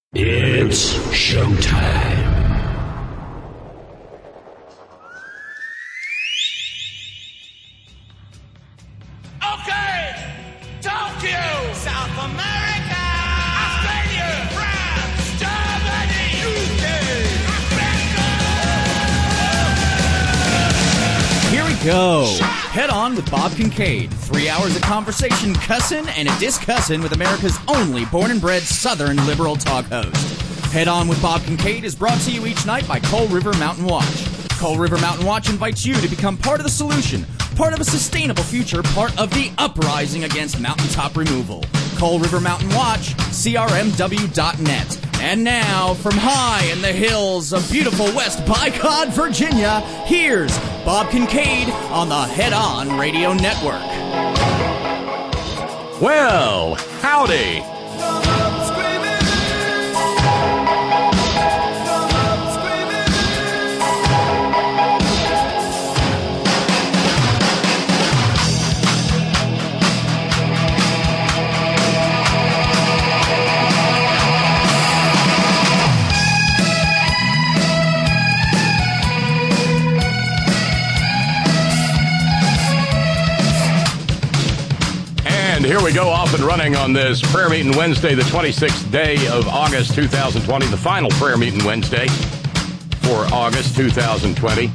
It's showtime. Okay! Tokyo! South America! Australia! France! Germany! UK! Here we go. Head On with Bob Kincaid. 3 hours of conversation, cussin' and a discussin' with America's only born and bred Southern liberal talk host. Head On with Bob Kincaid is brought to you each night by Coal River Mountain Watch. Coal River Mountain Watch invites you to become part of the solution, part of a sustainable future, part of the uprising against mountaintop removal. Coal River Mountain Watch, crmw.net. And now, from high in the hills of beautiful West Bicod, Virginia, here's Bob Kincaid on the Head On Radio Network. Well, howdy. And here we go, off and running on this prayer meeting Wednesday, the 26th day of August 2020, the final prayer meeting Wednesday for August 2020.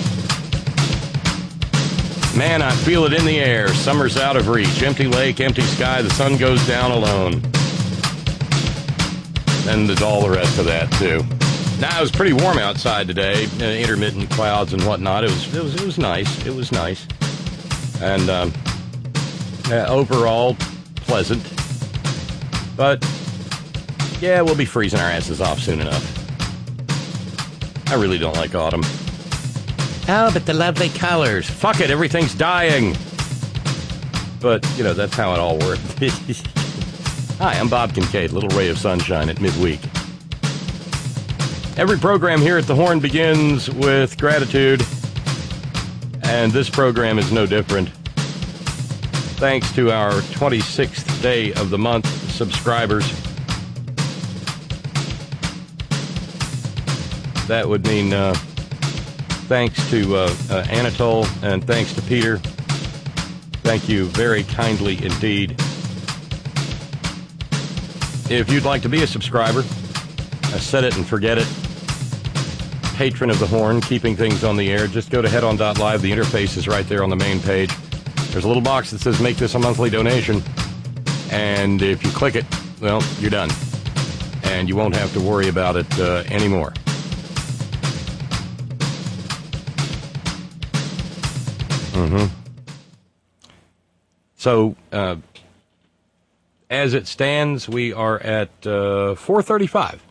Man, I feel it in the air. Summer's out of reach. Empty lake, empty sky, the sun goes down alone. And there's all the rest of that, too. Now, it was pretty warm outside today, intermittent clouds and whatnot. It was nice. It was nice. And, overall, pleasant. But, yeah, we'll be freezing our asses off soon enough. I really don't like autumn. Oh, but the lovely colors. Fuck it, everything's dying. But, you know, that's how it all works. Hi, I'm Bob Kincaid, little ray of sunshine at midweek. Every program here at the Horn begins with gratitude, and this program is no different. Thanks to our 26th day of the month subscribers. That would mean thanks to Anatole and thanks to Peter. Thank you very kindly indeed. If you'd like to be a subscriber, set it and forget it. Patron of the Horn, keeping things on the air, just go to headon.live. The interface is right there on the main page. There's a little box that says make this a monthly donation, and if you click it, well, you're done, and you won't have to worry about it anymore. So, as it stands, we are at 4:35.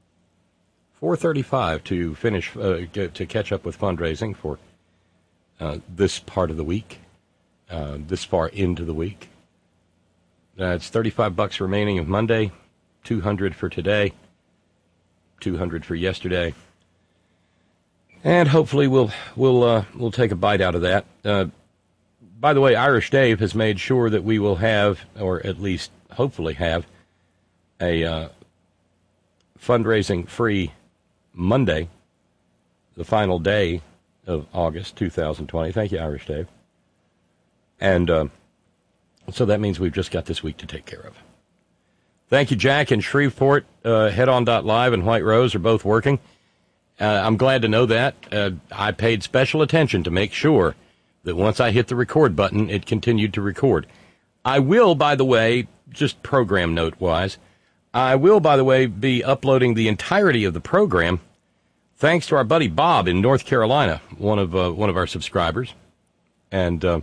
4:35 to finish, to catch up with fundraising for this part of the week. This far into the week. It's $35 remaining of Monday, $200 for today, $200 for yesterday, and hopefully we'll take a bite out of that. By the way, Irish Dave has made sure that we will have, or at least hopefully have, a fundraising free Monday, the final day of August 2020. Thank you, Irish Dave. And so that means we've just got this week to take care of. Thank you, Jack in Shreveport. Headon.live and White Rose are both working. I'm glad to know that. I paid special attention to make sure that once I hit the record button, it continued to record. I will, by the way, just program note-wise, I will, by the way, be uploading the entirety of the program thanks to our buddy Bob in North Carolina, one of our subscribers. And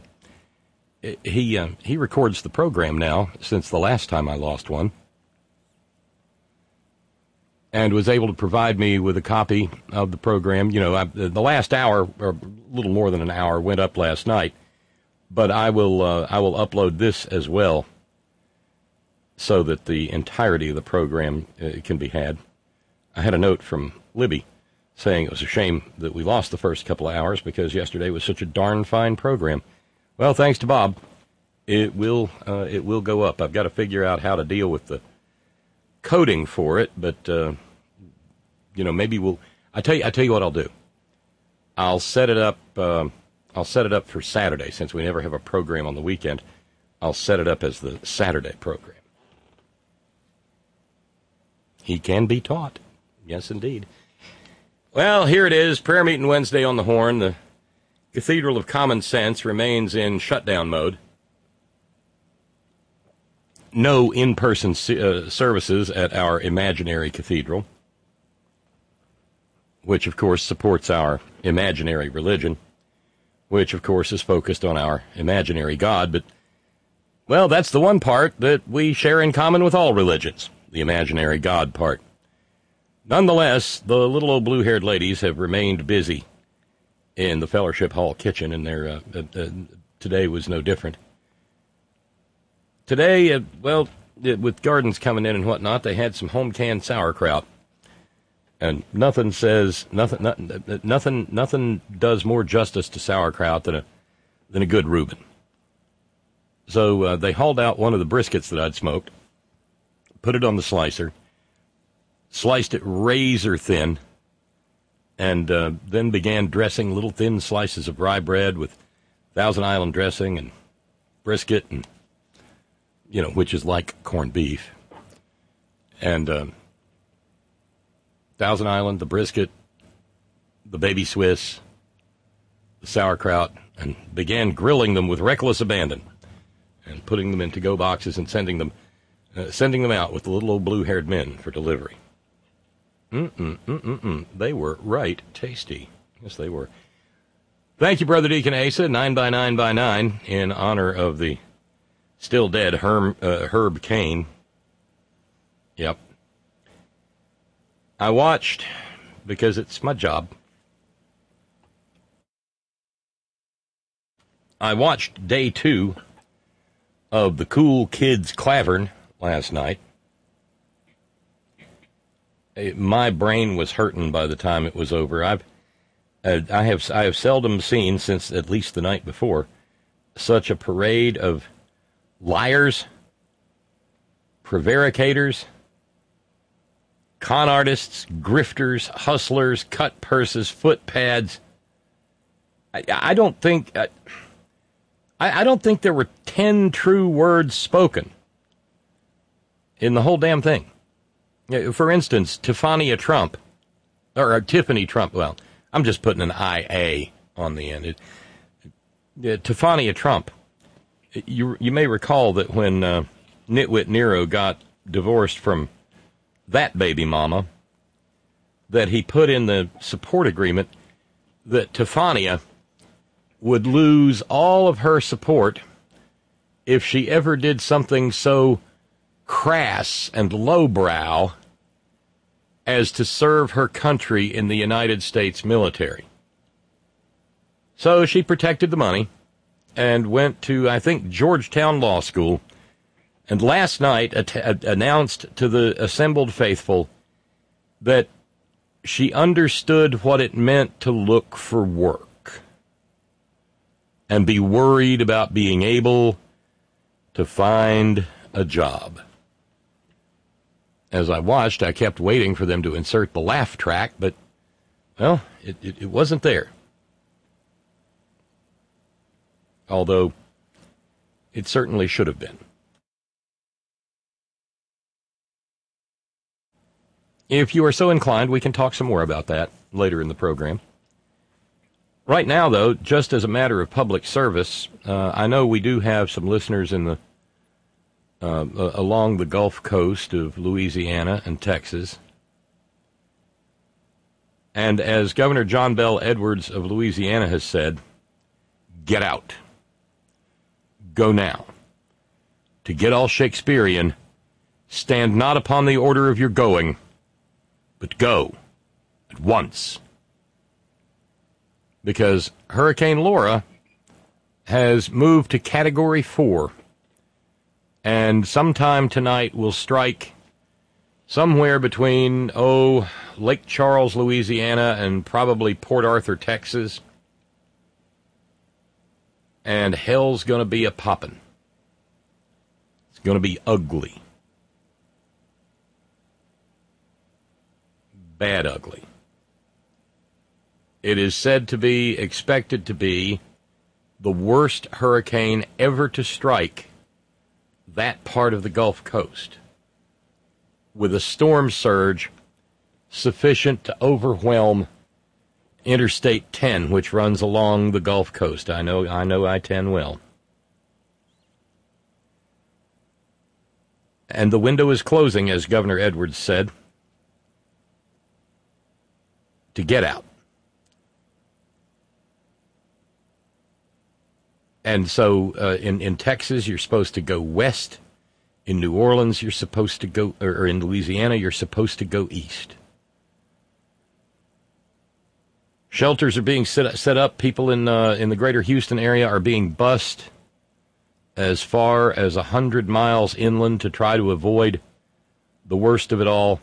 he records the program now since the last time I lost one, and was able to provide me with a copy of the program. You know, the last hour, or a little more than an hour, went up last night, but I will upload this as well so that the entirety of the program can be had. I had a note from Libby saying it was a shame that we lost the first couple of hours because yesterday was such a darn fine program. Well, thanks to Bob, it will go up. I've got to figure out how to deal with the coding for it, but maybe we'll. I tell you what I'll do. I'll set it up. I'll set it up for Saturday, since we never have a program on the weekend. I'll set it up as the Saturday program. He can be taught. Yes, indeed. Well, here it is. Prayer meeting Wednesday on the Horn. The Cathedral of Common Sense remains in shutdown mode. No in-person services at our imaginary cathedral, which, of course, supports our imaginary religion, which, of course, is focused on our imaginary God. But, well, that's the one part that we share in common with all religions, the imaginary God part. Nonetheless, the little old blue-haired ladies have remained busy in the Fellowship Hall kitchen, and their today was no different. Today, with gardens coming in and whatnot, they had some home-canned sauerkraut. And nothing does more justice to sauerkraut than a good Reuben. So they hauled out one of the briskets that I'd smoked, put it on the slicer, sliced it razor thin, and then began dressing little thin slices of rye bread with Thousand Island dressing and brisket, and which is like corned beef, and Thousand Island, the brisket, the baby Swiss, the sauerkraut, and began grilling them with reckless abandon, and putting them in to-go boxes and sending them out with the little old blue-haired men for delivery. They were right tasty. Yes, they were. Thank you, Brother Deacon Asa, 9x9x9, in honor of the still dead Herb Cain. Yep. I watched, because it's my job, I watched day 2 of the Cool Kids Clavern last night. My brain was hurting by the time it was over. I have seldom seen, since at least the night before, such a parade of liars, prevaricators, con artists, grifters, hustlers, cut purses, foot pads. I don't think there were 10 true words spoken in the whole damn thing. For instance, Tiffany Trump, well, I'm just putting an IA on the end. Tiffany Trump. You may recall that when Nitwit Nero got divorced from that baby mama, that he put in the support agreement that Tiffany would lose all of her support if she ever did something so crass and lowbrow as to serve her country in the United States military. So she protected the money and went to, I think, Georgetown Law School, and last night announced to the assembled faithful that she understood what it meant to look for work and be worried about being able to find a job. As I watched, I kept waiting for them to insert the laugh track, but, well, it wasn't there. Although, it certainly should have been. If you are so inclined, we can talk some more about that later in the program. Right now, though, just as a matter of public service, I know we do have some listeners in the along the Gulf Coast of Louisiana and Texas. And as Governor John Bel Edwards of Louisiana has said, get out. Go now. To get all Shakespearean, stand not upon the order of your going, but go at once. Because Hurricane Laura has moved to Category 4, and sometime tonight will strike somewhere between, Lake Charles, Louisiana, and probably Port Arthur, Texas. And hell's going to be a-poppin'. It's going to be ugly. bad ugly. It is said to be expected to be the worst hurricane ever to strike that part of the Gulf Coast, with a storm surge sufficient to overwhelm Interstate 10, which runs along the Gulf Coast. I know I-10 well. And the window is closing, as Governor Edwards said, to get out. And so in Texas, you're supposed to go west. In New Orleans, you're supposed to go, or in Louisiana, you're supposed to go east. Shelters are being set up. People in the greater Houston area are being bused as far as 100 miles inland to try to avoid the worst of it all.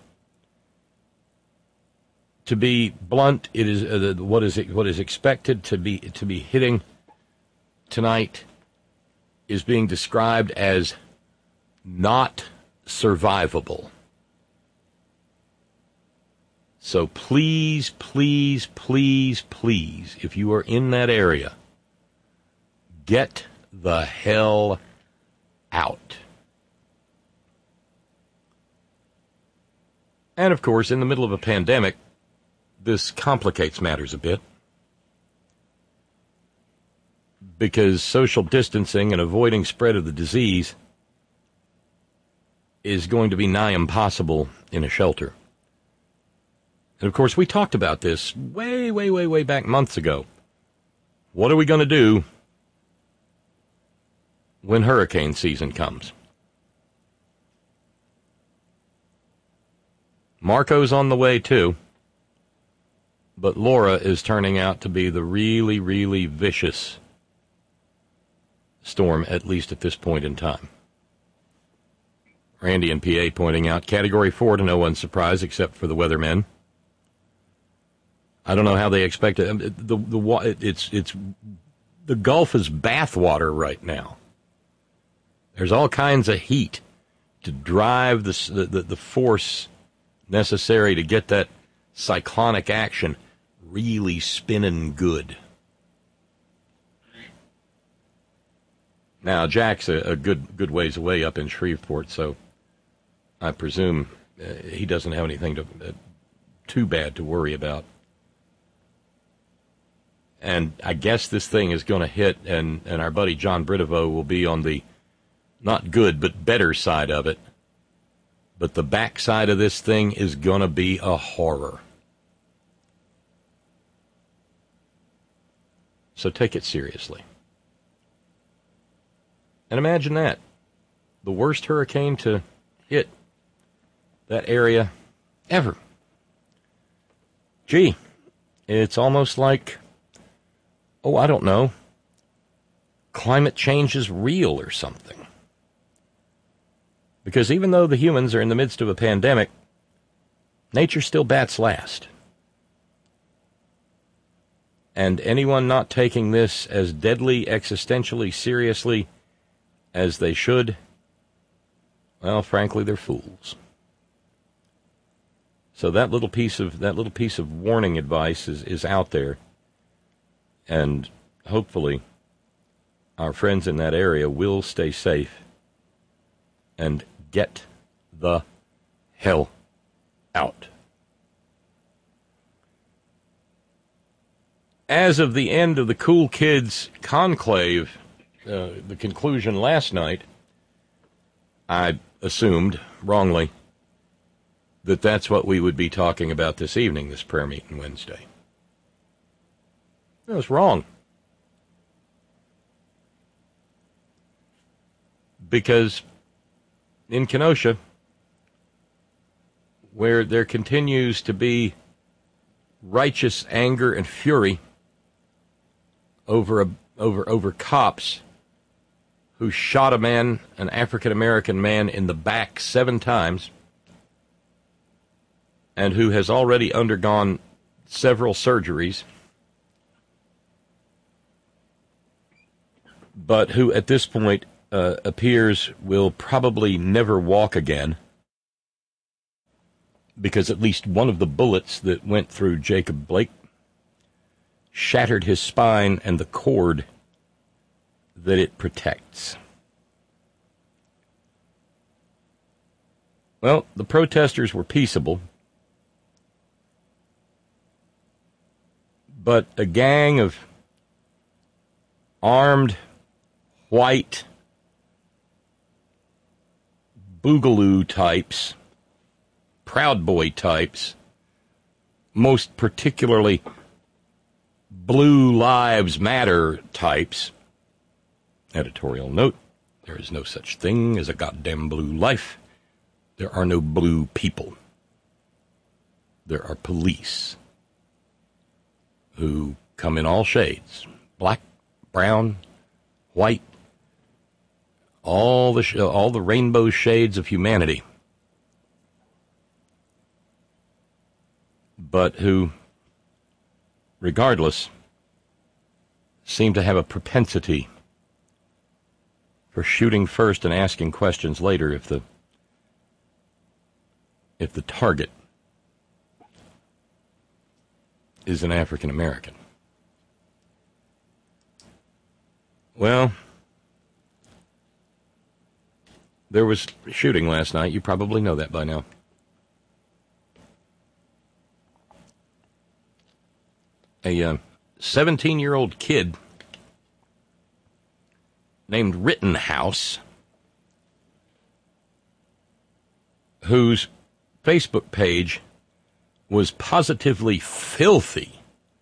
To be blunt, it is what is expected to be hitting tonight is being described as not survivable. So please, please, please, please, if you are in that area, get the hell out. And of course, in the middle of a pandemic, this complicates matters a bit, because social distancing and avoiding spread of the disease is going to be nigh impossible in a shelter. And of course, we talked about this way back months ago. What are we going to do when hurricane season comes? Marco's on the way too, but Laura is turning out to be the really, really vicious storm, at least at this point in time. Randy in PA pointing out Category 4 to no one's surprise except for the weathermen. I don't know how they expect it. It's the Gulf is bathwater right now. There's all kinds of heat to drive the force necessary to get that cyclonic action really spinning good. Now, Jack's a good ways away up in Shreveport, so I presume he doesn't have anything too bad to worry about. And I guess this thing is going to hit, and our buddy John Britovo will be on the not good but better side of it. But the backside of this thing is going to be a horror. So take it seriously. And imagine that. The worst hurricane to hit that area ever. Gee, it's almost like, I don't know, climate change is real or something. Because even though the humans are in the midst of a pandemic, nature still bats last. And anyone not taking this as deadly existentially seriously as they should, well, frankly, they're fools. So that little piece of warning advice is out there, and hopefully our friends in that area will stay safe and get the hell out. As of the end of the Cool Kids conclave, the conclusion last night, I assumed, wrongly, that that's what we would be talking about this evening, this prayer meeting Wednesday. I was wrong. Because in Kenosha, where there continues to be righteous anger and fury over cops who shot a man, an African-American man, in the back 7 times, and who has already undergone several surgeries, but who at this point appears will probably never walk again. because at least one of the bullets that went through Jacob Blake shattered his spine and the cord that it protects. Well, the protesters were peaceable, but a gang of armed, white, boogaloo types, Proud Boy types, most particularly Blue Lives Matter types. Editorial note, there is no such thing as a goddamn blue life. There are no blue people. There are police who come in all shades, black, brown, white, all the rainbow shades of humanity, but who, regardless, seem to have a propensity for shooting first and asking questions later if the target is an African American. Well, there was shooting last night. You probably know that by now. A 17-year-old kid named Rittenhouse, whose Facebook page was positively filthy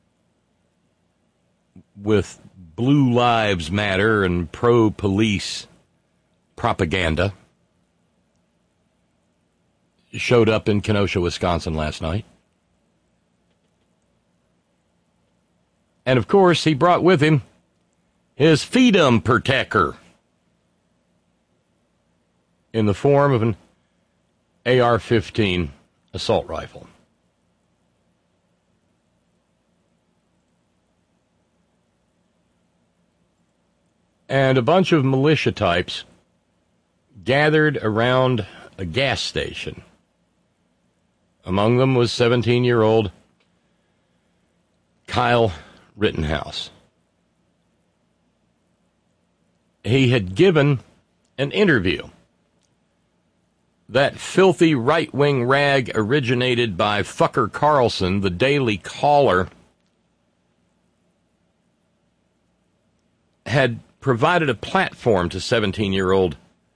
with Blue Lives Matter and pro-police propaganda, showed up in Kenosha, Wisconsin last night. And, of course, he brought with him his freedom protector in the form of an AR-15 assault rifle. And a bunch of militia types gathered around a gas station. Among them was 17-year-old Kyle Rittenhouse. He had given an interview. That filthy right-wing rag originated by Fucker Carlson, the Daily Caller, had provided a platform to 17-year-old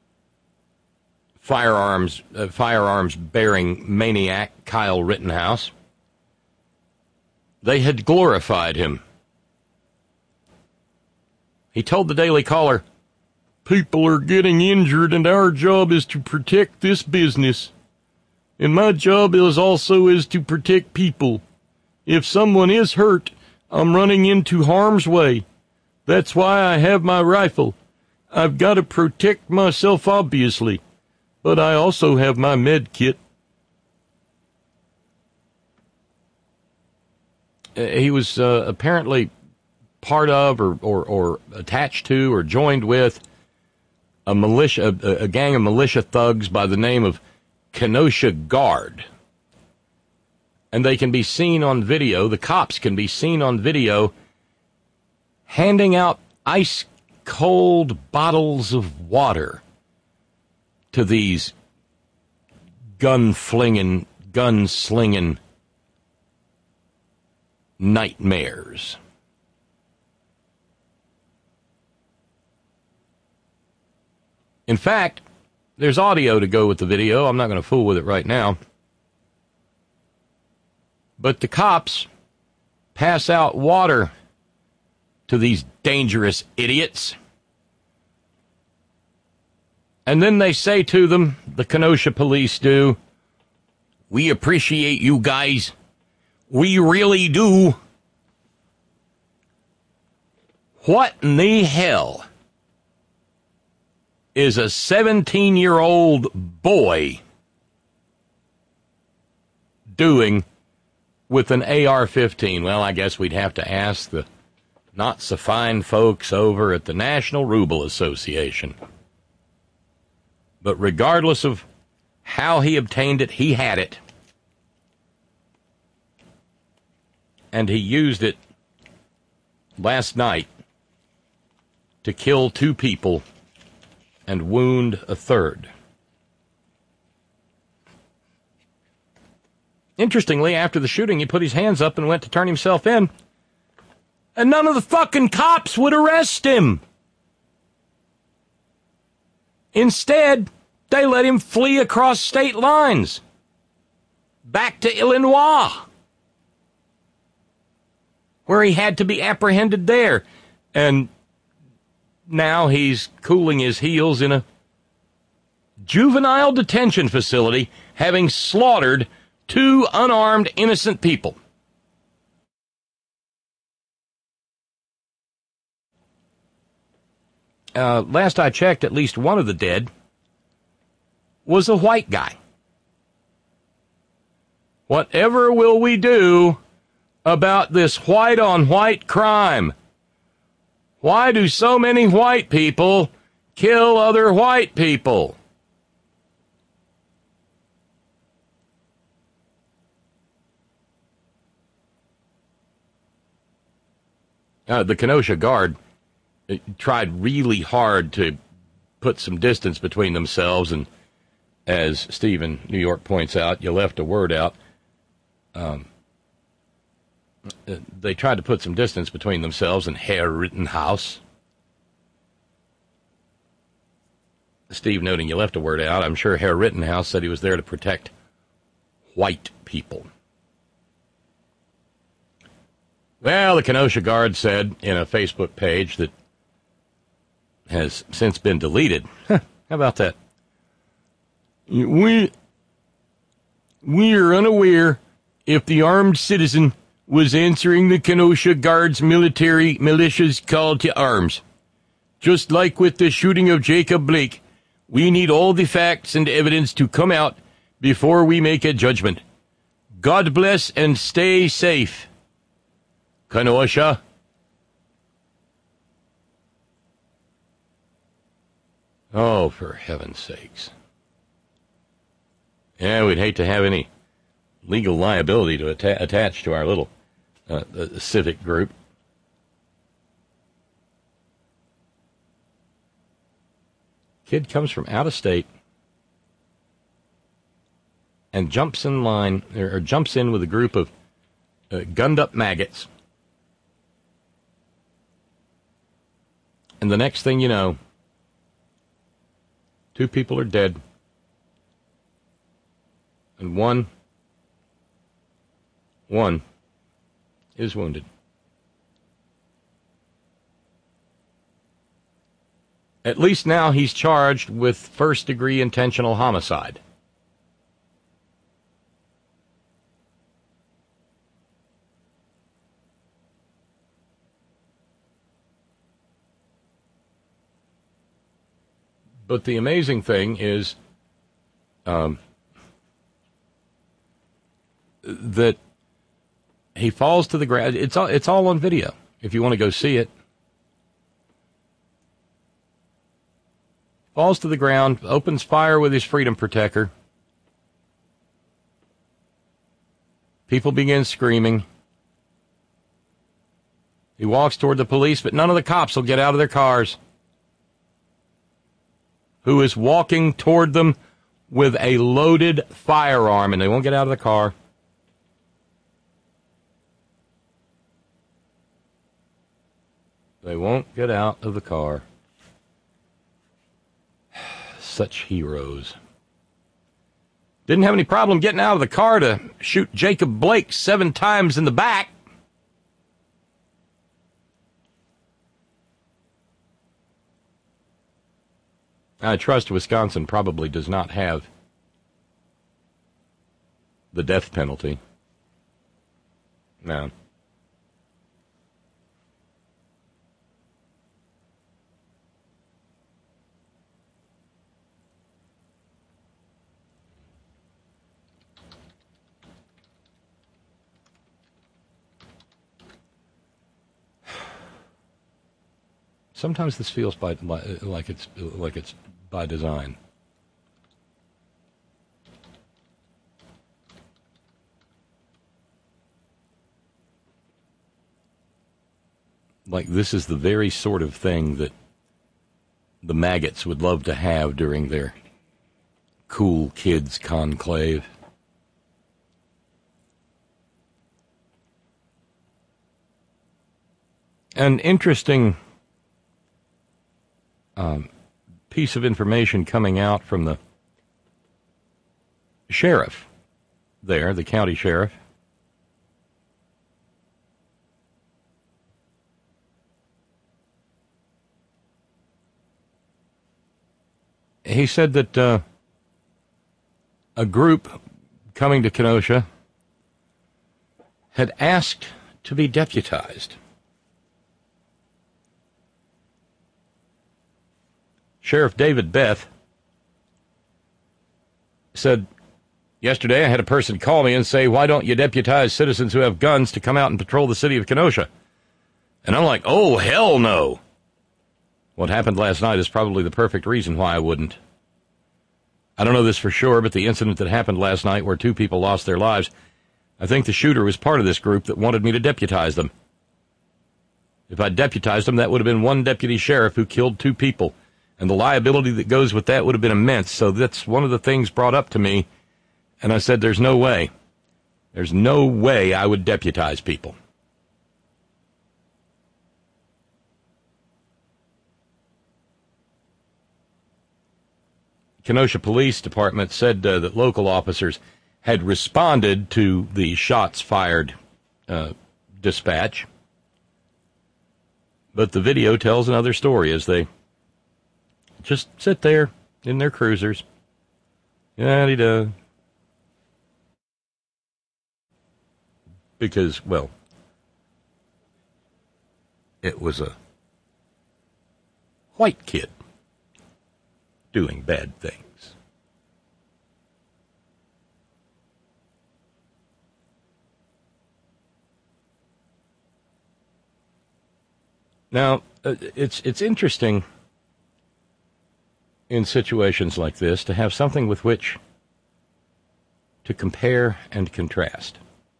firearms-bearing maniac Kyle Rittenhouse. They had glorified him. He told the Daily Caller, "People are getting injured, and our job is to protect this business. And my job is to protect people. If someone is hurt, I'm running into harm's way. That's why I have my rifle. I've got to protect myself, obviously, but I also have my med kit." He was apparently part of or attached to or joined with a gang of militia thugs by the name of Kenosha Guard. And they can be seen on video, the cops can be seen on video, handing out ice-cold bottles of water to these gun-slinging nightmares. In fact, there's audio to go with the video. I'm not going to fool with it right now. But the cops pass out water to these dangerous idiots. And then they say to them, the Kenosha police do, "We appreciate you guys. We really do." What in the hell is a 17-year-old boy doing with an AR-15? Well, I guess we'd have to ask the not-so-fine folks over at the National Ruble Association. But regardless of how he obtained it, he had it. and he used it last night to kill 2 people and wound a third. Interestingly, after the shooting, he put his hands up and went to turn himself in, and none of the fucking cops would arrest him. Instead, they let him flee across state lines, back to Illinois, where he had to be apprehended there. And now he's cooling his heels in a juvenile detention facility, having slaughtered 2 unarmed, innocent people. Last I checked, at least one of the dead was a white guy. Whatever will we do about this white-on-white crime? Why do so many white people kill other white people? The Kenosha Guard tried really hard to put some distance between themselves, and as Steve in New York points out, you left a word out. They tried to put some distance between themselves and Herr Rittenhouse. Steve noting you left a word out. I'm sure Herr Rittenhouse said he was there to protect white people. Well, the Kenosha Guard said in a Facebook page that has since been deleted. How about that? We are unaware if the armed citizen was answering the Kenosha Guard's militia's call to arms. Just like with the shooting of Jacob Blake, we need all the facts and evidence to come out before we make a judgment. God bless and stay safe, Kenosha. Oh, for heaven's sakes. Yeah, we'd hate to have any legal liability to attach to our little civic group. Kid comes from out of state and jumps in line, or jumps in with a group of gunned-up maggots. And the next thing you know, 2 people are dead, and one is wounded. At least now he's charged with first-degree intentional homicide. But the amazing thing is that he falls to the ground. It's all on video if you want to go see it. Falls to the ground, opens fire with his freedom protector. People begin screaming. He walks toward the police, but none of the cops will get out of their cars. Who is walking toward them with a loaded firearm, and they won't get out of the car. They won't get out of the car. Such heroes. Didn't have any problem getting out of the car to shoot Jacob Blake 7 times in the back. I trust Wisconsin probably does not have the death penalty. No. Sometimes this feels like it's by design. like this is the very sort of thing that the maggots would love to have during their cool kids conclave. An interesting piece of information coming out from the sheriff there, the county sheriff. He said that a group coming to Kenosha had asked to be deputized. Sheriff David Beth said, yesterday I had a person call me and say, why don't you deputize citizens who have guns to come out and patrol the city of Kenosha? And I'm like, oh, hell no. What happened last night is probably the perfect reason why I wouldn't. I don't know this for sure, but the incident that happened last night where 2 people lost their lives, I think the shooter was part of this group that wanted me to deputize them. If I deputized them, that would have been 1 deputy sheriff who killed 2 people. And the liability that goes with that would have been immense. So that's one of the things brought up to me. And I said, there's no way. There's no way I would deputize people. Kenosha Police Department said that local officers had responded to the shots fired dispatch. But the video tells another story as they just sit there in their cruisers. Yada-da. Because, well, it was a white kid doing bad things. Now, it's interesting in situations like this to have something with which to compare and contrast.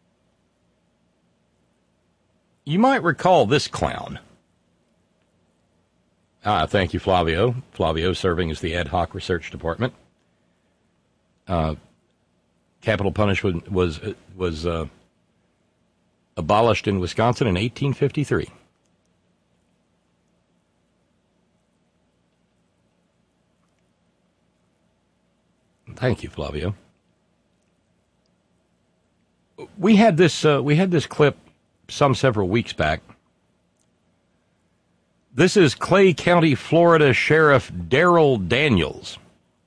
You might recall this clown. Thank you, Flavio. Flavio serving as the ad hoc research department. Capital punishment was abolished in Wisconsin in 1853. Thank you, Flavio. We had this clip several weeks back. This is Clay County, Florida Sheriff Darrell Daniels.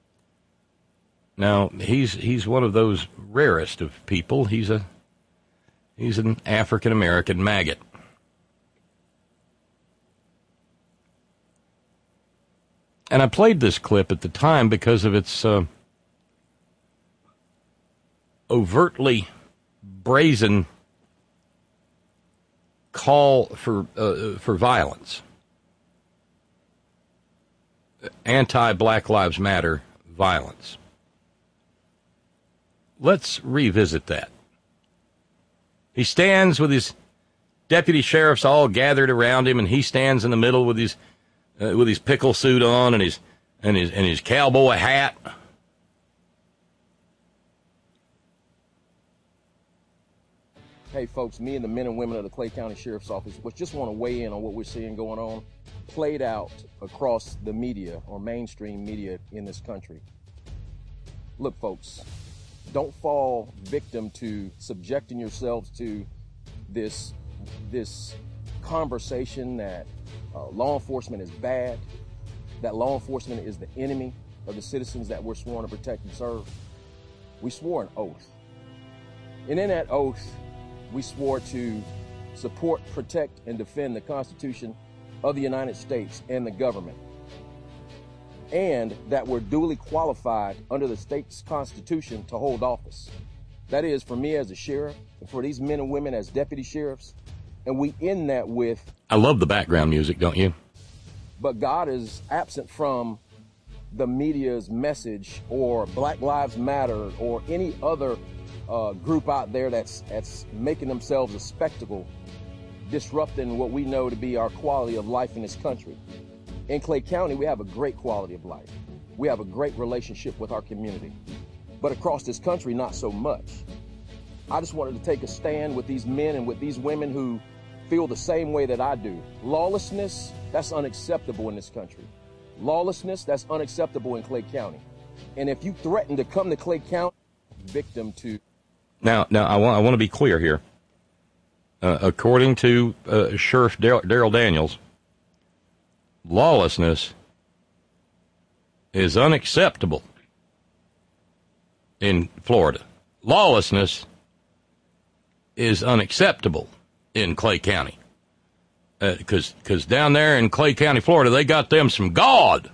Now, he's one of those rarest of people. He's an African American maggot. And I played this clip at the time because of its overtly brazen call for violence. Anti-Black Lives Matter violence. Let's revisit that. He stands with his deputy sheriffs all gathered around him, and he stands in the middle with his pickle suit on and his cowboy hat. Hey folks, me and the men and women of the Clay County Sheriff's Office just want to weigh in on what we're seeing going on, played out across the media or mainstream media in this country. Look folks, don't fall victim to subjecting yourselves to this conversation that law enforcement is bad, that law enforcement is the enemy of the citizens that we're sworn to protect and serve. We swore an oath. And in that oath, we swore to support, protect, and defend the Constitution of the United States and the government. And that we're duly qualified under the state's Constitution to hold office. That is, for me as a sheriff, and for these men and women as deputy sheriffs. And we end that with... I love the background music, don't you? But God is absent from the media's message or Black Lives Matter or any other group out there that's making themselves a spectacle disrupting what we know to be our quality of life in this country. In Clay County, we have a great quality of life. We have a great relationship with our community. But across this country, not so much. I just wanted to take a stand with these men and with these women who feel the same way that I do. Lawlessness, that's unacceptable in this country. Lawlessness, that's unacceptable in Clay County. And if you threaten to come to Clay County, victim to... Now, I want to be clear here. According to Sheriff Darrell Daniels, lawlessness is unacceptable in Florida. Lawlessness is unacceptable in Clay County. Because down there in Clay County, Florida, they got them some God.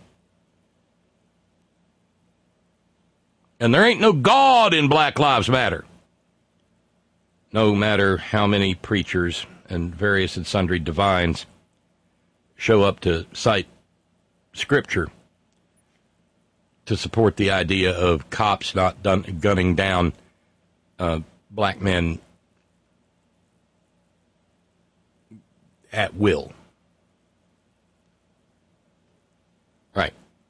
And there ain't no God in Black Lives Matter. No matter how many preachers and various and sundry divines show up to cite Scripture to support the idea of cops not gunning down black men at will. Right.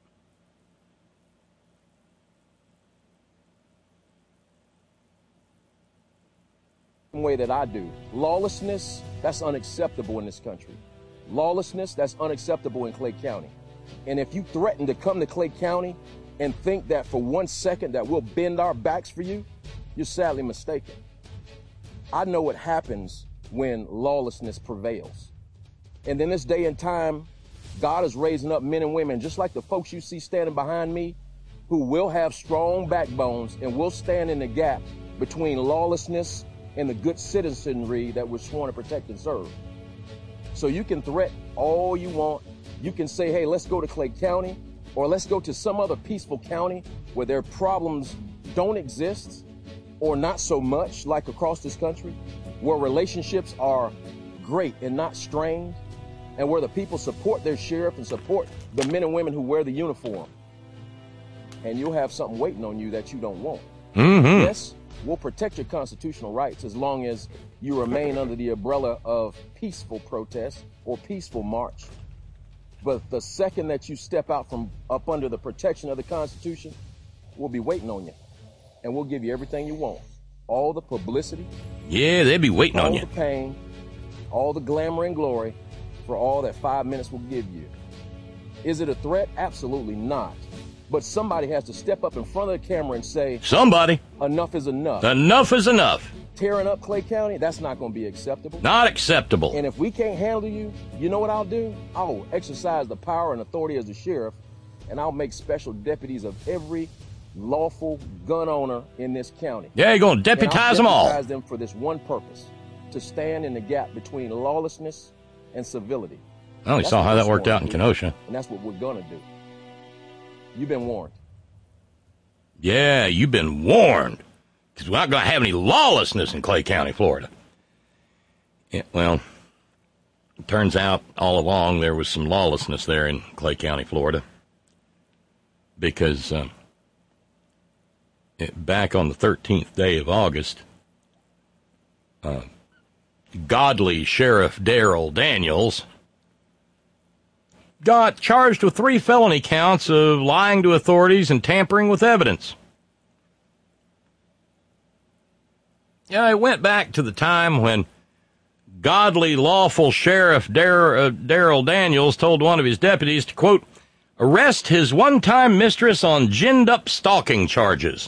Way that I do. Lawlessness, that's unacceptable in this country. Lawlessness, that's unacceptable in Clay County. And if you threaten to come to Clay County and think that for 1 second that we'll bend our backs for you, you're sadly mistaken. I know what happens when lawlessness prevails. And in this day and time, God is raising up men and women, just like the folks you see standing behind me, who will have strong backbones and will stand in the gap between lawlessness and the good citizenry that we're sworn to protect and serve. So you can threaten all you want. You can say, hey, let's go to Clay County, or let's go to some other peaceful county where their problems don't exist, or not so much like across this country, where relationships are great and not strained, and where the people support their sheriff and support the men and women who wear the uniform. And you'll have something waiting on you that you don't want. Mm-hmm. Yes, we'll protect your constitutional rights as long as you remain under the umbrella of peaceful protest or peaceful march. But the second that you step out from up under the protection of the Constitution, we'll be waiting on you. And we'll give you everything you want. All the publicity. Yeah, they'll be waiting on you. All the pain, all the glamour and glory for all that 5 minutes will give you. Is it a threat? Absolutely not. But somebody has to step up in front of the camera and say, somebody, enough is enough. Enough is enough. Tearing up Clay County, that's not going to be acceptable. Not acceptable. And if we can't handle you, you know what I'll do? I'll exercise the power and authority as the sheriff, and I'll make special deputies of every lawful gun owner in this county. Yeah, you're going to deputize them all. Deputize them for this one purpose, to stand in the gap between lawlessness and civility. Oh, you saw how that worked out in Kenosha. And that's what we're going to do. You've been warned. Yeah, you've been warned. Because we're not going to have any lawlessness in Clay County, Florida. Yeah, well, it turns out all along there was some lawlessness there in Clay County, Florida. Because back on the 13th day of August, godly Sheriff Darrell Daniels got charged with 3 felony counts of lying to authorities and tampering with evidence. Yeah, it went back to the time when godly, lawful Sheriff Darrell Daniels told one of his deputies to, quote, arrest his one-time mistress on ginned-up stalking charges.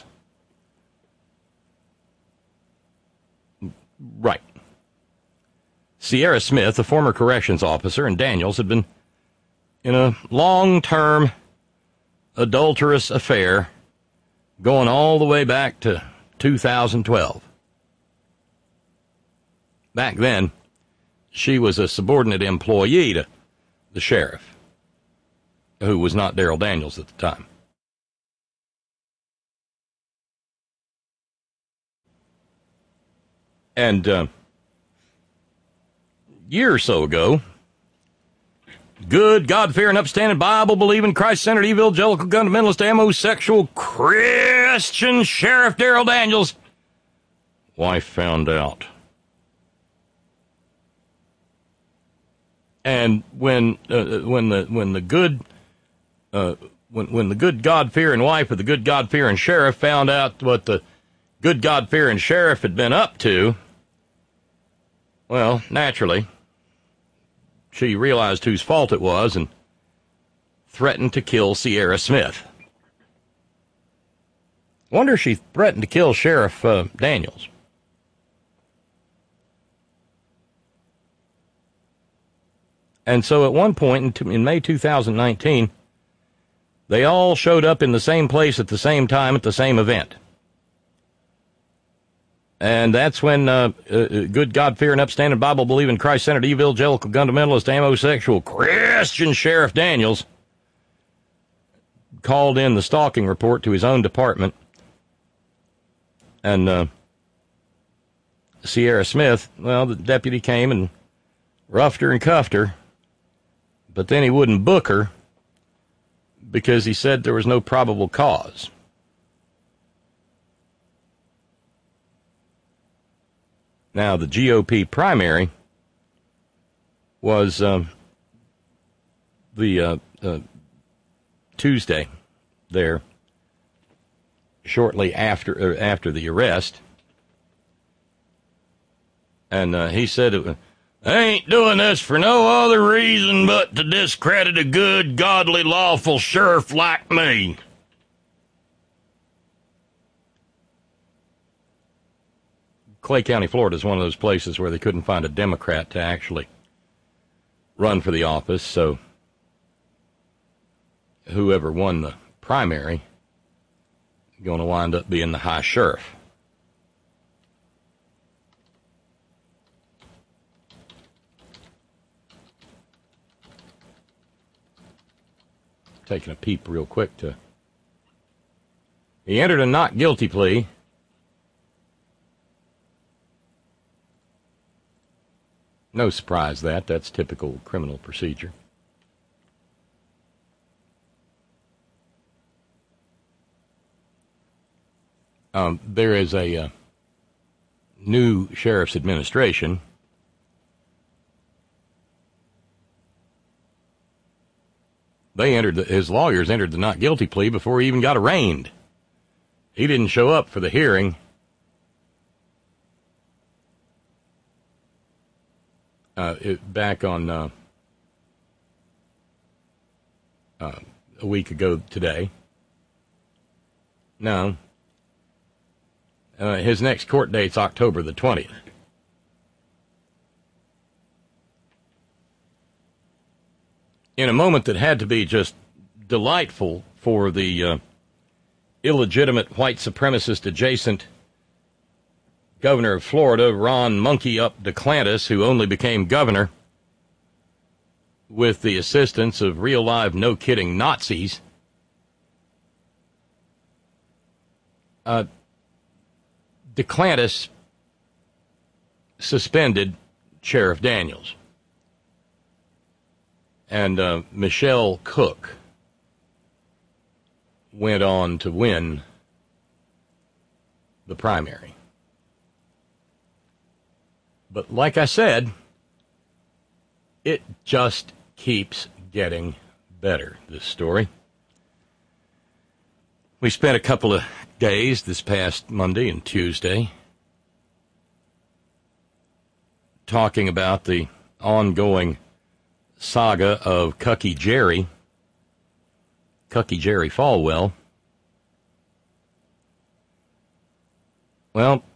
Right. Sierra Smith, a former corrections officer, and Daniels had been in a long-term adulterous affair going all the way back to 2012. Back then, she was a subordinate employee to the sheriff, who was not Darrell Daniels at the time. And a year or so ago, good, God-fearing, upstanding, Bible-believing, Christ-centered, evangelical, fundamentalist, homosexual, Christian Sheriff Darrell Daniels' wife found out And when the good God-fearing wife of the good God-fearing sheriff found out what the good God-fearing sheriff had been up to, well, naturally, she realized whose fault it was and threatened to kill Sierra Smith. Wonder if she threatened to kill Sheriff Daniels. And so at one point in May 2019, they all showed up in the same place at the same time at the same event. And that's when good God-fearing, upstanding, Bible-believing, Christ-centered, evangelical, fundamentalist, homosexual Christian Sheriff Daniels called in the stalking report to his own department. And Sierra Smith, well, the deputy came and roughed her and cuffed her, but then he wouldn't book her because he said there was no probable cause. Now, the GOP primary was the Tuesday there, shortly after the arrest. And he said, I ain't doing this for no other reason but to discredit a good, godly, lawful sheriff like me. Clay County, Florida is one of those places where they couldn't find a Democrat to actually run for the office, so whoever won the primary is going to wind up being the high sheriff. Taking a peep real quick to... He entered a not guilty plea. No surprise that's typical criminal procedure. There is a new sheriff's administration. His lawyers entered the not guilty plea before he even got arraigned. He didn't show up for the hearing. Back on a week ago today. No. His next court date's October the 20th. In a moment that had to be just delightful for the illegitimate white supremacist adjacent governor of Florida, Ron Monkey Up DeClantis, who only became governor with the assistance of real live, no kidding Nazis. DeClantis suspended Sheriff Daniels. And Michelle Cook went on to win the primary. But like I said, it just keeps getting better, this story. We spent a couple of days this past Monday and Tuesday talking about the ongoing saga of Cucky Jerry Falwell. Well,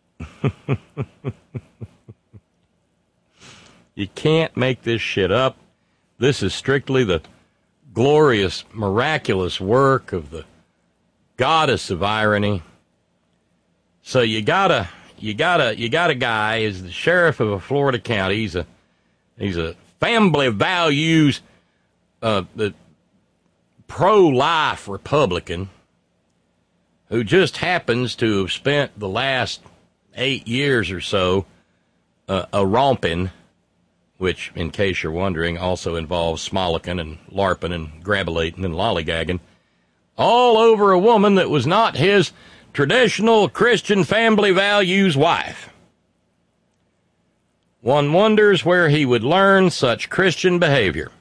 you can't make this shit up. This is strictly the glorious, miraculous work of the goddess of irony. So you got a guy is the sheriff of a Florida county. He's a family values, the pro-life Republican who just happens to have spent the last 8 years or so a romping, which, in case you're wondering, also involves smolicking and larping and grabulating and lollygagging, all over a woman that was not his traditional Christian family values wife. One wonders where he would learn such Christian behavior.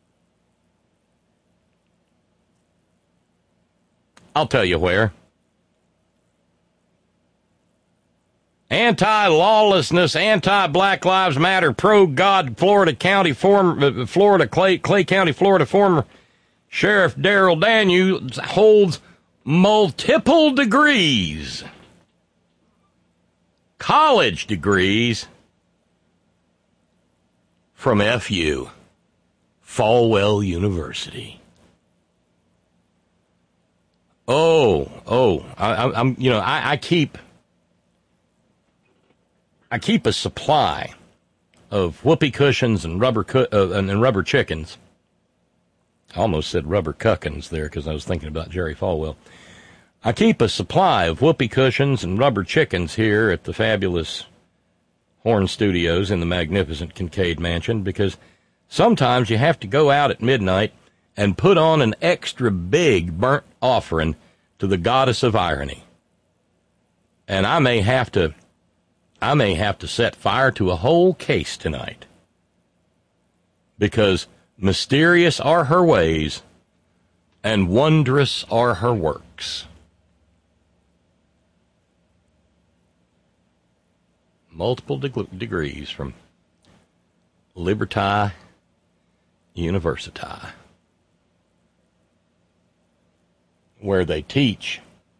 I'll tell you where. Anti-lawlessness, anti-Black Lives Matter, pro-God, Clay County, Florida former Sheriff Darrell Daniels holds multiple degrees, college degrees, from FU, Falwell University. I keep a supply of whoopee cushions and rubber chickens. I almost said rubber cuckins there because I was thinking about Jerry Falwell. I keep a supply of whoopee cushions and rubber chickens here at the fabulous Horn Studios in the magnificent Kincaid Mansion because sometimes you have to go out at midnight and put on an extra big burnt offering to the goddess of irony. And I may have to set fire to a whole case tonight because mysterious are her ways and wondrous are her works. Multiple degrees from Liberty University, where they teach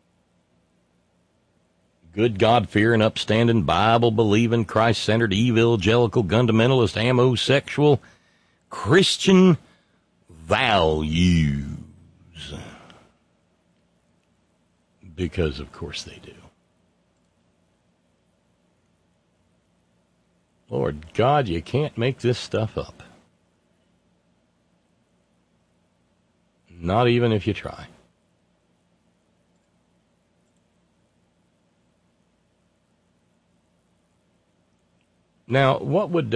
good God-fearing, upstanding, Bible-believing, Christ-centered, evangelical, fundamentalist, amosexual, Christian values. Because, of course, they do. Lord God, you can't make this stuff up. Not even if you try. Now, what would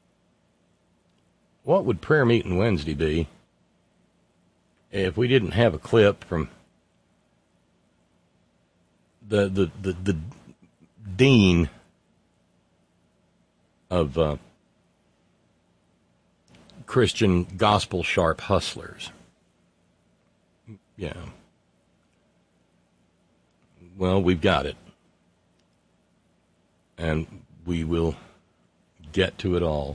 prayer meeting Wednesday be if we didn't have a clip from the dean of Christian gospel sharp hustlers? Yeah. Well, we've got it. And we will get to it all.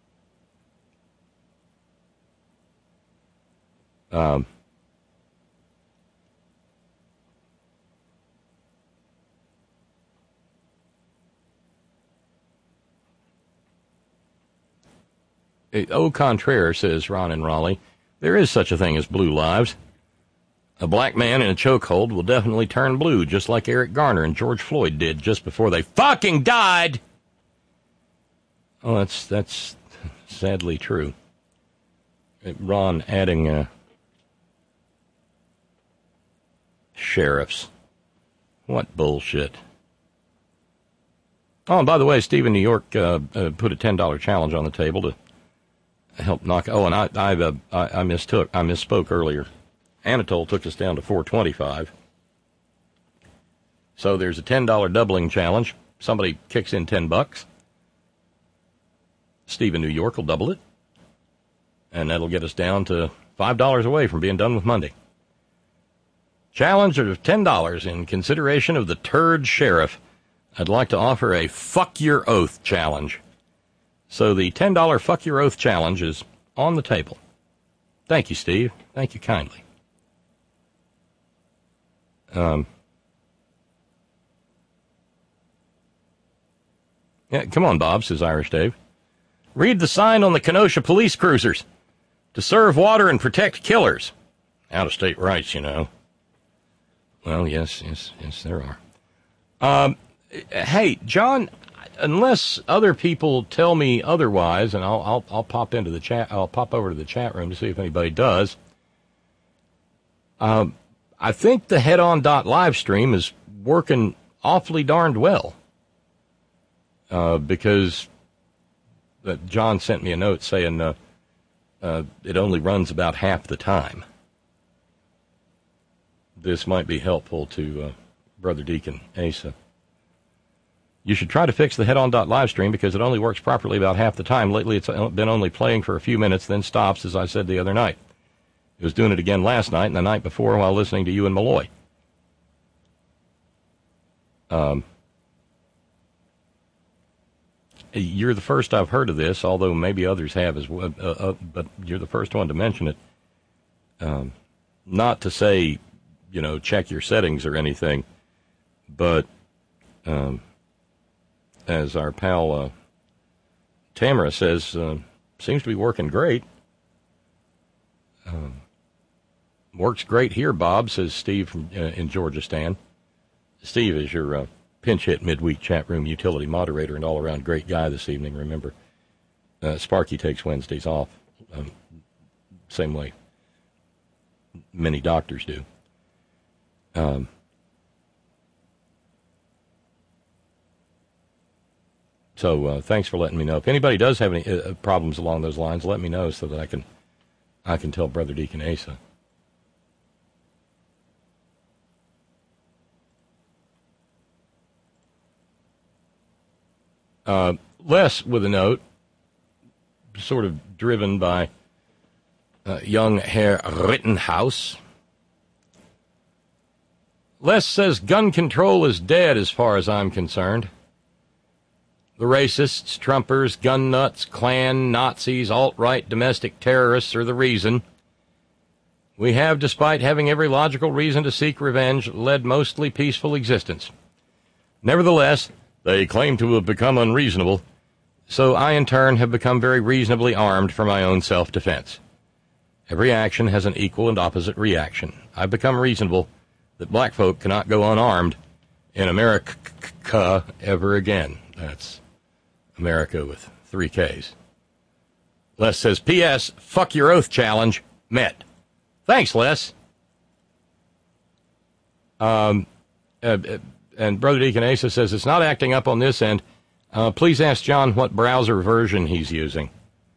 Au contraire, says Ron in Raleigh, there is such a thing as blue lives. A black man in a chokehold will definitely turn blue, just like Eric Garner and George Floyd did just before they fucking died. Oh, that's sadly true. Ron adding sheriffs. What bullshit. Oh, and by the way, Steve in New York put a $10 challenge on the table to help knock. Oh, and I misspoke earlier. Anatole took us down to $4.25. So there's a $10 doubling challenge. Somebody kicks in $10. Steve in New York will double it. And that'll get us down to $5 away from being done with Monday. Challenge of $10 in consideration of the turd sheriff. I'd like to offer a fuck your oath challenge. So the $10 fuck your oath challenge is on the table. Thank you, Steve. Thank you kindly. Yeah, come on, Bob, says Irish Dave. Read the sign on the Kenosha police cruisers. To serve water and protect killers. Out-of-state rights, you know. Well, yes, there are. Hey, John, unless other people tell me otherwise, and I'll pop into the chat. I'll pop over to the chat room to see if anybody does. I think the headon.live stream is working awfully darned well. Because John sent me a note saying it only runs about half the time. This might be helpful to Brother Deacon Asa. You should try to fix the headon.live stream because it only works properly about half the time. Lately, it's been only playing for a few minutes, then stops, as I said the other night. It was doing it again last night and the night before while listening to you and Malloy. You're the first I've heard of this, although maybe others have as well, but you're the first one to mention it. Not to say, check your settings or anything, but as our pal Tamara says, seems to be working great. Works great here, Bob, says Steve from, in Georgistan. Steve is your pinch hit midweek chat room utility moderator and all-around great guy this evening, remember. Sparky takes Wednesdays off, same way many doctors do. So thanks for letting me know. If anybody does have any problems along those lines, let me know so that I can tell Brother Deacon Asa. Les with a note, sort of driven by young Herr Rittenhouse. Les says gun control is dead as far as I'm concerned. The racists, Trumpers, gun nuts, Klan, Nazis, alt-right domestic terrorists are the reason. We have, despite having every logical reason to seek revenge, led mostly peaceful existence. Nevertheless, they claim to have become unreasonable, so I in turn have become very reasonably armed for my own self-defense. Every action has an equal and opposite reaction. I've become reasonable that black folk cannot go unarmed in America ever again. That's America with 3 Ks. Les says, P.S. Fuck your oath challenge. Met. Thanks, Les. And Brother Deacon Asa says, it's not acting up on this end. Please ask John what browser version he's using.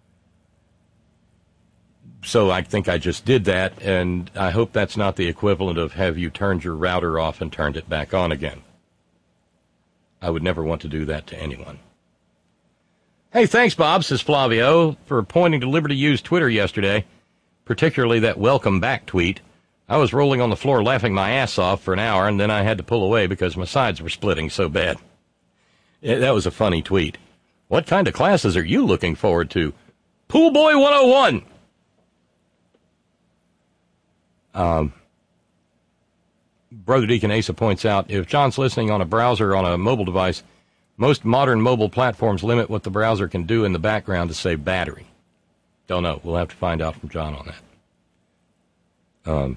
So I think I just did that, and I hope that's not the equivalent of have you turned your router off and turned it back on again. I would never want to do that to anyone. Hey, thanks, Bob, says Flavio, for pointing to Liberty U's Twitter yesterday, particularly that welcome back tweet. I was rolling on the floor laughing my ass off for an hour, and then I had to pull away because my sides were splitting so bad. That was a funny tweet. What kind of classes are you looking forward to? Pool Boy 101! Brother Deacon Asa points out, if John's listening on a browser on a mobile device, most modern mobile platforms limit what the browser can do in the background to save battery. Don't know. We'll have to find out from John on that.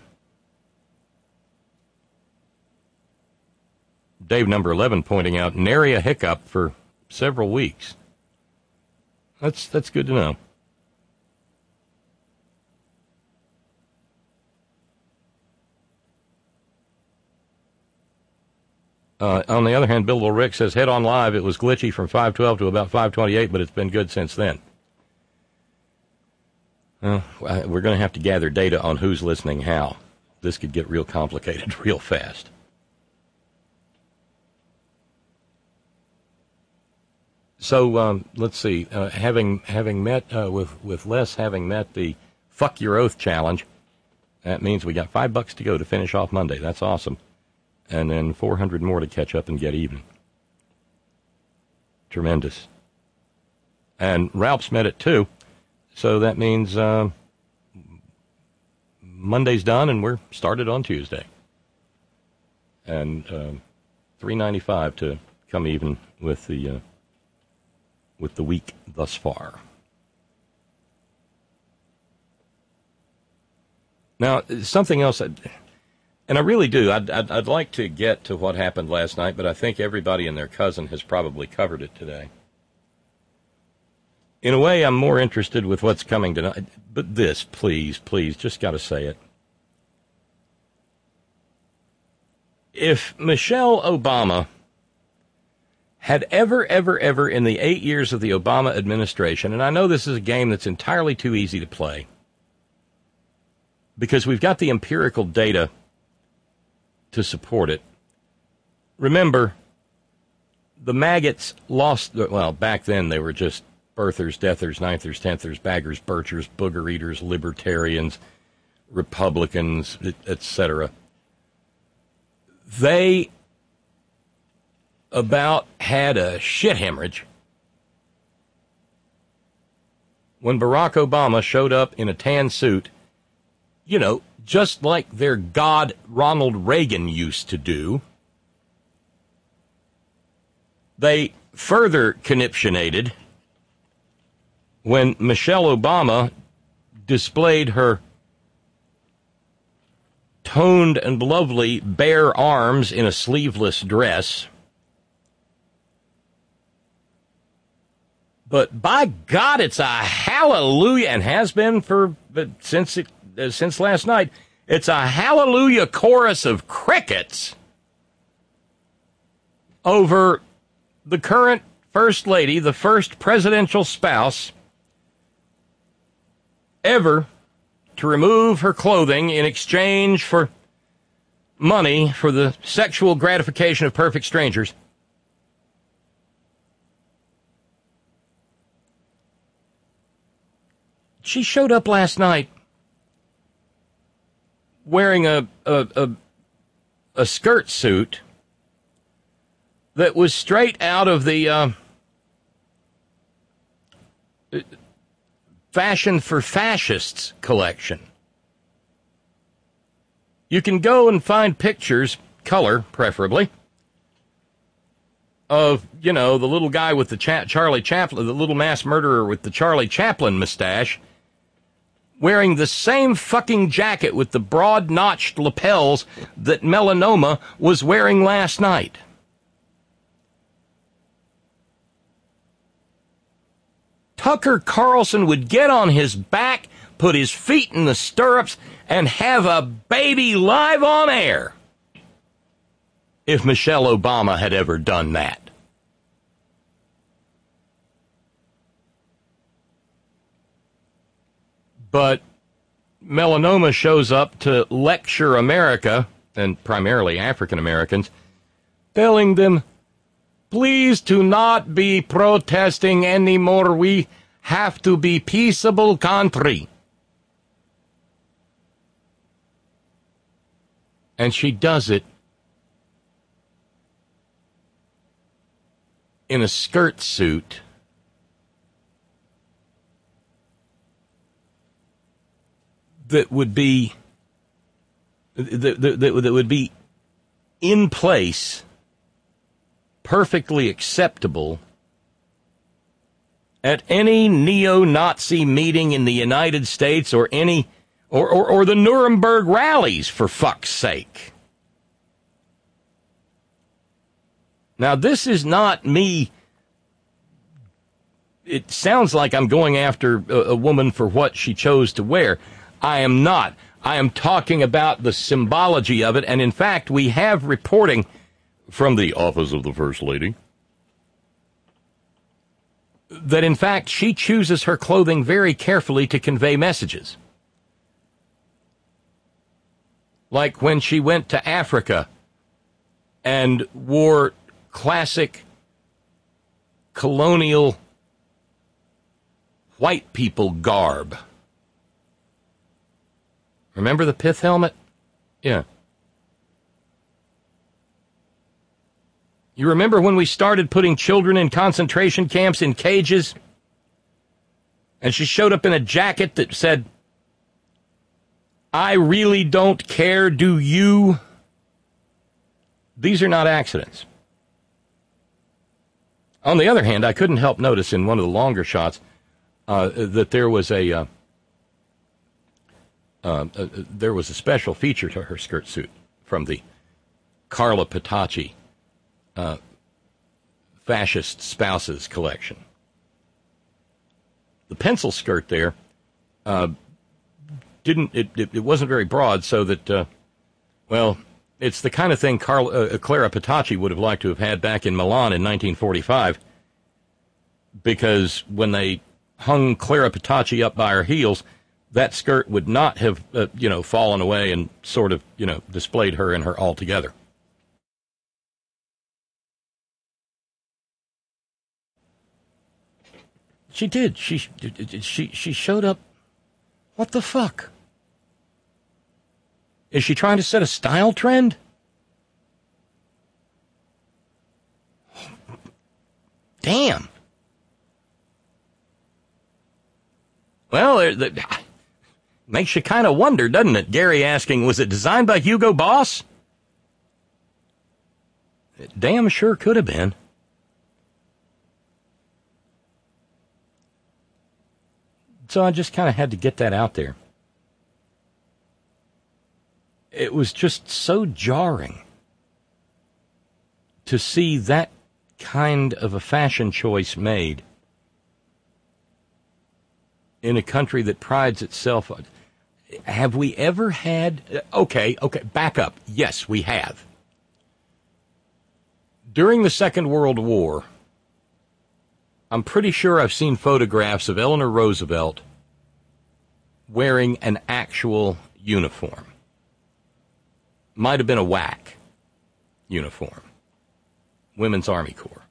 Dave number 11 pointing out, nary a hiccup for several weeks. That's good to know. On the other hand, Bill Rick says, head on live, it was glitchy from 5:12 to about 5:28, but it's been good since then. We're going to have to gather data on who's listening how. This could get real complicated real fast. So let's see. Having met with Les, having met the Fuck Your Oath challenge, that means we got $5 to go to finish off Monday. That's awesome. And then 400 more to catch up and get even. Tremendous. And Ralph's met it too. So that means Monday's done and we're started on Tuesday. And $3.95 to come even with the week thus far. Now, something else, and I really do, I'd like to get to what happened last night, but I think everybody and their cousin has probably covered it today. In a way, I'm more interested with what's coming tonight. But this, please, just got to say it. If Michelle Obama had ever in the 8 years of the Obama administration, and I know this is a game that's entirely too easy to play, because we've got the empirical data to support it. Remember, the maggots lost, well, back then they were just birthers, deathers, ninthers, tenthers, baggers, birchers, booger eaters, libertarians, Republicans, etc. They about had a shit hemorrhage when Barack Obama showed up in a tan suit, you know, just like their god Ronald Reagan used to do. They further conniptionated when Michelle Obama displayed her toned and lovely bare arms in a sleeveless dress. But by God, it's a hallelujah, and has been since last night. It's a hallelujah chorus of crickets over the current First Lady, the first presidential spouse ever to remove her clothing in exchange for money for the sexual gratification of perfect strangers. She showed up last night wearing a skirt suit that was straight out of the Fashion for Fascists collection. You can go and find pictures, color preferably, of, you know, the little guy with the Charlie Chaplin, the little mass murderer with the Charlie Chaplin mustache, wearing the same fucking jacket with the broad-notched lapels that Melanoma was wearing last night. Tucker Carlson would get on his back, put his feet in the stirrups, and have a baby live on air if Michelle Obama had ever done that. But Melanoma shows up to lecture America, and primarily African Americans, telling them, please do not be protesting anymore. We have to be peaceable country. And she does it in a skirt suit that would be in place, perfectly acceptable at any neo-Nazi meeting in the United States or any or the Nuremberg rallies, for fuck's sake. Now, this is not me. It sounds like I'm going after a woman for what she chose to wear. I am not. I am talking about the symbology of it, and in fact, we have reporting from the Office of the First Lady that, in fact, she chooses her clothing very carefully to convey messages. Like when she went to Africa and wore classic colonial white people garb. Remember the pith helmet? Yeah. You remember when we started putting children in concentration camps in cages? And she showed up in a jacket that said, I really don't care, do you? These are not accidents. On the other hand, I couldn't help notice in one of the longer shots that there was a special feature to her skirt suit from the Carla Petacci Fascist Spouses collection. The pencil skirt there it wasn't very broad, so that it's the kind of thing Clara Petacci would have liked to have had back in Milan in 1945, because when they hung Clara Petacci up by her heels, that skirt would not have fallen away and sort of displayed her in her altogether. She did. She showed up. What the fuck? Is she trying to set a style trend? Damn. Well, makes you kind of wonder, doesn't it? Gary asking, was it designed by Hugo Boss? It damn sure could have been. So I just kind of had to get that out there. It was just so jarring to see that kind of a fashion choice made in a country that prides itself on. Have we ever had... Okay, back up. Yes, we have. During the Second World War, I'm pretty sure I've seen photographs of Eleanor Roosevelt wearing an actual uniform. Might have been a WAC uniform. Women's Army Corps.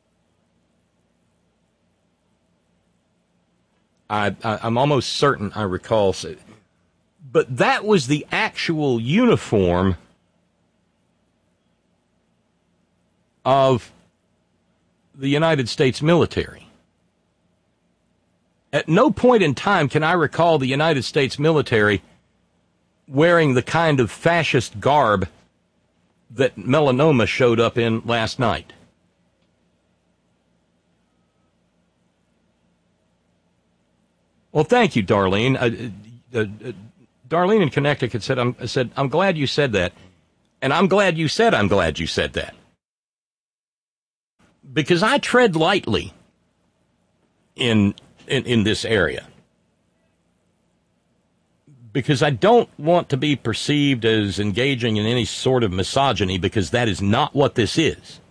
I'm almost certain I recall. But that was the actual uniform of the United States military. At no point in time can I recall the United States military wearing the kind of fascist garb that Melanoma showed up in last night. Well, thank you, Darlene. Darlene in Connecticut said, I'm glad you said that. And I'm glad you said that. Because I tread lightly in this area. Because I don't want to be perceived as engaging in any sort of misogyny, because that is not what this is.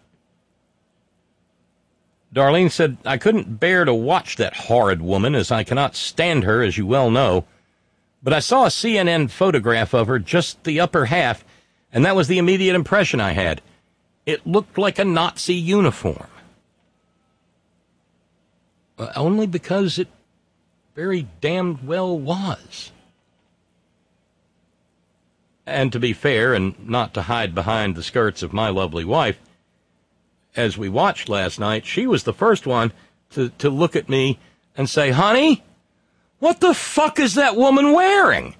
Darlene said, I couldn't bear to watch that horrid woman, as I cannot stand her, as you well know. But I saw a CNN photograph of her, just the upper half, and that was the immediate impression I had. It looked like a Nazi uniform. Only because it very damned well was. And to be fair, and not to hide behind the skirts of my lovely wife, as we watched last night, she was the first one to look at me and say, honey, what the fuck is that woman wearing?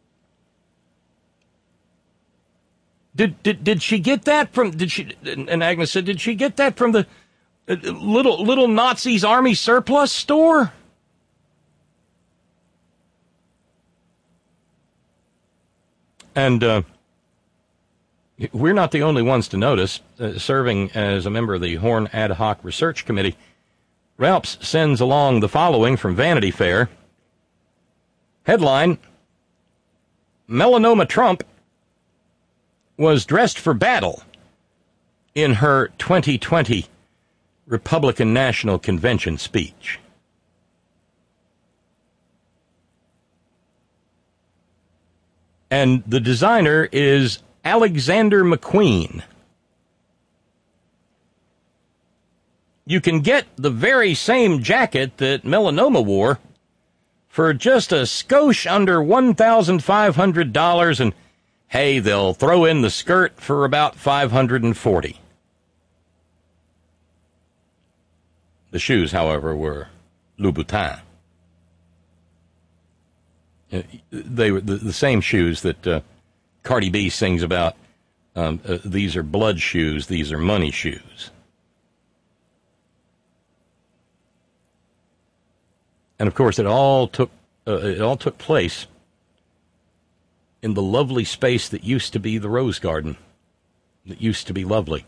Did she get that from, and Agnes said, did she get that from the little Nazis army surplus store? And we're not the only ones to notice. Serving as a member of the Horn Ad Hoc Research Committee, Ralphs sends along the following from Vanity Fair. Headline, Melanoma Trump was dressed for battle in her 2020 Republican National Convention speech. And the designer is Alexander McQueen. You can get the very same jacket that Melanoma wore for just a skosh under $1,500, and hey, they'll throw in the skirt for about $540. The shoes, however, were Louboutin. They were the same shoes that Cardi B sings about. These are blood shoes. These are money shoes. And of course, it all took place in the lovely space that used to be the Rose Garden, that used to be lovely,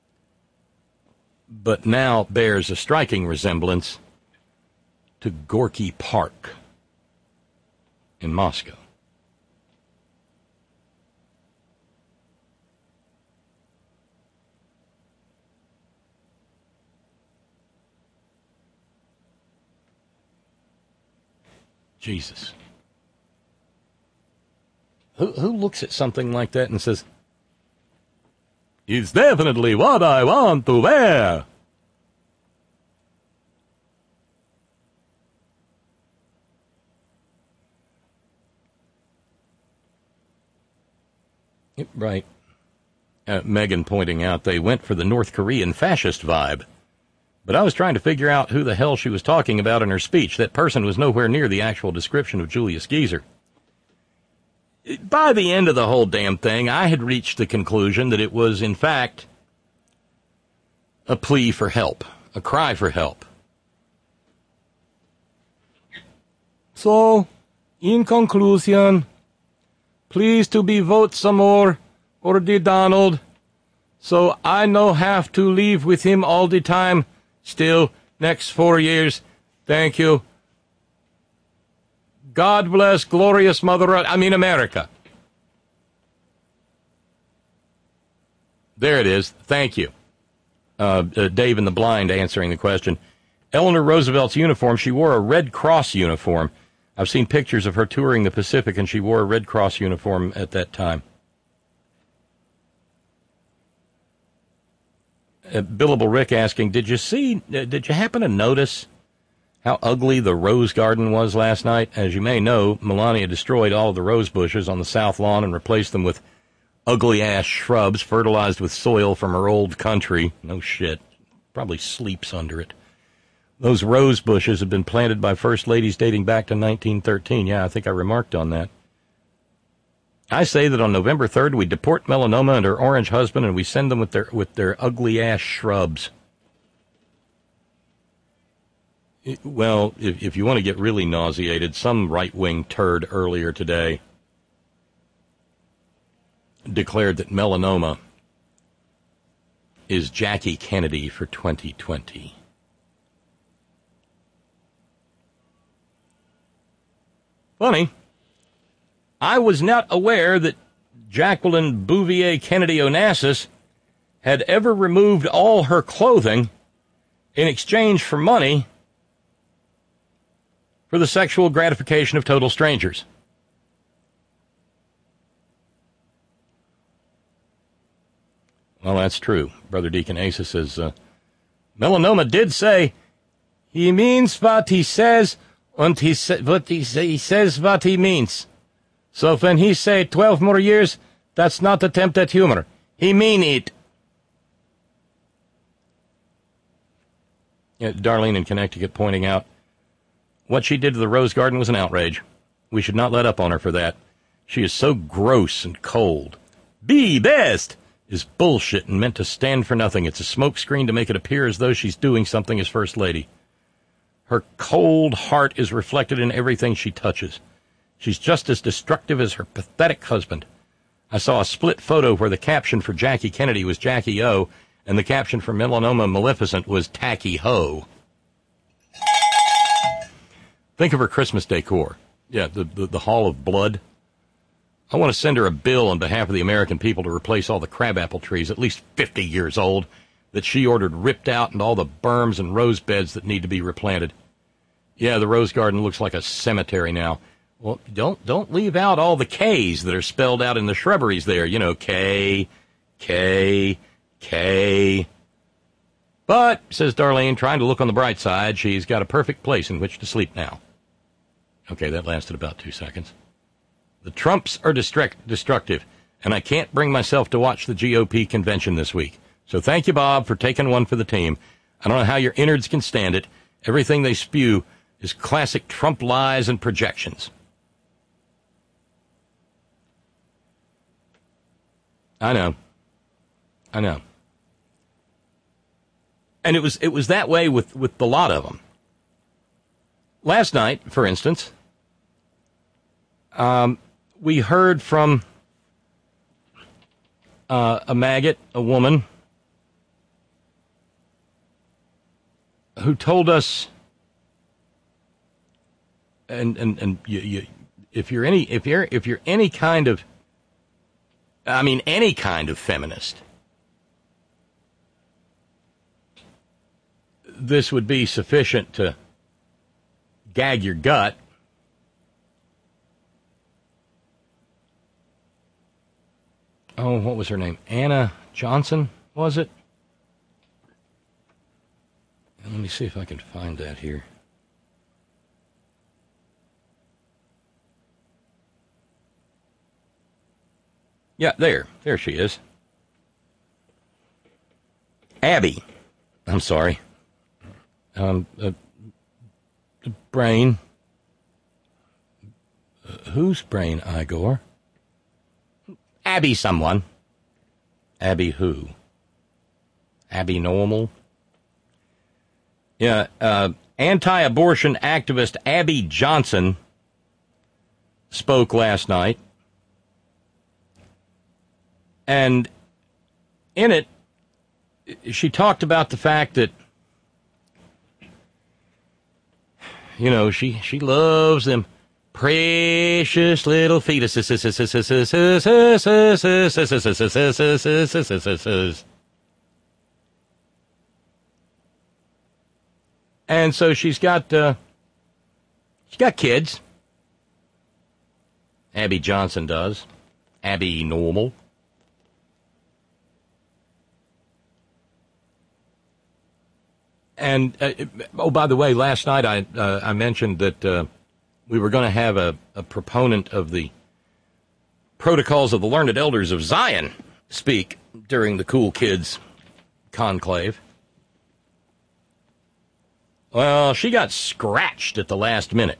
but now bears a striking resemblance to Gorky Park in Moscow. Jesus. Who looks at something like that and says, it's definitely what I want to wear? Right. Megan pointing out they went for the North Korean fascist vibe. But I was trying to figure out who the hell she was talking about in her speech. That person was nowhere near the actual description of Julius Geezer. By the end of the whole damn thing, I had reached the conclusion that it was, in fact, a plea for help, a cry for help. So, in conclusion, please to be vote some more for the Donald, so I no have to live with him all the time, still, next 4 years. Thank you. God bless glorious America. There it is. Thank you. Dave in the Blind answering the question. Eleanor Roosevelt's uniform, she wore a Red Cross uniform. I've seen pictures of her touring the Pacific, and she wore a Red Cross uniform at that time. Billable Rick asking, did you happen to notice how ugly the rose garden was last night? As you may know, Melania destroyed all of the rose bushes on the south lawn and replaced them with ugly-ass shrubs fertilized with soil from her old country. No shit. Probably sleeps under it. Those rose bushes have been planted by first ladies dating back to 1913. Yeah, I think I remarked on that. I say that on November 3rd, we deport Melanoma and her orange husband, and we send them with their ugly-ass shrubs. Well, if you want to get really nauseated, some right-wing turd earlier today declared that melanoma is Jackie Kennedy for 2020. Funny, I was not aware that Jacqueline Bouvier Kennedy Onassis had ever removed all her clothing in exchange for money for the sexual gratification of total strangers. Well, that's true. Brother Deacon Asa says, Melanoma did say, he means what he says, and he says what he means. So when he say 12 more years, that's not attempt at humor. He mean it. Darlene in Connecticut pointing out, what she did to the Rose Garden was an outrage. We should not let up on her for that. She is so gross and cold. Be best is bullshit and meant to stand for nothing. It's a smokescreen to make it appear as though she's doing something as First Lady. Her cold heart is reflected in everything she touches. She's just as destructive as her pathetic husband. I saw a split photo where the caption for Jackie Kennedy was Jackie O, and the caption for Melanoma Maleficent was Tacky Ho. Think of her Christmas decor. Yeah, the Hall of Blood. I want to send her a bill on behalf of the American people to replace all the crabapple trees, at least 50 years old, that she ordered ripped out, and all the berms and rose beds that need to be replanted. Yeah, the Rose Garden looks like a cemetery now. Well, don't leave out all the K's that are spelled out in the shrubberies there. You know, K, K, K. But, says Darlene, trying to look on the bright side, she's got a perfect place in which to sleep now. Okay, that lasted about 2 seconds. The Trumps are destructive, and I can't bring myself to watch the GOP convention this week. So thank you, Bob, for taking one for the team. I don't know how your innards can stand it. Everything they spew is classic Trump lies and projections. I know. And it was that way with the lot of them. Last night, for instance, we heard from a maggot, a woman, who told us, and if you're any kind of, any kind of feminist, this would be sufficient to gag your gut. Oh, what was her name? Anna Johnson, was it? Let me see if I can find that here. Yeah, there she is. Abby. I'm sorry. Brain. Whose brain, Igor? Abby someone. Abby who? Abby Normal? Yeah, anti-abortion activist Abby Johnson spoke last night. And in it, she talked about the fact that, you know, she loves them precious little fetuses. And so she's got kids. Abby Johnson does. Abby Normal. And, oh, by the way, last night I mentioned that we were going to have a proponent of the Protocols of the Learned Elders of Zion speak during the Cool Kids conclave. Well, she got scratched at the last minute.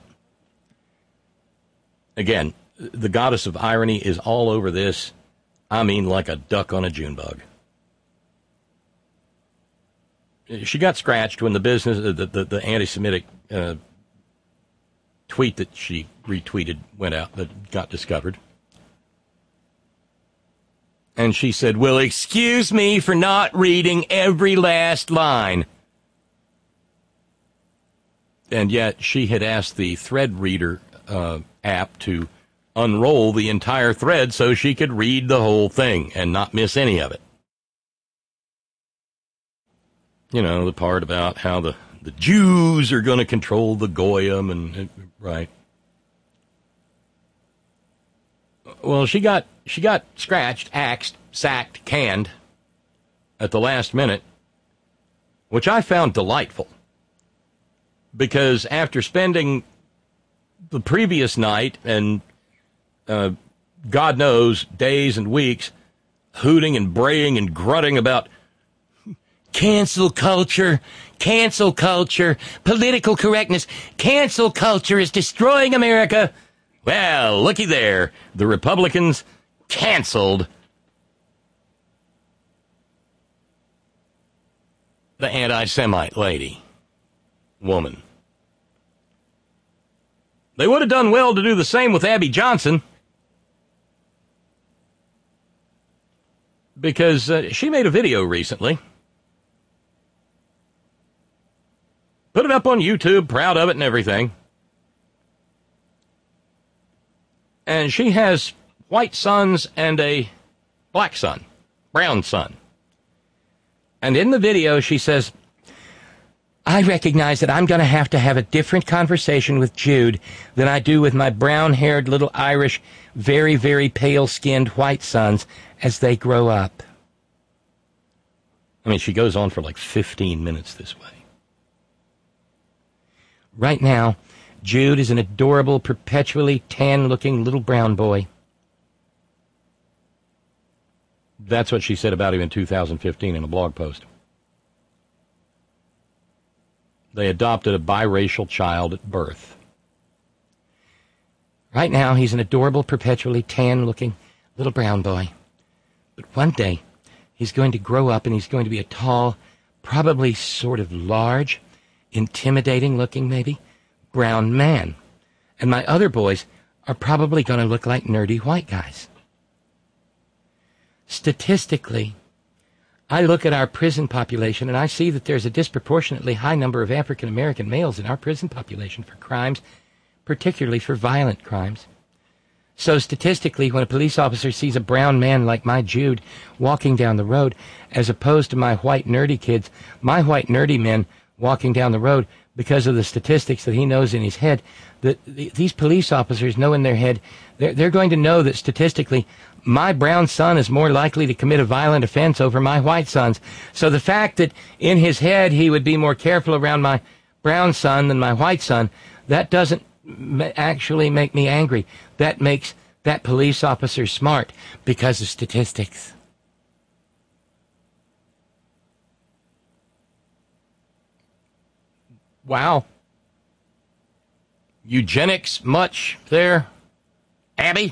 Again, the goddess of irony is all over this. I mean, like a duck on a June bug. She got scratched when the anti-Semitic tweet that she retweeted went out, that got discovered. And she said, well, excuse me for not reading every last line. And yet she had asked the thread reader app to unroll the entire thread so she could read the whole thing and not miss any of it. You know, the part about how the Jews are going to control the Goyim and right. Well, she got scratched, axed, sacked, canned at the last minute, which I found delightful. Because after spending the previous night and God knows days and weeks hooting and braying and grunting about cancel culture, political correctness, cancel culture is destroying America. Well, looky there. The Republicans canceled the anti-Semite woman. They would have done well to do the same with Abby Johnson. Because she made a video recently. Put it up on YouTube, proud of it and everything. And she has white sons and a black son, brown son. And in the video she says, I recognize that I'm going to have a different conversation with Jude than I do with my brown-haired little Irish, very, very pale-skinned white sons as they grow up. I mean, she goes on for like 15 minutes this way. Right now, Jude is an adorable, perpetually tan-looking little brown boy. That's what she said about him in 2015 in a blog post. They adopted a biracial child at birth. Right now, he's an adorable, perpetually tan-looking little brown boy. But one day, he's going to grow up and he's going to be a tall, probably sort of large, intimidating-looking, maybe, brown man. And my other boys are probably going to look like nerdy white guys. Statistically, I look at our prison population and I see that there's a disproportionately high number of African American males in our prison population for crimes, particularly for violent crimes. So statistically, when a police officer sees a brown man like my Jude walking down the road, as opposed to my white nerdy kids, my white nerdy men walking down the road, because of the statistics that he knows in his head, that these police officers know in their head, they're going to know that statistically, my brown son is more likely to commit a violent offense over my white sons. So the fact that in his head he would be more careful around my brown son than my white son, that doesn't actually make me angry. That makes that police officer's smart because of statistics. Wow. Eugenics much there, Abby?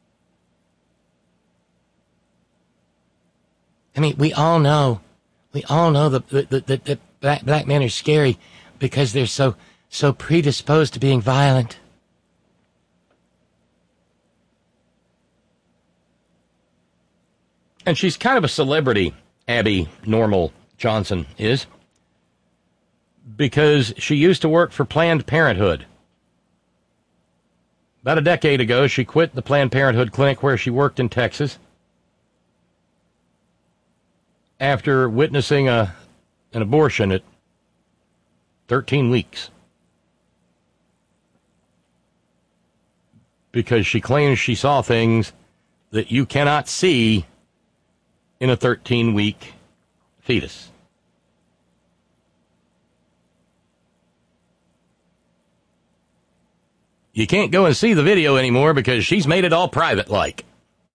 I mean, we all know that black men are scary because they're so predisposed to being violent. And she's kind of a celebrity, Abby Normal Johnson is, because she used to work for Planned Parenthood. About a decade ago, she quit the Planned Parenthood clinic where she worked in Texas after witnessing an abortion at 13 weeks. Because she claims she saw things that you cannot see in a 13-week fetus. You can't go and see the video anymore because she's made it all private-like.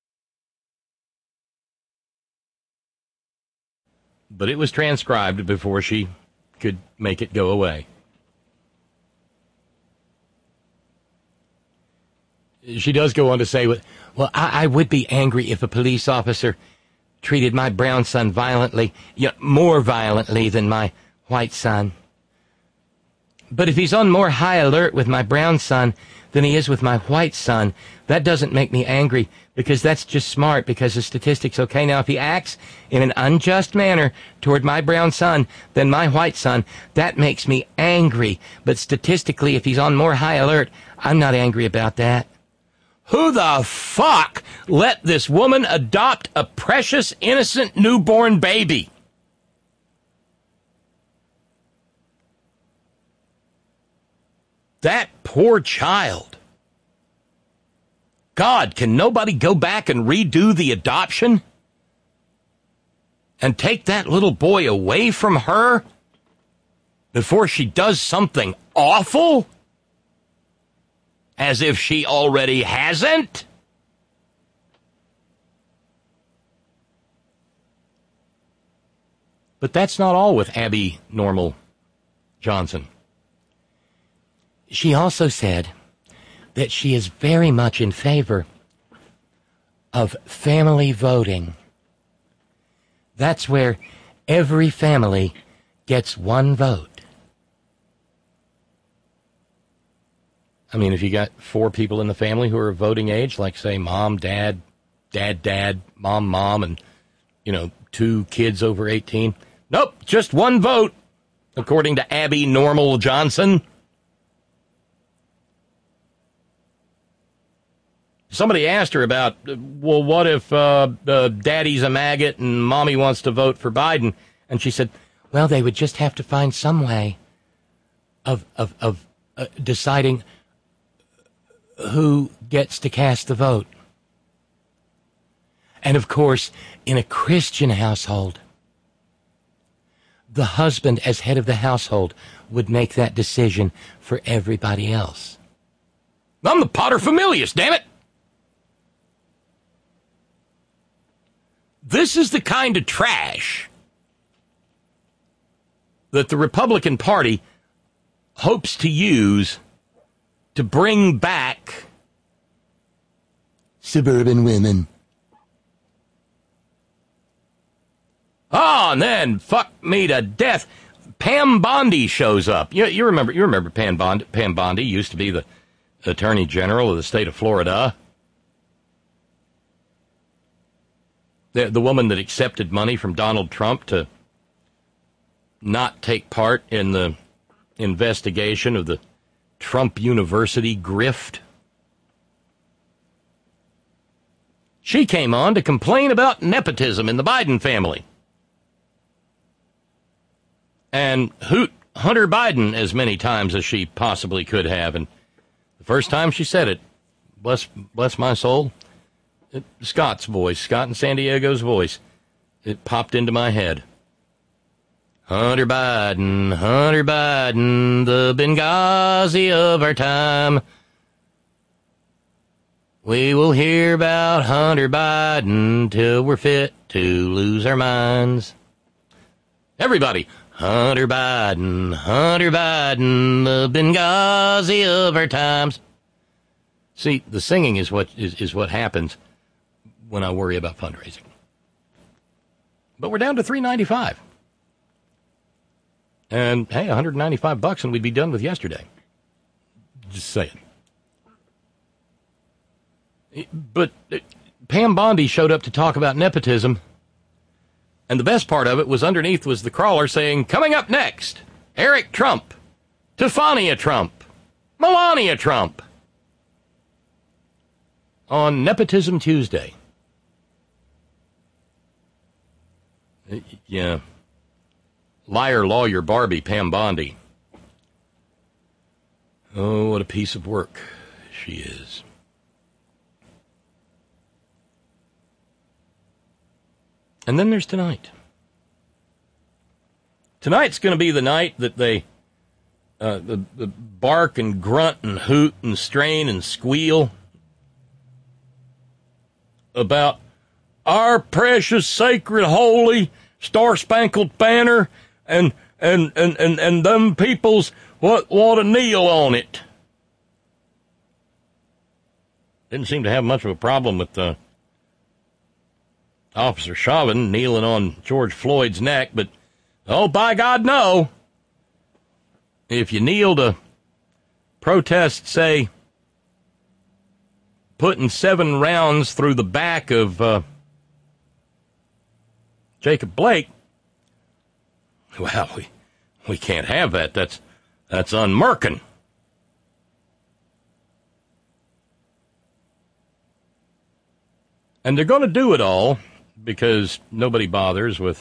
But it was transcribed before she could make it go away. She does go on to say, well, I would be angry if a police officer treated my brown son violently, more violently than my white son. But if he's on more high alert with my brown son than he is with my white son, that doesn't make me angry, because that's just smart, because the statistics. Okay, now if he acts in an unjust manner toward my brown son than my white son, that makes me angry. But statistically, if he's on more high alert, I'm not angry about that. who the fuck let this woman adopt a precious, innocent newborn baby? That poor child. God, can nobody go back and redo the adoption? And take that little boy away from her before she does something awful? As if she already hasn't? But that's not all with Abby Normal Johnson. She also said that she is very much in favor of family voting. That's where every family gets one vote. I mean, if you got 4 people in the family who are of voting age, like, say, mom, dad, dad, mom, and, 2 kids over 18. Nope, just one vote, according to Abby Normal Johnson. Somebody asked her about, well, what if daddy's a maggot and mommy wants to vote for Biden? And she said, well, they would just have to find some way of deciding who gets to cast the vote. And of course, in a Christian household, the husband, as head of the household, would make that decision for everybody else. I'm the paterfamilias, damn it! This is the kind of trash that the Republican Party hopes to use to bring back suburban women. Oh, and then, fuck me to death, Pam Bondi shows up. You remember Pam Bondi? Pam Bondi used to be the Attorney General of the state of Florida. The woman that accepted money from Donald Trump to not take part in the investigation of the Trump University grift. She came on to complain about nepotism in the Biden family and hoot Hunter Biden as many times as she possibly could have. And the first time she said it, bless my soul, Scott's voice, Scott and San Diego's voice, it popped into my head. Hunter Biden, the Benghazi of our time. We will hear about Hunter Biden till we're fit to lose our minds. Everybody, Hunter Biden, the Benghazi of our times. See, the singing is what happens when I worry about fundraising. But we're down to $3.95. And hey, $195 and we'd be done with yesterday. Just saying. But Pam Bondi showed up to talk about nepotism. And the best part of it was underneath was the crawler saying, coming up next, Eric Trump, Tefania Trump, Melania Trump. On Nepotism Tuesday. Yeah. Liar, lawyer, Barbie, Pam Bondi. Oh, what a piece of work she is. And then there's tonight. Tonight's going to be the night that they the bark and grunt and hoot and strain and squeal about our precious, sacred, holy, star-spangled banner and them peoples what want to kneel on it. Didn't seem to have much of a problem with Officer Chauvin kneeling on George Floyd's neck, but, oh, by God, no. If you kneel to protest, say, putting 7 rounds through the back of Jacob Blake, well, we can't have that. That's un-Merkin. And they're going to do it all because nobody bothers with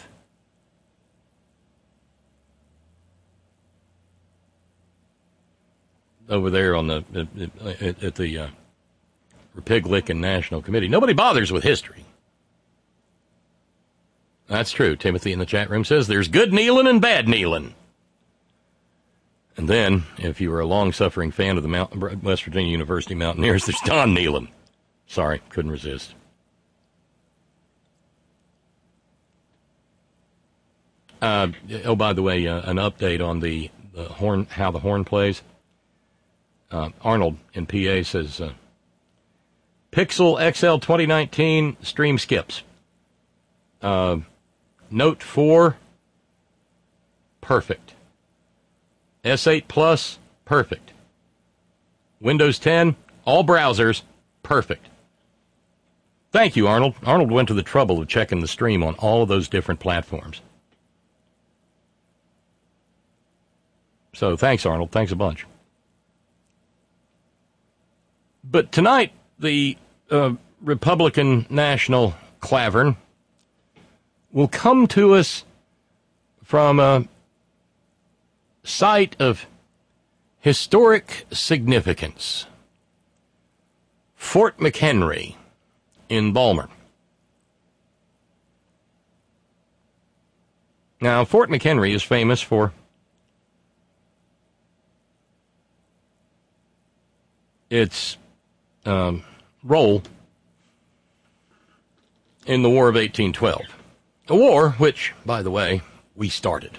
over there on the at the Republican National Committee. Nobody bothers with history. That's true. Timothy in the chat room says there's good kneeling and bad kneeling. And then, if you were a long-suffering fan of the West Virginia University Mountaineers, there's Don kneeling. Sorry, couldn't resist. Oh, by the way, an update on the horn, how the horn plays. Arnold in PA says, Pixel XL 2019 stream skips. Note 4, perfect. S8 Plus, perfect. Windows 10, all browsers, perfect. Thank you, Arnold. Arnold went to the trouble of checking the stream on all of those different platforms. So thanks, Arnold. Thanks a bunch. But tonight, the Republican National Clavern will come to us from a site of historic significance, Fort McHenry in Balmer. Now, Fort McHenry is famous for its role in the War of 1812. A war which, by the way, we started.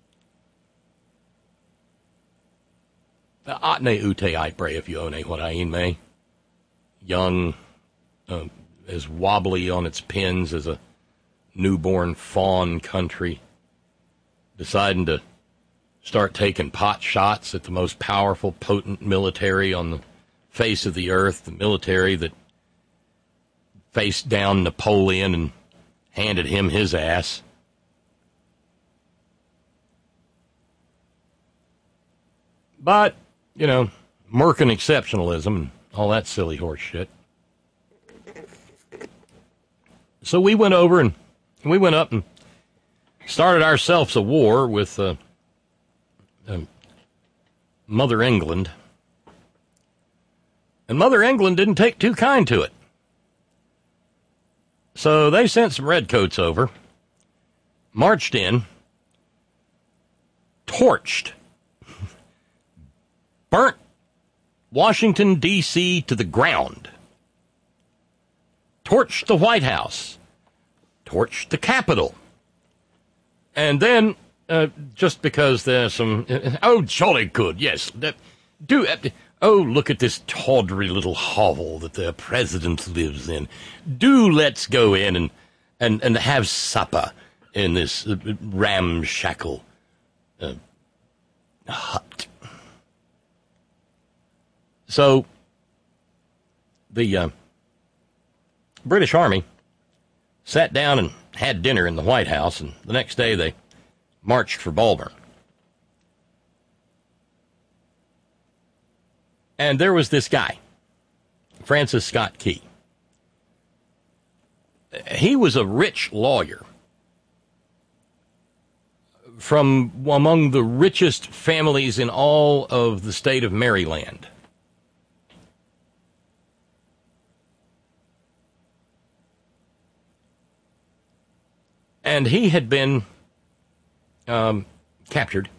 Atne ute ibre, if you one what I may. Young, as wobbly on its pins as a newborn fawn country, deciding to start taking pot shots at the most powerful, potent military on the face of the earth, the military that faced down Napoleon and handed him his ass. But, you know, Merkin exceptionalism and all that silly horse shit. So we went over and we went up and started ourselves a war with Mother England. And Mother England didn't take too kind to it. So they sent some redcoats over, marched in, torched, burnt Washington, D.C. to the ground, torched the White House, torched the Capitol. And then, just because there's some, jolly good, yes, look at this tawdry little hovel that the president lives in. Let's go in and have supper in this ramshackle hut. So, the British Army sat down and had dinner in the White House, and the next day they marched for Baltimore. And there was this guy, Francis Scott Key. He was a rich lawyer from among the richest families in all of the state of Maryland. And he had been captured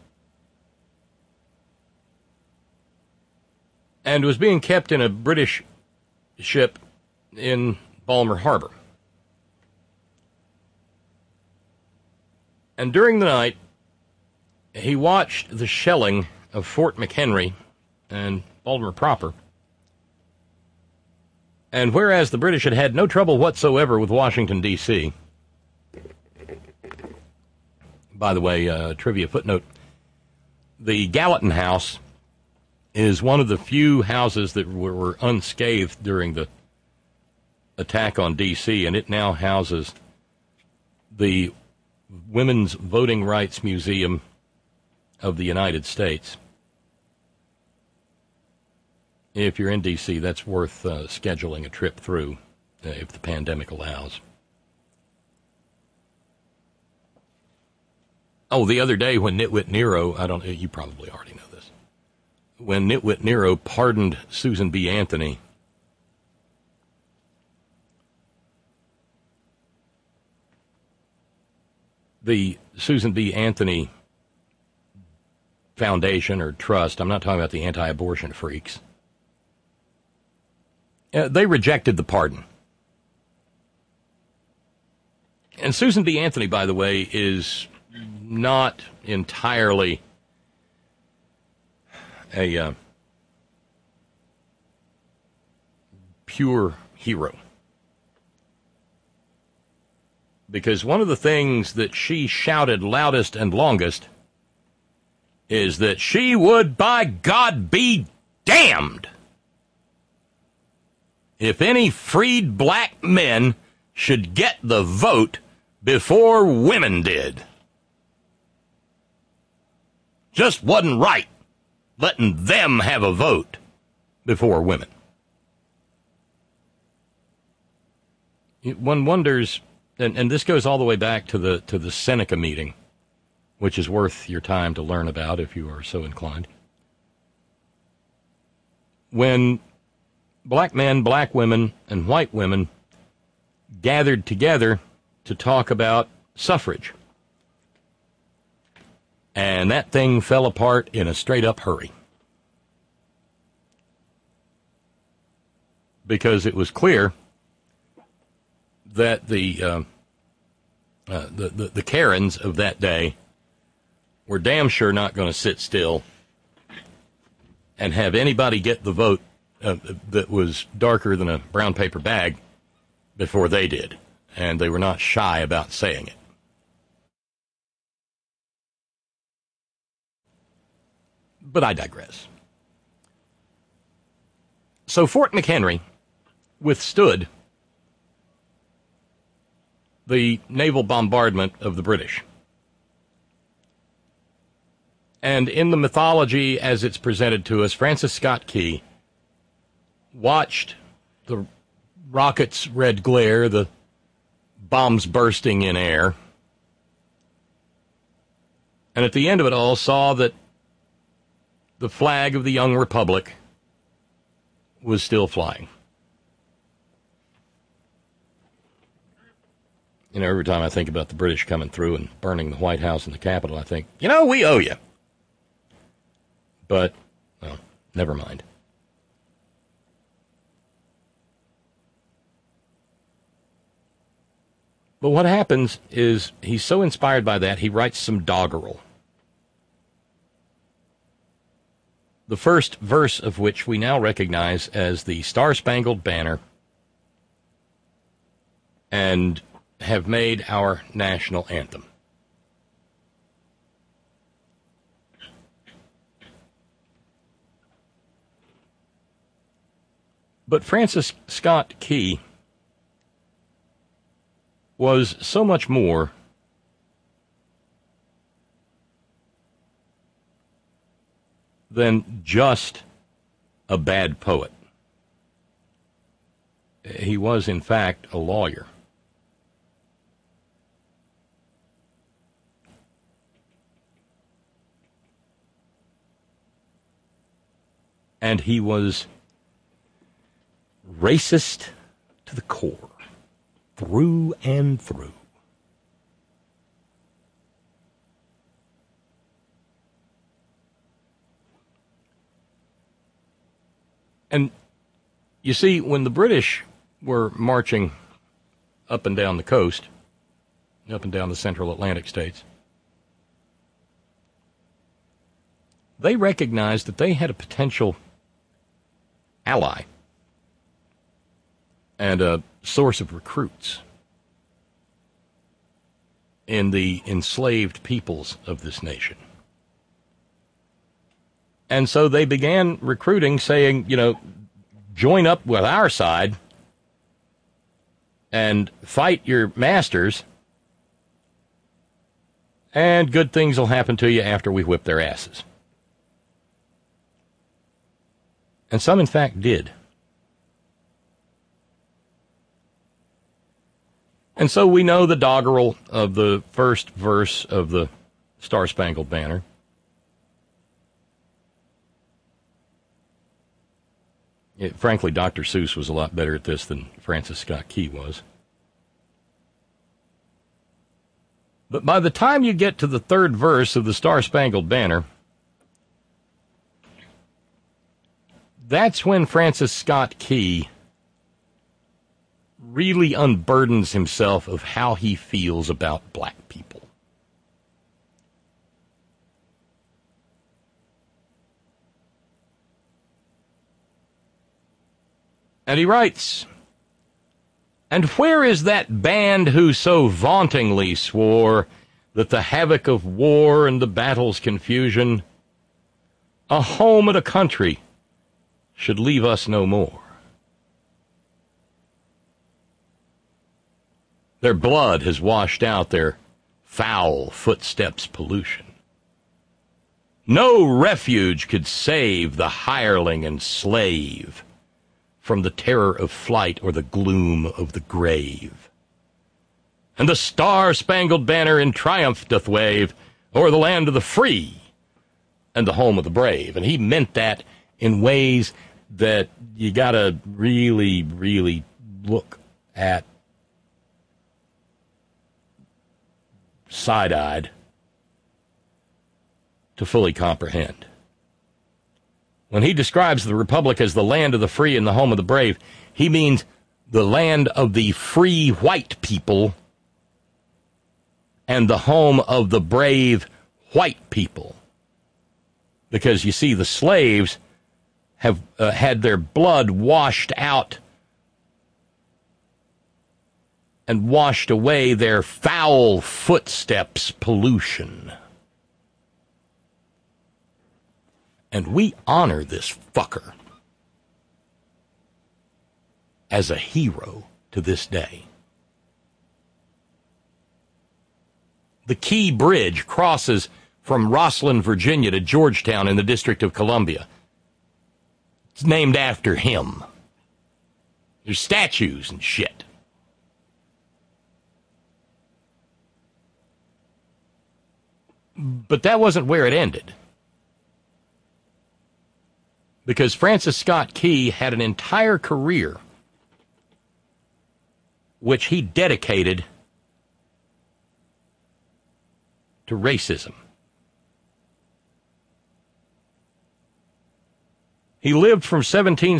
and was being kept in a British ship in Baltimore Harbor. And during the night, he watched the shelling of Fort McHenry and Baltimore proper. And whereas the British had had no trouble whatsoever with Washington, D.C., by the way, trivia footnote, the Gallatin House is one of the few houses that were unscathed during the attack on D.C., and it now houses the Women's Voting Rights Museum of the United States. If you're in D.C., that's worth scheduling a trip through if the pandemic allows. Oh, the other day when Nitwit Nero, you probably already know this, when Nitwit Nero pardoned Susan B. Anthony, the Susan B. Anthony Foundation or Trust, I'm not talking about the anti-abortion freaks, they rejected the pardon. And Susan B. Anthony, by the way, is not entirely a pure hero. Because one of the things that she shouted loudest and longest is that she would, by God, be damned if any freed black men should get the vote before women did. Just wasn't right letting them have a vote before women. One wonders, and this goes all the way back to the Seneca meeting, which is worth your time to learn about if you are so inclined. When black men, black women, and white women gathered together to talk about suffrage. And that thing fell apart in a straight-up hurry. Because it was clear that the Karens of that day were damn sure not going to sit still and have anybody get the vote that was darker than a brown paper bag before they did. And they were not shy about saying it. But I digress. So Fort McHenry withstood the naval bombardment of the British. And in the mythology as it's presented to us, Francis Scott Key watched the rockets' red glare, the bombs bursting in air, and at the end of it all saw that the flag of the young republic was still flying. You know, every time I think about the British coming through and burning the White House and the Capitol, I think, we owe you. But, well, never mind. But what happens is he's so inspired by that, he writes some doggerel. The first verse of which we now recognize as the Star-Spangled Banner and have made our national anthem. But Francis Scott Key was so much more than just a bad poet. He was, in fact, a lawyer. And he was racist to the core, through and through. And you see, when the British were marching up and down the coast, up and down the central Atlantic states, they recognized that they had a potential ally and a source of recruits in the enslaved peoples of this nation. And so they began recruiting, saying, join up with our side and fight your masters, and good things will happen to you after we whip their asses. And some, in fact, did. And so we know the doggerel of the first verse of the Star-Spangled Banner. Frankly, Dr. Seuss was a lot better at this than Francis Scott Key was. But by the time you get to the third verse of the Star-Spangled Banner, that's when Francis Scott Key really unburdens himself of how he feels about black people. And he writes, "And where is that band who so vauntingly swore that the havoc of war and the battle's confusion, a home and a country, should leave us no more? Their blood has washed out their foul footsteps' pollution. No refuge could save the hireling and slave from the terror of flight or the gloom of the grave. And the Star-Spangled Banner in triumph doth wave o'er the land of the free and the home of the brave." And he meant that in ways that you gotta really, really look at side-eyed to fully comprehend. When he describes the Republic as the land of the free and the home of the brave, he means the land of the free white people and the home of the brave white people. Because, you see, the slaves have had their blood washed out and washed away their foul footsteps' pollution. And we honor this fucker as a hero to this day. The Key Bridge crosses from Rosslyn, Virginia to Georgetown in the District of Columbia. It's named after him. There's statues and shit. But that wasn't where it ended. Because Francis Scott Key had an entire career which he dedicated to racism. He lived from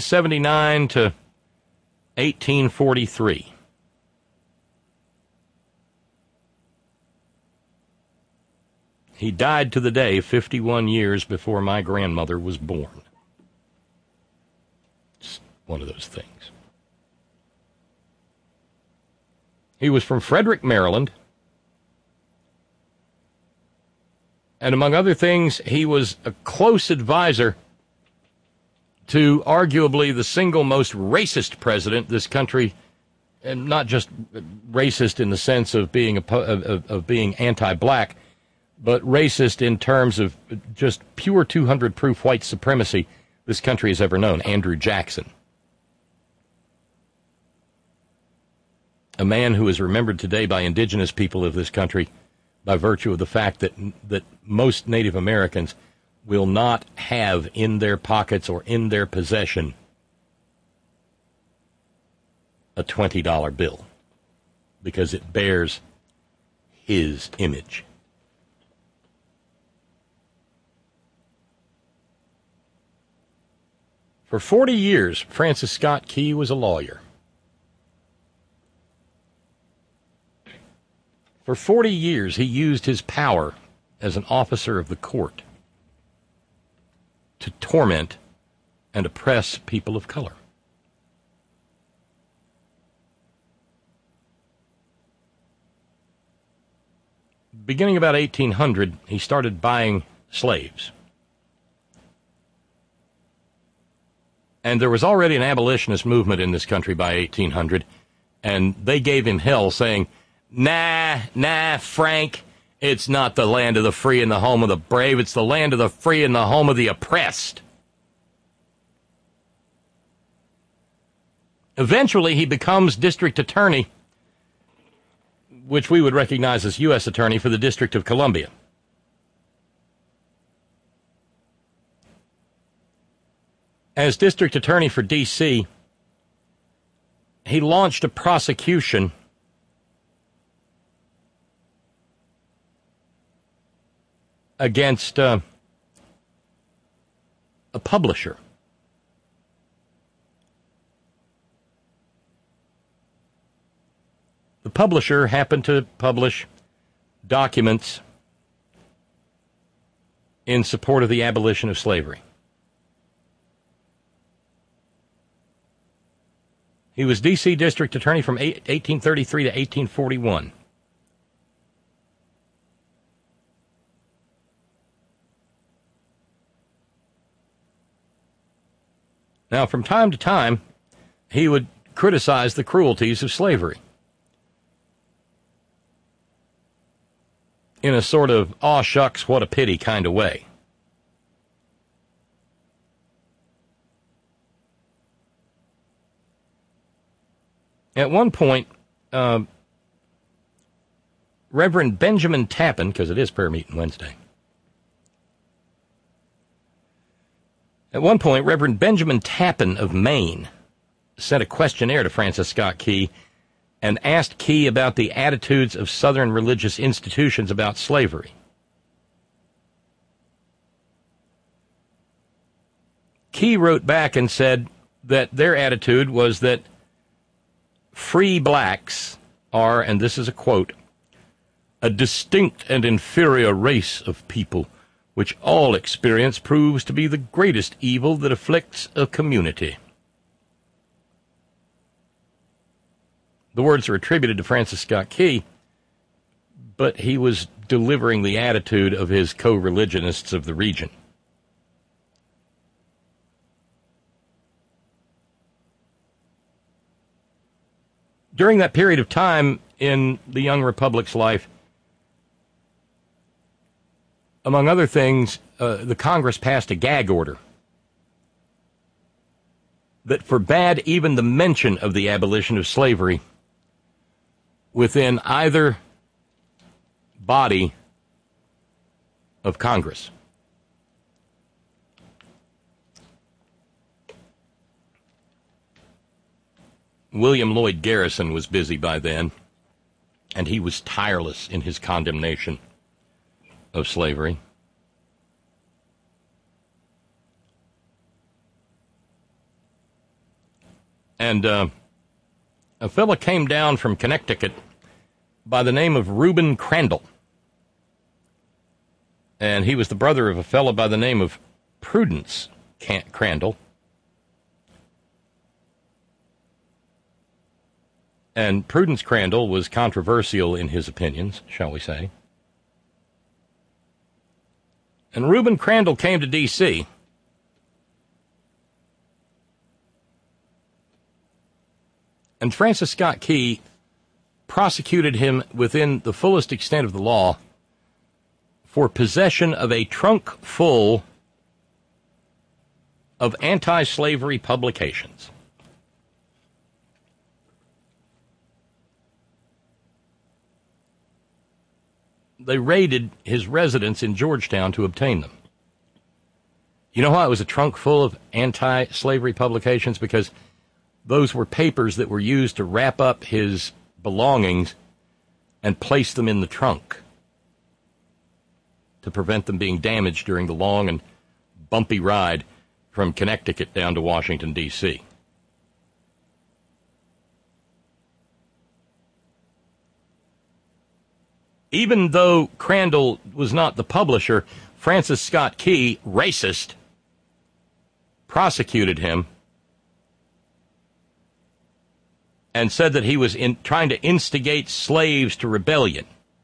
1779 to 1843. He died to the day 51 years before my grandmother was born. It's one of those things. He was from Frederick, Maryland. And among other things, he was a close advisor to arguably the single most racist president this country, and not just racist in the sense of being being anti-black, but racist in terms of just pure 200 proof white supremacy this country has ever known, Andrew Jackson. A man who is remembered today by indigenous people of this country by virtue of the fact that most Native Americans will not have in their pockets or in their possession a $20 bill because it bears his image. For 40 years, Francis Scott Key was a lawyer. For 40 years, he used his power as an officer of the court to torment and oppress people of color. Beginning about 1800, he started buying slaves. And there was already an abolitionist movement in this country by 1800, and they gave him hell saying, Nah, Frank, it's not the land of the free and the home of the brave, it's the land of the free and the home of the oppressed. Eventually, he becomes district attorney, which we would recognize as U.S. attorney for the District of Columbia. As district attorney for D.C., he launched a prosecution against a publisher. The publisher happened to publish documents in support of the abolition of slavery. He was D.C. District Attorney from 1833 to 1841. Now, from time to time, he would criticize the cruelties of slavery in a sort of, aw shucks, what a pity kind of way. At one point, Reverend Benjamin Tappan, because it is prayer meeting Wednesday, at one point, Reverend Benjamin Tappan of Maine sent a questionnaire to Francis Scott Key and asked Key about the attitudes of Southern religious institutions about slavery. Key wrote back and said that their attitude was that free blacks are, and this is a quote, a distinct and inferior race of people, which all experience proves to be the greatest evil that afflicts a community. The words are attributed to Francis Scott Key, but he was delivering the attitude of his co-religionists of the region. During that period of time in the young republic's life, among other things, the Congress passed a gag order that forbade even the mention of the abolition of slavery within either body of Congress. William Lloyd Garrison was busy by then, and he was tireless in his condemnation of slavery. And a fellow came down from Connecticut by the name of Reuben Crandall. And he was the brother of a fellow by the name of Prudence Crandall. And Prudence Crandall was controversial in his opinions, shall we say. And Reuben Crandall came to D.C. And Francis Scott Key prosecuted him within the fullest extent of the law for possession of a trunk full of anti-slavery publications. They raided his residence in Georgetown to obtain them. You know why it was a trunk full of anti-slavery publications? Because those were papers that were used to wrap up his belongings and place them in the trunk to prevent them being damaged during the long and bumpy ride from Connecticut down to Washington, D.C. Even though Crandall was not the publisher, Francis Scott Key, racist, prosecuted him and said that he was trying to instigate slaves to rebellion.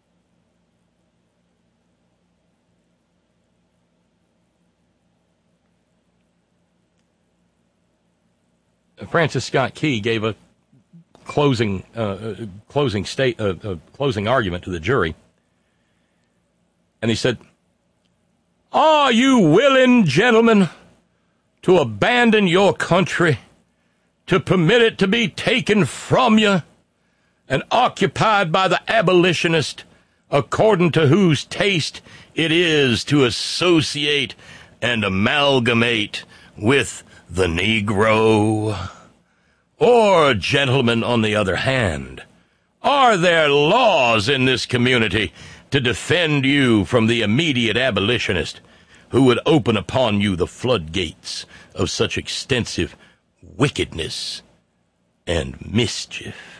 Francis Scott Key gave a closing argument to the jury, and he said, "Are you willing, gentlemen, to abandon your country, to permit it to be taken from you and occupied by the abolitionist, according to whose taste it is to associate and amalgamate with the Negro? Or, gentlemen, on the other hand, are there laws in this community to defend you from the immediate abolitionist who would open upon you the floodgates of such extensive wickedness and mischief?"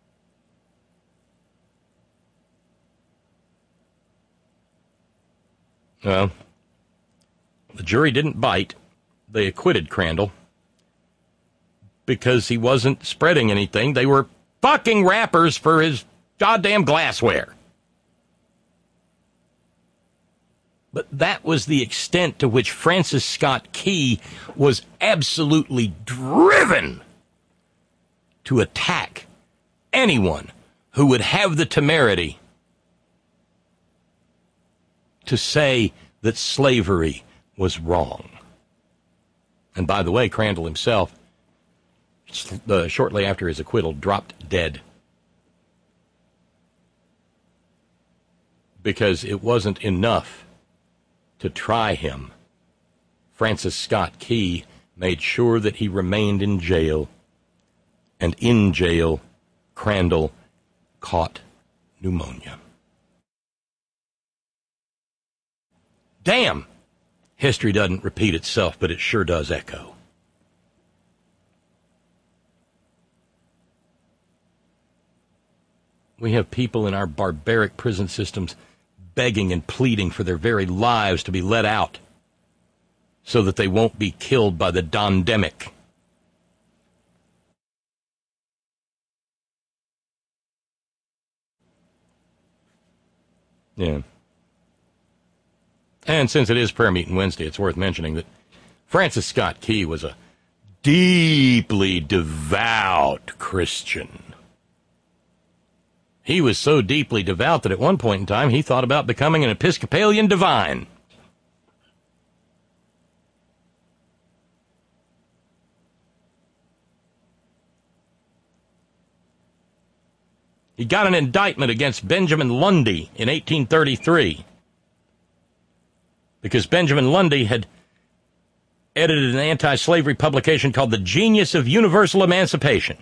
Well, the jury didn't bite. They acquitted Crandall because he wasn't spreading anything. They were fucking wrappers for his goddamn glassware. But that was the extent to which Francis Scott Key was absolutely driven to attack anyone who would have the temerity to say that slavery was wrong. And by the way, Crandall himself, shortly after his acquittal, dropped dead. Because it wasn't enough to try him. Francis Scott Key made sure that he remained in jail. And in jail, Crandall caught pneumonia. Damn! History doesn't repeat itself, but it sure does echo. We have people in our barbaric prison systems begging and pleading for their very lives to be let out so that they won't be killed by the Dondemic. Yeah. And since it is Prayer Meeting Wednesday, it's worth mentioning that Francis Scott Key was a deeply devout Christian. He was so deeply devout that at one point in time he thought about becoming an Episcopalian divine. He got an indictment against Benjamin Lundy in 1833 because Benjamin Lundy had edited an anti-slavery publication called The Genius of Universal Emancipation.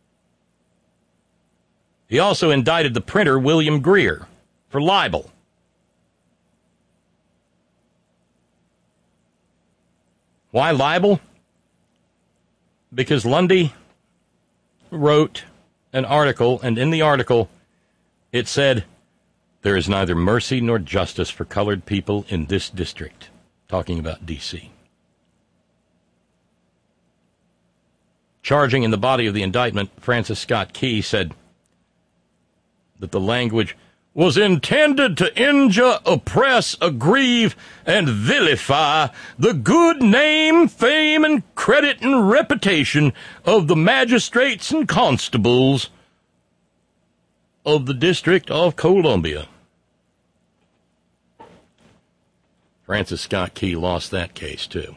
He also indicted the printer William Greer for libel. Why libel? Because Lundy wrote an article, and in the article it said, There is neither mercy nor justice for colored people in this district. Talking about D.C. Charging in the body of the indictment, Francis Scott Key said that the language was intended to injure, oppress, aggrieve, and vilify the good name, fame, and credit and reputation of the magistrates and constables of the District of Columbia. Francis Scott Key lost that case, too.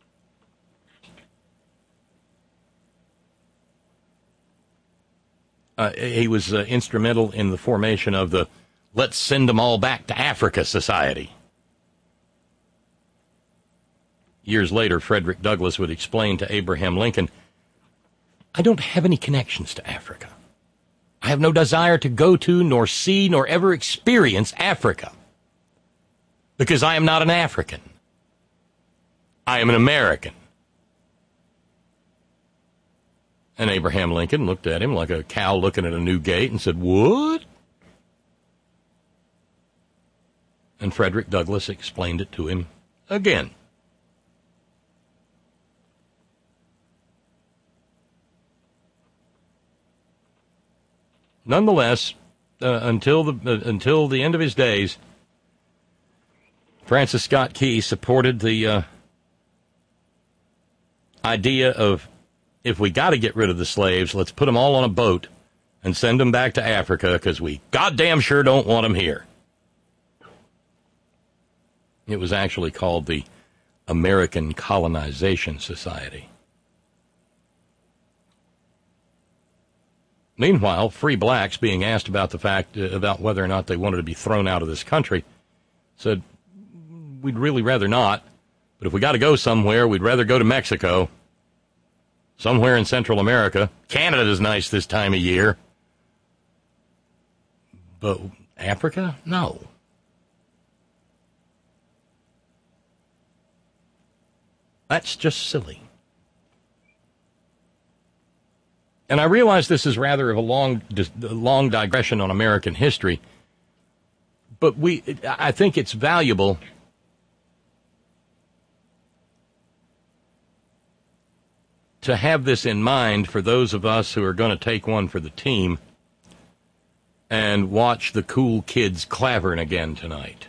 He was instrumental in the formation of the Let's Send Them All Back to Africa Society. Years later, Frederick Douglass would explain to Abraham Lincoln, I don't have any connections to Africa. I have no desire to go to, nor see, nor ever experience Africa, because I am not an African. I am an American. And Abraham Lincoln looked at him like a cow looking at a new gate and said, what? And Frederick Douglass explained it to him again. Nonetheless, until the end of his days, Francis Scott Key supported the idea of, if we got to get rid of the slaves, let's put them all on a boat and send them back to Africa, because we goddamn sure don't want them here. It was actually called the American Colonization Society. Meanwhile, free blacks, being asked about the fact about whether or not they wanted to be thrown out of this country, said, we'd really rather not, but if we got to go somewhere, we'd rather go to Mexico, somewhere in Central America. Canada's nice this time of year. But Africa? No. That's just silly. And I realize this is rather of a long digression on American history, but I think it's valuable to have this in mind for those of us who are going to take one for the team and watch the cool kids clavering again tonight.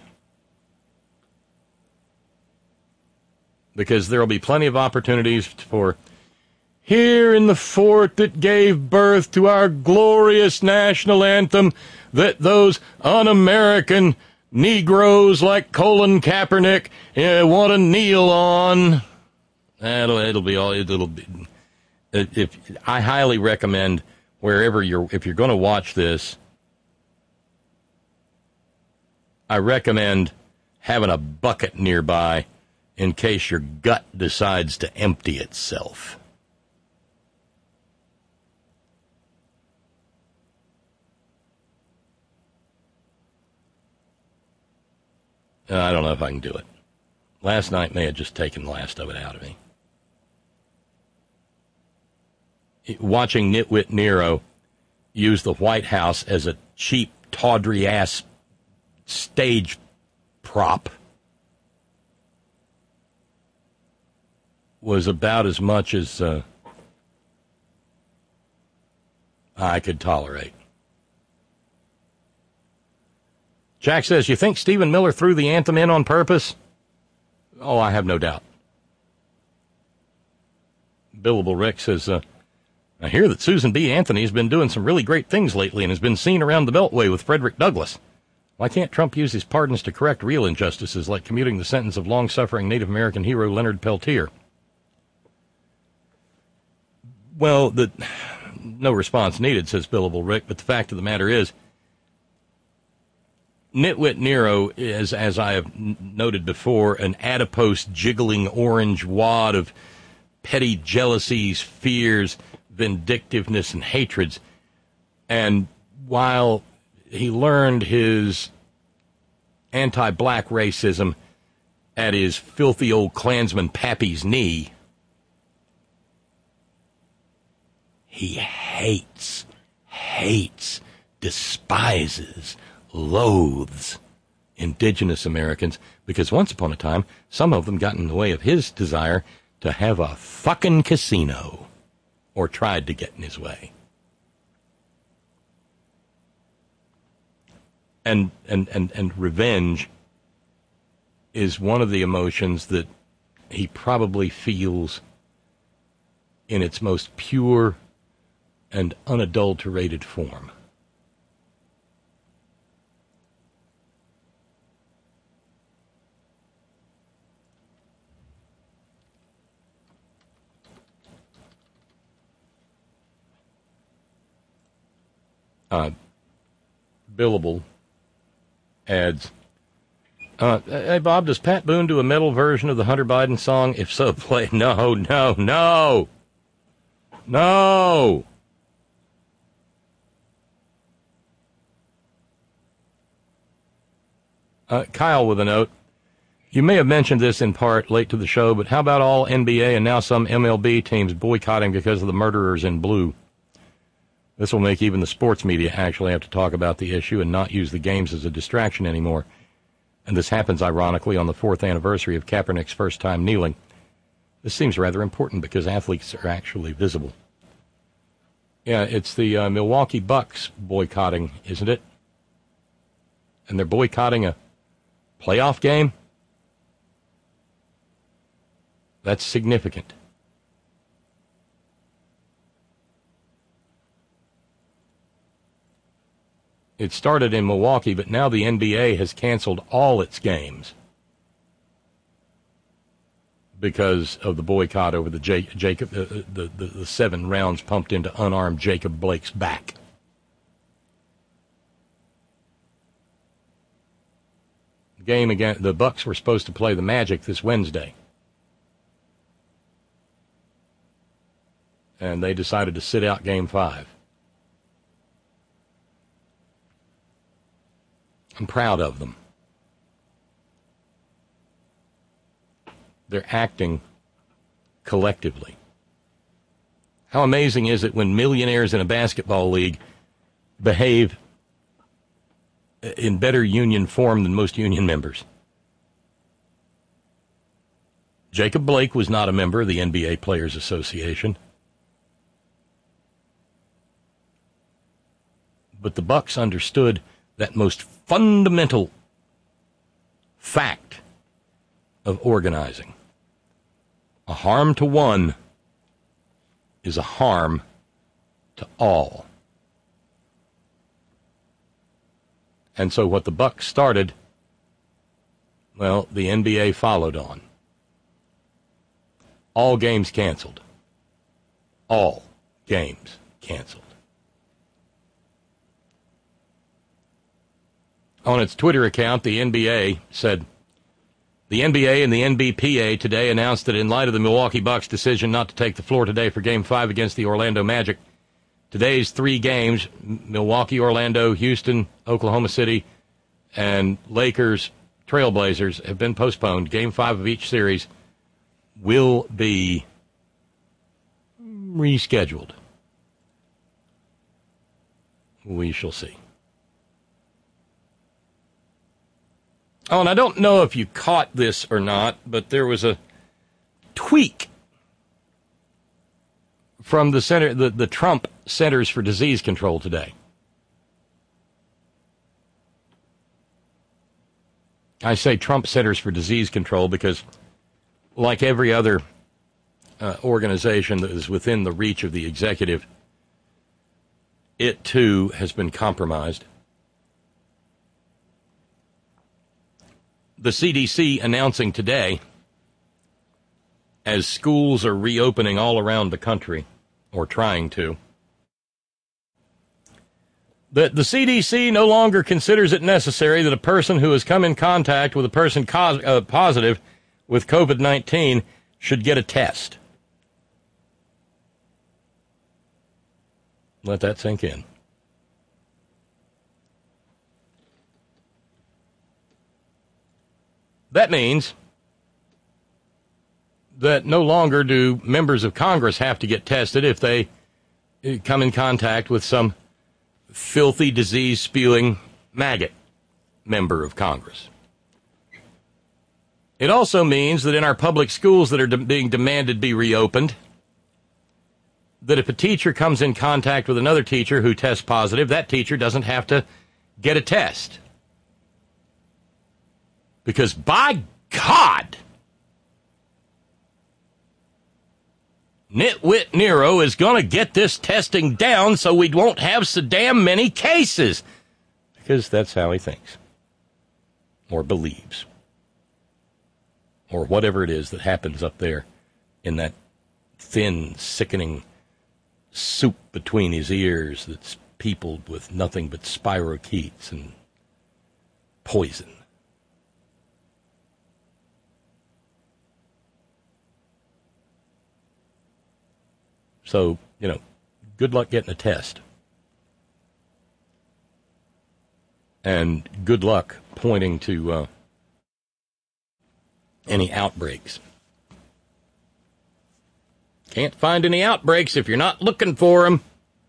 Because there will be plenty of opportunities for, here in the fort that gave birth to our glorious national anthem, that those un-American Negroes like Colin Kaepernick want to kneel on. It'll be. I highly recommend wherever if you're going to watch this, I recommend having a bucket nearby in case your gut decides to empty itself. I don't know if I can do it. Last night may have just taken the last of it out of me. Watching Nitwit Nero use the White House as a cheap, tawdry-ass stage prop was about as much as I could tolerate. Jack says, you think Stephen Miller threw the anthem in on purpose? Oh, I have no doubt. Billable Rick says, I hear that Susan B. Anthony has been doing some really great things lately and has been seen around the Beltway with Frederick Douglass. Why can't Trump use his pardons to correct real injustices like commuting the sentence of long-suffering Native American hero Leonard Peltier? Well, no response needed, says Billable Rick, but the fact of the matter is, Nitwit Nero is, as I have noted before, an adipose, jiggling orange wad of petty jealousies, fears, vindictiveness, and hatreds. And while he learned his anti-black racism at his filthy old Klansman Pappy's knee, he hates, despises, loathes indigenous Americans because once upon a time, some of them got in the way of his desire to have a fucking casino, or tried to get in his way. And revenge is one of the emotions that he probably feels in its most pure and unadulterated form. Billable adds, hey, Bob, does Pat Boone do a metal version of the Hunter Biden song? If so, play. No. Kyle with a note. You may have mentioned this in part late to the show, but how about all NBA and now some MLB teams boycotting because of the murderers in blue? This will make even the sports media actually have to talk about the issue and not use the games as a distraction anymore. And this happens, ironically, on the 4th anniversary of Kaepernick's first time kneeling. This seems rather important because athletes are actually visible. Yeah, it's the Milwaukee Bucks boycotting, isn't it? And they're boycotting a playoff game? That's significant. It started in Milwaukee, but now the NBA has canceled all its games because of the boycott over the the 7 rounds pumped into unarmed Jacob Blake's back. The game again. The Bucks were supposed to play the Magic this Wednesday, and they decided to sit out Game 5. I'm proud of them. They're acting collectively. How amazing is it when millionaires in a basketball league behave in better union form than most union members? Jacob Blake was not a member of the NBA Players Association. But the Bucks understood that most fundamental fact of organizing. A harm to one is a harm to all. And so what the Bucks started, well, the NBA followed on. All games canceled. All games canceled. On its Twitter account, the NBA said, the NBA and the NBPA today announced that in light of the Milwaukee Bucks' decision not to take the floor today for Game 5 against the Orlando Magic, today's 3 games, Milwaukee, Orlando, Houston, Oklahoma City, and Lakers, Trailblazers, have been postponed. Game 5 of each series will be rescheduled. We shall see. Oh, and I don't know if you caught this or not, but there was a tweak from the Trump Centers for Disease Control today. I say Trump Centers for Disease Control because, like every other organization that is within the reach of the executive, it too has been compromised. The CDC announcing today, as schools are reopening all around the country, or trying to, that the CDC no longer considers it necessary that a person who has come in contact with a person positive with COVID-19 should get a test. Let that sink in. That means that no longer do members of Congress have to get tested if they come in contact with some filthy, disease-spewing maggot member of Congress. It also means that in our public schools that are being demanded be reopened, that if a teacher comes in contact with another teacher who tests positive, that teacher doesn't have to get a test. Because by God, Nitwit Nero is going to get this testing down so we won't have so damn many cases. Because that's how he thinks. Or believes. Or whatever it is that happens up there in that thin, sickening soup between his ears that's peopled with nothing but spirochetes and poison. So, good luck getting a test. And good luck pointing to any outbreaks. Can't find any outbreaks if you're not looking for them.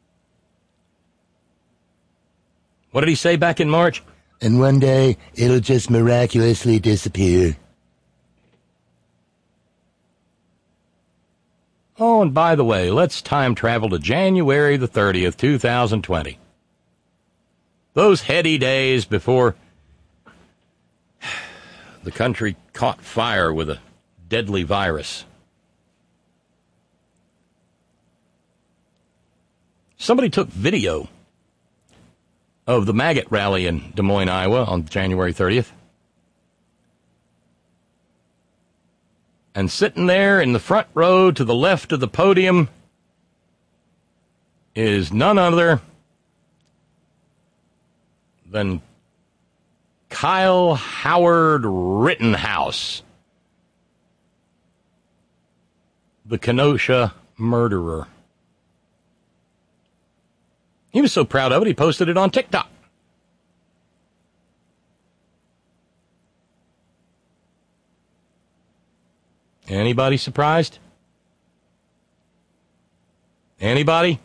What did he say back in March? And one day, it'll just miraculously disappear. Oh, and by the way, let's time travel to January the 30th, 2020. Those heady days before the country caught fire with a deadly virus. Somebody took video of the maggot rally in Des Moines, Iowa on January 30th. And sitting there in the front row to the left of the podium is none other than Kyle Howard Rittenhouse, the Kenosha murderer. He was so proud of it, he posted it on TikTok. Anybody surprised? Anybody?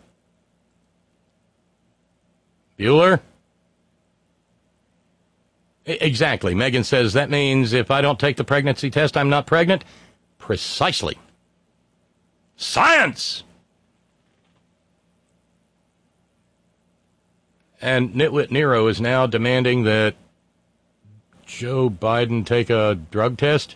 Bueller? Exactly. Megan says, that means if I don't take the pregnancy test, I'm not pregnant? Precisely. Science! And Nitwit Nero is now demanding that Joe Biden take a drug test?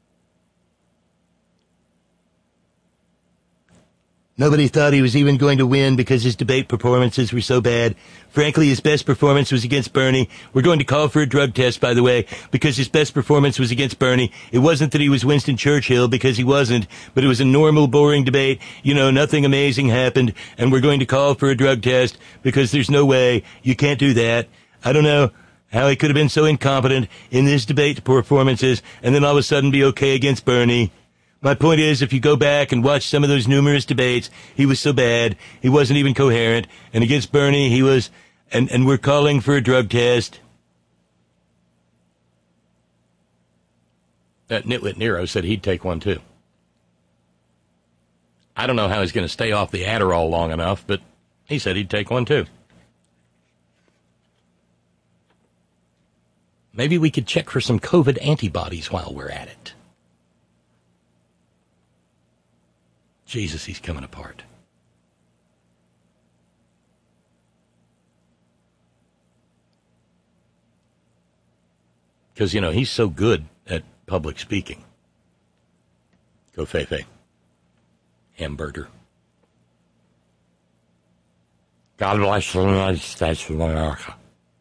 Nobody thought he was even going to win because his debate performances were so bad. Frankly, his best performance was against Bernie. We're going to call for a drug test, by the way, because his best performance was against Bernie. It wasn't that he was Winston Churchill, because he wasn't, but it was a normal, boring debate. Nothing amazing happened, and we're going to call for a drug test because there's no way. You can't do that. I don't know how he could have been so incompetent in his debate performances and then all of a sudden be okay against Bernie. My point is, if you go back and watch some of those numerous debates, he was so bad, he wasn't even coherent, and against Bernie, he was, and we're calling for a drug test. That Nitwit Nero said he'd take one, too. I don't know how he's going to stay off the Adderall long enough, but he said he'd take one, too. Maybe we could check for some COVID antibodies while we're at it. Jesus, he's coming apart. Because, he's so good at public speaking. Go Feifei. Hamburger. God bless the United States of America.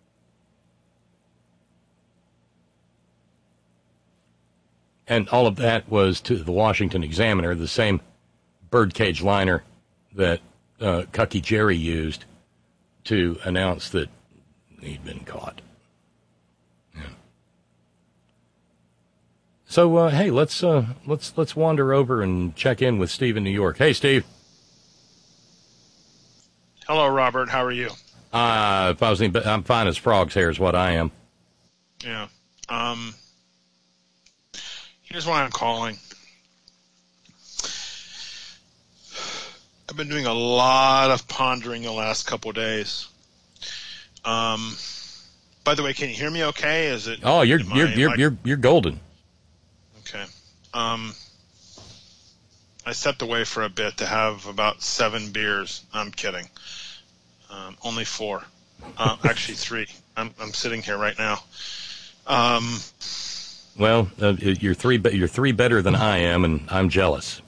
And all of that was to the Washington Examiner, the same birdcage liner that Cucky Jerry used to announce that he'd been caught. Yeah. So hey, let's wander over and check in with Steve in New York. Hey, Steve. Hello, Robert. How are you? I'm fine as frog's hair is what I am. Yeah. Here's why I'm calling. I've been doing a lot of pondering the last couple of days. By the way, can you hear me okay? Is it? Oh, you're am I- you're golden. Okay. I stepped away for a bit to have about 7 beers. I'm kidding. Only 4. Actually 3. I'm sitting here right now. Well, you're three better than I am, and I'm jealous.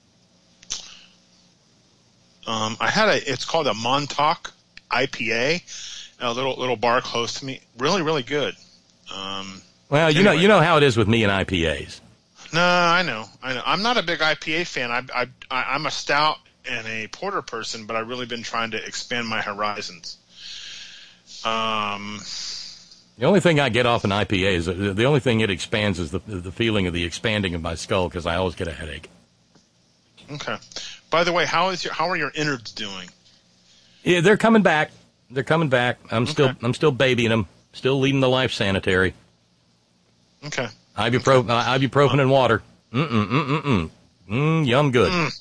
I had it's called a Montauk IPA, a little bar close to me. Really, really good. Well, Anyway. you know how it is with me and IPAs. No, I know. I'm not a big IPA fan. I'm a stout and a porter person, but I've really been trying to expand my horizons. The only thing I get off an IPA is the only thing it expands is the feeling of the expanding of my skull because I always get a headache. Okay. By the way, how are your innards doing? Yeah, they're coming back. They're coming back. I'm still babying them. Still leading the life sanitary. Okay. Ibuprofen and water. Yum good.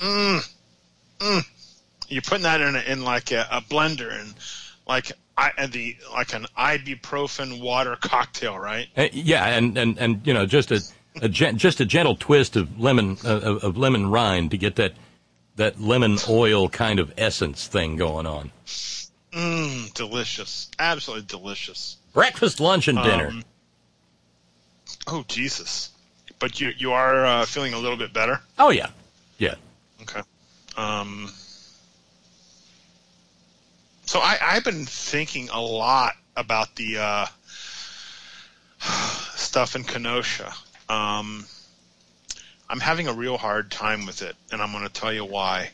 You're putting that in like a blender and like an ibuprofen water cocktail, right? Yeah, and you know just a gentle twist of lemon rind to get that lemon oil kind of essence thing going on. Delicious. Absolutely delicious. Breakfast, lunch, and dinner. Oh, Jesus. But you are feeling a little bit better? Oh, yeah. Yeah. Okay. So I've been thinking a lot about the stuff in Kenosha. I'm having a real hard time with it, and I'm going to tell you why.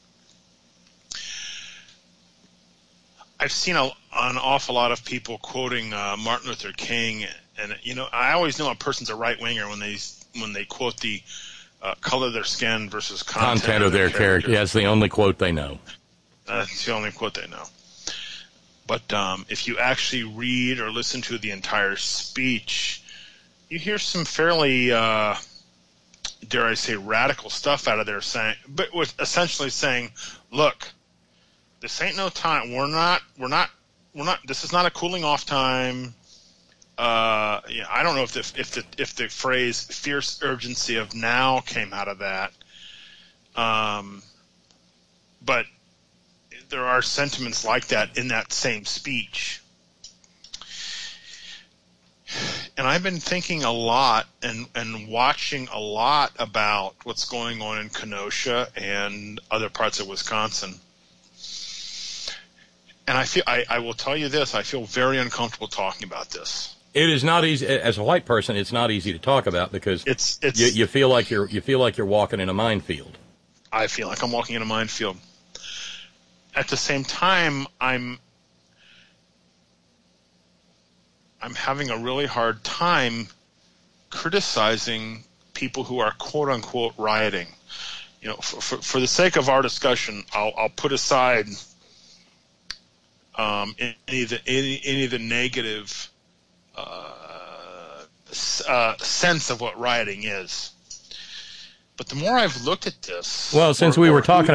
I've seen an awful lot of people quoting Martin Luther King, and I always know a person's a right winger when they quote the color of their skin versus content of their character. Yeah, it's the only quote they know. That's the only quote they know. But if you actually read or listen to the entire speech, you hear some fairly, dare I say, radical stuff out of there, but with essentially saying, "Look, this ain't no time. We're not. This is not a cooling off time." I don't know if the phrase "fierce urgency of now" came out of that, but there are sentiments like that in that same speech. And I've been thinking a lot and watching a lot about what's going on in Kenosha and other parts of Wisconsin. And I will tell you this, I feel very uncomfortable talking about this. It is not easy as a white person. It's not easy to talk about because you feel like you're walking in a minefield. I feel like I'm walking in a minefield. At the same time, I'm having a really hard time criticizing people who are quote unquote rioting. For the sake of our discussion, I'll put aside any of the negative sense of what rioting is. But the more I've looked at this, well, I'm sorry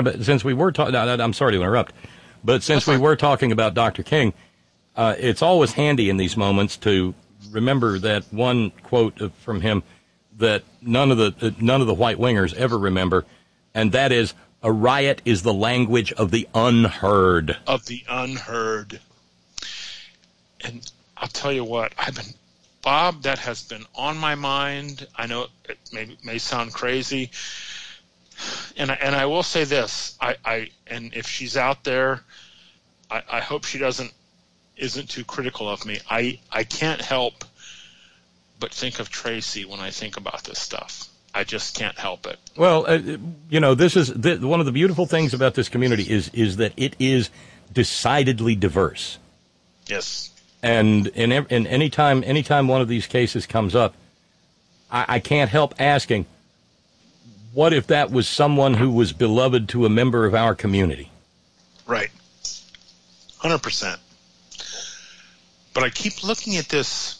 to interrupt, but since we were talking about Dr. King, it's always handy in these moments to remember that one quote from him that none of the white wingers ever remember, and that is, "A riot is the language of the unheard." Of the unheard. And I'll tell you what, Bob, that has been on my mind. I know it may sound crazy, and I will say this: and if she's out there, I hope she isn't too critical of me. I can't help but think of Tracy when I think about this stuff. I just can't help it. Well, this is one of the beautiful things about this community is that it is decidedly diverse. Yes. And in anytime one of these cases comes up, I can't help asking, what if that was someone who was beloved to a member of our community? Right. 100%. But I keep looking at this,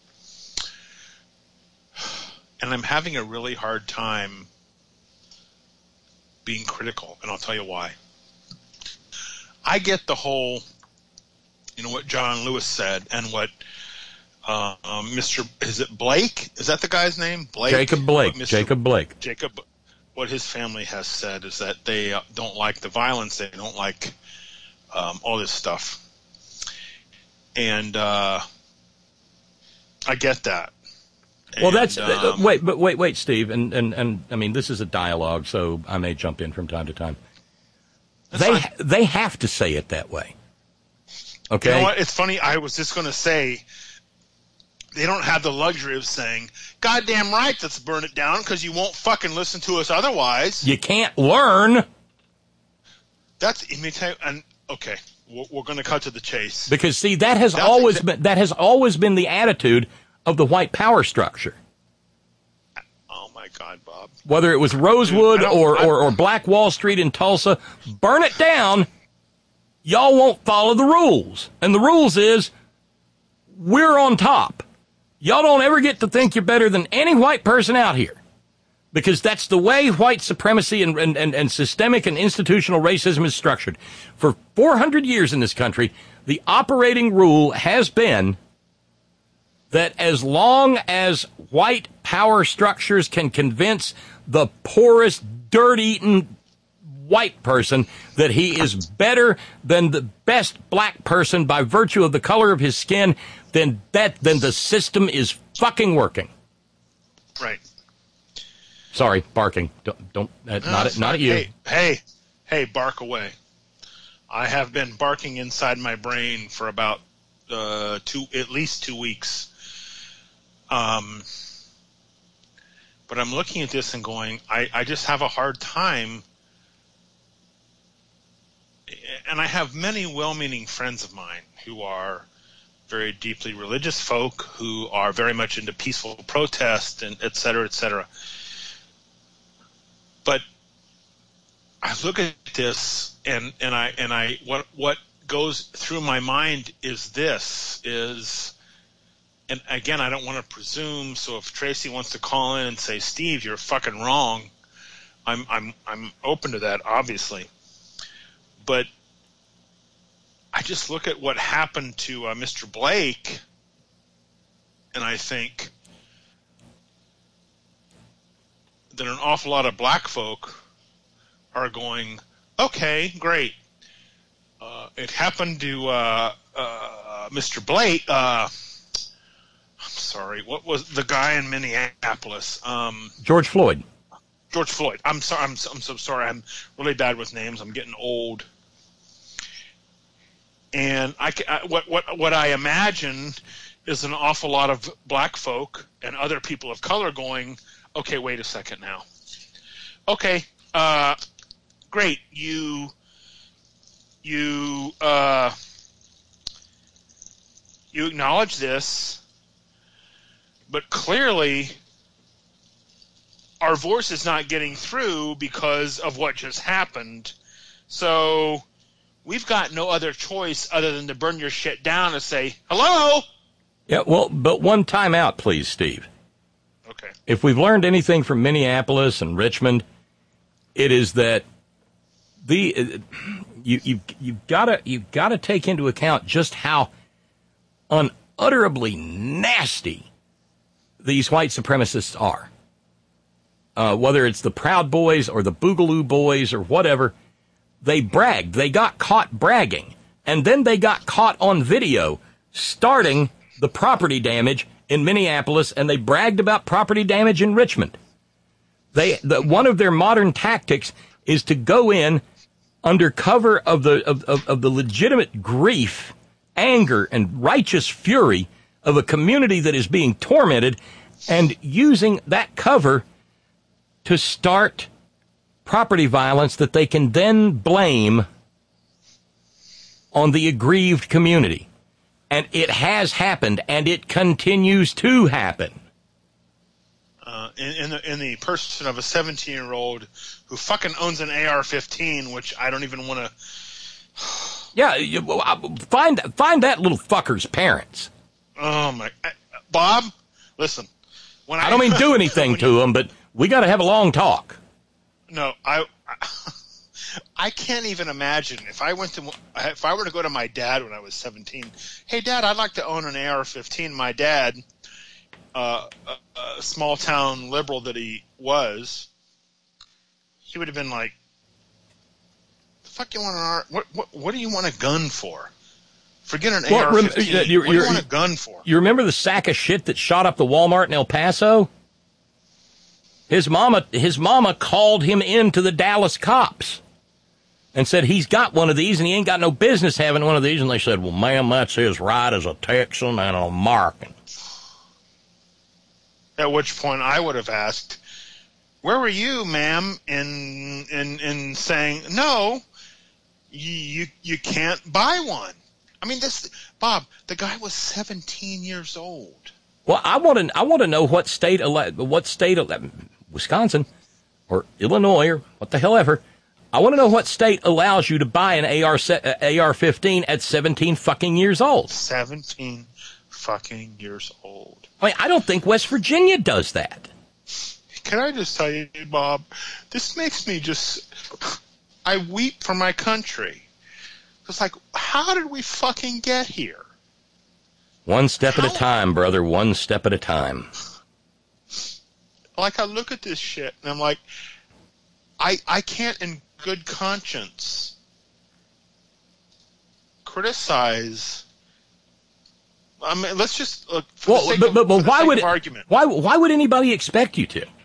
and I'm having a really hard time being critical, and I'll tell you why. I get the whole you know what John Lewis said, and what Mr. Is it Blake? Is that the guy's name? Blake? Jacob Blake. Jacob. What his family has said is that they don't like the violence. They don't like all this stuff. And I get that. Well, that's wait, Steve, and I mean, this is a dialogue, so I may jump in from time to time. They have to say it that way. Okay. You know what? It's funny. I was just going to say they don't have the luxury of saying, "Goddamn right, let's burn it down," because you won't fucking listen to us otherwise. You can't learn. Let me tell you, and okay, we're going to cut to the chase because see that has always been the attitude of the white power structure. Oh my God, Bob! Whether it was Rosewood or Black Wall Street in Tulsa, burn it down. Y'all won't follow the rules, and the rules is we're on top. Y'all don't ever get to think you're better than any white person out here, because that's the way white supremacy and systemic and institutional racism is structured. For 400 years in this country, the operating rule has been that as long as white power structures can convince the poorest, dirt-eaten white person that he is better than the best black person by virtue of the color of his skin, then the system is fucking working. Right. Sorry, barking. Don't not at you. Hey, bark away. I have been barking inside my brain for about at least 2 weeks. But I'm looking at this and going, I just have a hard time. And I have many well-meaning friends of mine who are very deeply religious folk, who are very much into peaceful protest and et cetera, et cetera. But I look at this and what goes through my mind is and again, I don't want to presume, so if Tracy wants to call in and say, Steve, you're fucking wrong, I'm open to that, obviously. But I just look at what happened to Mr. Blake, and I think that an awful lot of black folk are going, okay, great. It happened to Mr. Blake. I'm sorry, what was the guy in Minneapolis? George Floyd. George Floyd. I'm sorry. I'm so sorry. I'm really bad with names. I'm getting old. And what I imagine is an awful lot of black folk and other people of color going, okay, wait a second now. Okay, great. You acknowledge this, but clearly our voice is not getting through because of what just happened. So we've got no other choice other than to burn your shit down and say, hello? Yeah, well, but one time out, please, Steve. Okay. If we've learned anything from Minneapolis and Richmond, it is that you've got to take into account just how unutterably nasty these white supremacists are. Whether it's the Proud Boys or the Boogaloo Boys or whatever, they bragged. They got caught bragging. And then they got caught on video starting the property damage in Minneapolis, and they bragged about property damage in Richmond. One of their modern tactics is to go in under cover of the legitimate grief, anger, and righteous fury of a community that is being tormented, and using that cover to start property violence that they can then blame on the aggrieved community. And it has happened, and it continues to happen. In the person of a 17-year-old who fucking owns an AR-15, which I don't even want to... Yeah, find that little fucker's parents. Oh, my... Bob, listen. I don't mean do anything to him, but we got to have a long talk. No, I I can't even imagine if I were to go to my dad when I was 17. Hey, Dad, I'd like to own an AR-15. My dad, a small town liberal that he was, he would have been like, "The fuck you want an AR? What do you want a gun for? Forget an AR-15. What do you want a gun for?" You remember the sack of shit that shot up the Walmart in El Paso? His mama called him into the Dallas cops and said he's got one of these and he ain't got no business having one of these. And they said, "Well, ma'am, that's his right as a Texan and an American." At which point I would have asked, "Where were you, ma'am, in saying no? You can't buy one." I mean, Bob, the guy was 17 years old. Well, I want to know what state, Wisconsin or Illinois or what the hell ever. I want to know what state allows you to buy an AR-15 at 17 fucking years old. 17 fucking years old. I mean, I don't think West Virginia does that. Can I just tell you, Bob, this makes me I weep for my country. It's like, how did we fucking get here? One step at a time, brother, one step at a time. Like, I look at this shit, and I'm like, I can't in good conscience criticize. I mean, let's just look. Why would anybody expect you to?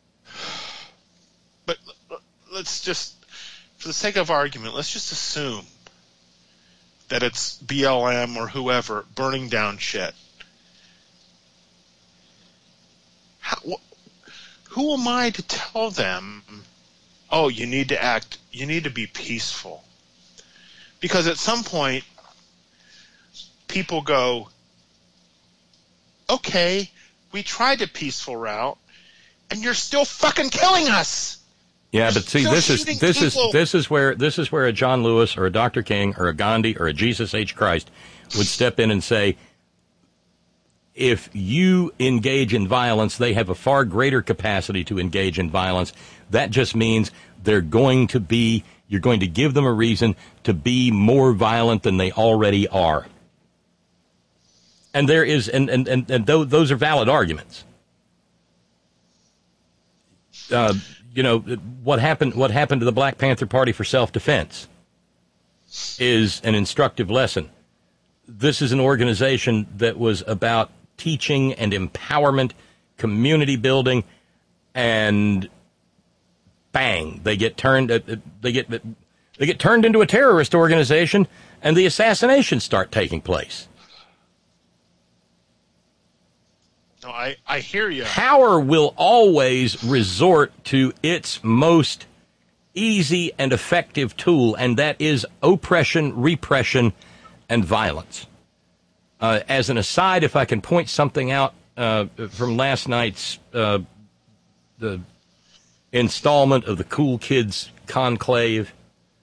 But let's just, for the sake of argument, let's just assume that it's BLM or whoever burning down shit. Who am I to tell them, "Oh, you need to be peaceful"? Because at some point, people go, "Okay, we tried a peaceful route, and you're still fucking killing us." Yeah, but see, this is where a John Lewis or a Dr. King or a Gandhi or a Jesus H. Christ would step in and say, if you engage in violence, they have a far greater capacity to engage in violence. That just means you're going to give them a reason to be more violent than they already are. And there is, and those are valid arguments. What happened to the Black Panther Party for self-defense is an instructive lesson. This is an organization that was about teaching and empowerment, community building, and bang, they get turned into a terrorist organization, and the assassinations start taking place. No, I hear you. Power will always resort to its most easy and effective tool, and that is oppression, repression, and violence. As an aside, if I can point something out from last night's the installment of the Cool Kids Conclave,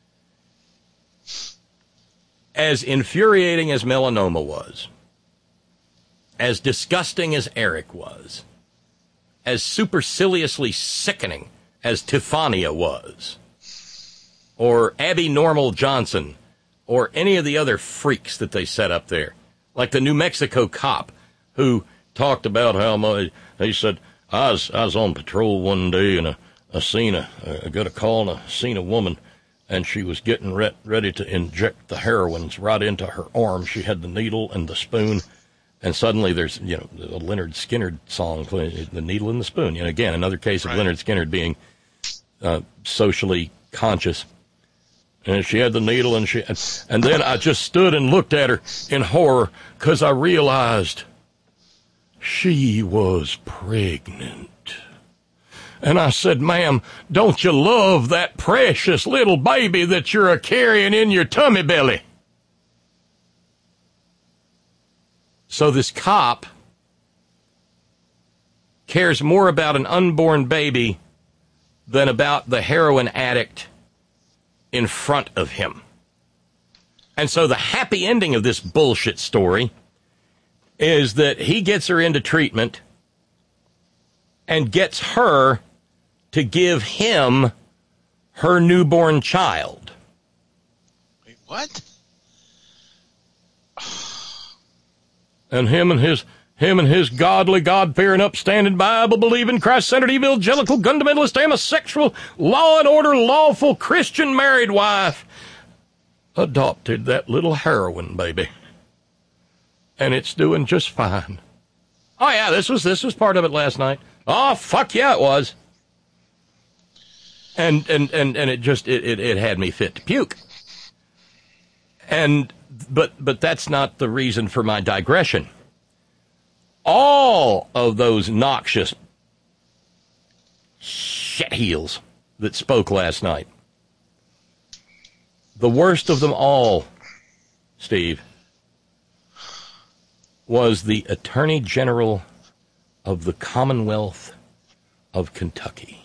as infuriating as Melanoma was, as disgusting as Eric was, as superciliously sickening as Tifania was, or Abby Normal Johnson, or any of the other freaks that they set up there, like the New Mexico cop who talked about how much, he said, I was on patrol one day and I got a call and I seen a woman and she was getting ready to inject the heroines right into her arm. She had the needle and the spoon. And suddenly there's, the Lynyrd Skynyrd song, The Needle and the Spoon. Again, another case of Lynyrd Skynyrd being socially conscious. And she had the needle, and then I just stood and looked at her in horror because I realized she was pregnant. And I said, "Ma'am, don't you love that precious little baby that you're carrying in your tummy belly?" So this cop cares more about an unborn baby than about the heroin addict in front of him. And so the happy ending of this bullshit story is that he gets her into treatment and gets her to give him her newborn child. Wait, what? And him and his godly, God-fearing, upstanding, Bible-believing, Christ-centered, evangelical, fundamentalist, homosexual, law and order, lawful Christian married wife adopted that little heroin baby. And it's doing just fine. Oh, yeah, this was part of it last night. Oh, fuck yeah, it was. And it just, it had me fit to puke. But that's not the reason for my digression. All of those noxious shitheels that spoke last night, the worst of them all, Steve, was the Attorney General of the Commonwealth of Kentucky.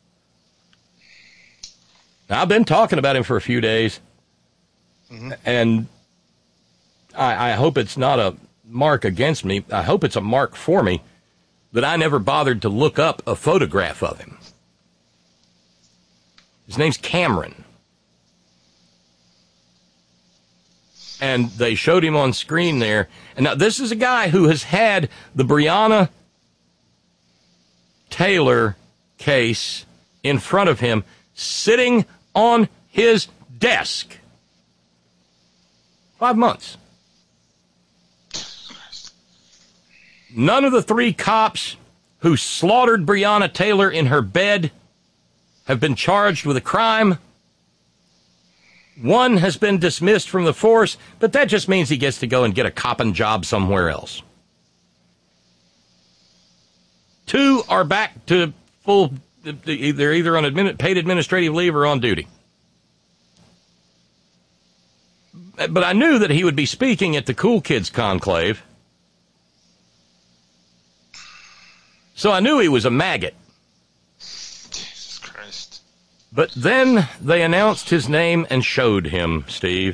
Now, I've been talking about him for a few days, and I hope it's not a mark against me. I hope it's a mark for me that I never bothered to look up a photograph of him. His name's Cameron. And they showed him on screen there. And now this is a guy who has had the Breonna Taylor case in front of him, sitting on his desk. 5 months. None of the 3 cops who slaughtered Breonna Taylor in her bed have been charged with a crime. 1 has been dismissed from the force, but that just means he gets to go and get a copping job somewhere else. 2 are back to full, they're either on paid administrative leave or on duty. But I knew that he would be speaking at the Cool Kids Conclave. So I knew he was a maggot. Jesus Christ. But then they announced his name and showed him, Steve.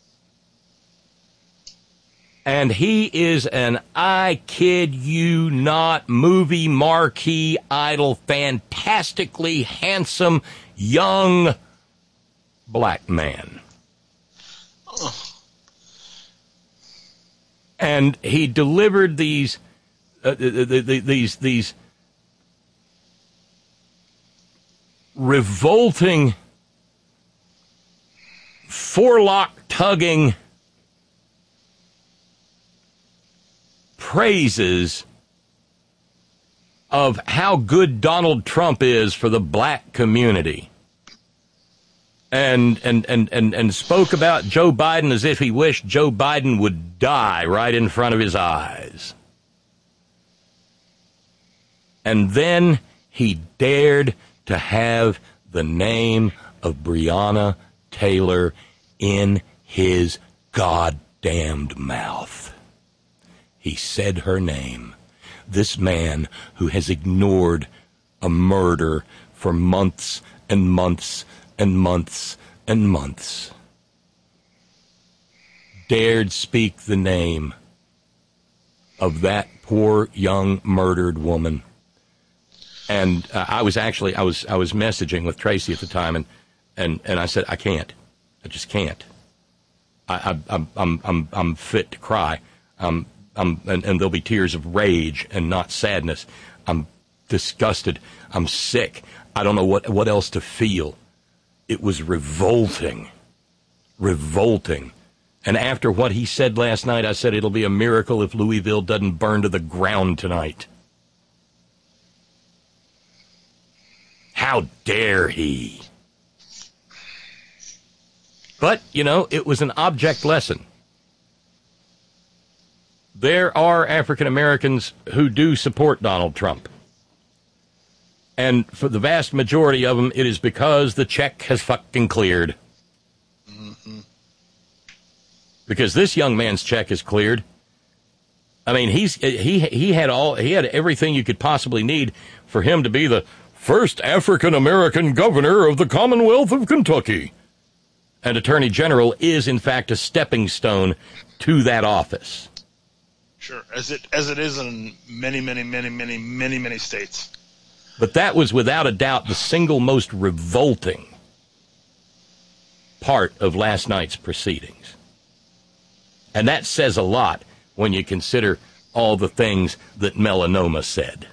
And he is an, I kid you not, movie marquee idol, fantastically handsome, young black man. Oh. And he delivered these revolting, forelock-tugging praises of how good Donald Trump is for the black community. And spoke about Joe Biden as if he wished Joe Biden would die right in front of his eyes. And then he dared to have the name of Breonna Taylor in his goddamned mouth. He said her name. This man who has ignored a murder for months and months and months and months dared speak the name of that poor young murdered woman. And I was messaging with Tracy at the time, and I said, I can't. I just can't. I'm fit to cry. And there'll be tears of rage and not sadness. I'm disgusted. I'm sick. I don't know what else to feel. It was revolting. Revolting. And after what he said last night, I said it'll be a miracle if Louisville doesn't burn to the ground tonight. How dare he? But, it was an object lesson. There are African Americans who do support Donald Trump. And for the vast majority of them, it is because the check has fucking cleared. Mm-hmm. Because this young man's check is cleared. I mean, he had everything you could possibly need for him to be the first African American governor of the Commonwealth of Kentucky. And Attorney General is, in fact, a stepping stone to that office. Sure, as it is in many states. But that was without a doubt the single most revolting part of last night's proceedings. And that says a lot when you consider all the things that Melanoma said.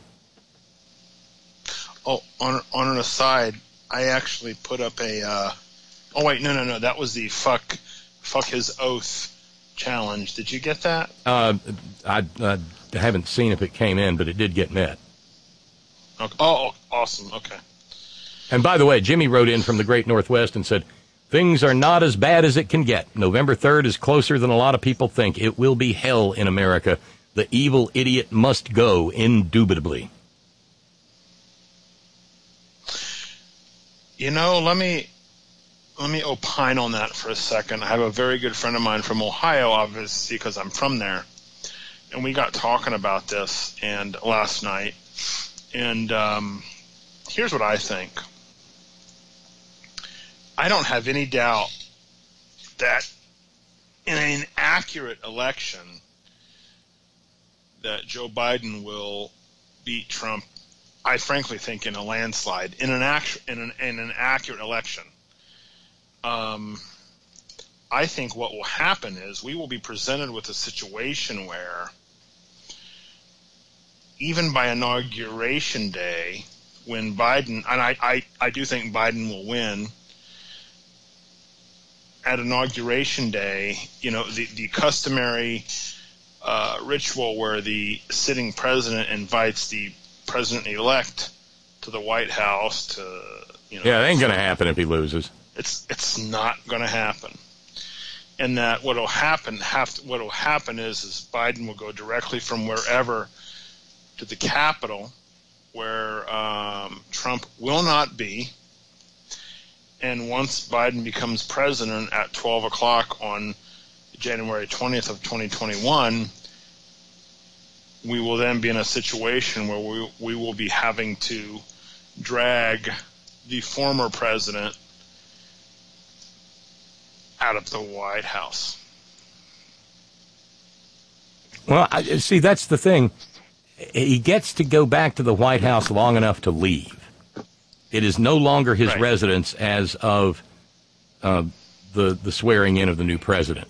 Oh, on an aside, I actually put up a... oh, wait, no. That was the fuck his oath challenge. Did you get that? I haven't seen if it came in, but it did get met. Okay. Oh, awesome. Okay. And by the way, Jimmy wrote in from the Great Northwest and said, things are not as bad as it can get. November 3rd is closer than a lot of people think. It will be hell in America. The evil idiot must go, indubitably. You know, let me opine on that for a second. I have a very good friend of mine from Ohio, obviously, because I'm from there. And we got talking about this and last night. And here's what I think. I don't have any doubt that in an accurate election that Joe Biden will beat Trump. I frankly think in a landslide in an accurate election. I think what will happen is we will be presented with a situation where even by Inauguration Day, when Biden, and I do think Biden will win, at Inauguration Day, you know, the customary ritual where the sitting president invites the president-elect to the White House to, you know. Yeah, it ain't going to happen if he loses. It's not going to happen. And that what will happen is Biden will go directly from wherever to the Capitol, where Trump will not be. And once Biden becomes president at 12 o'clock on January 20th of 2021, we will then be in a situation where we will be having to drag the former president out of the White House. Well, see, that's the thing. He gets to go back to the White House long enough to leave. It is no longer his residence as of the swearing in of the new president.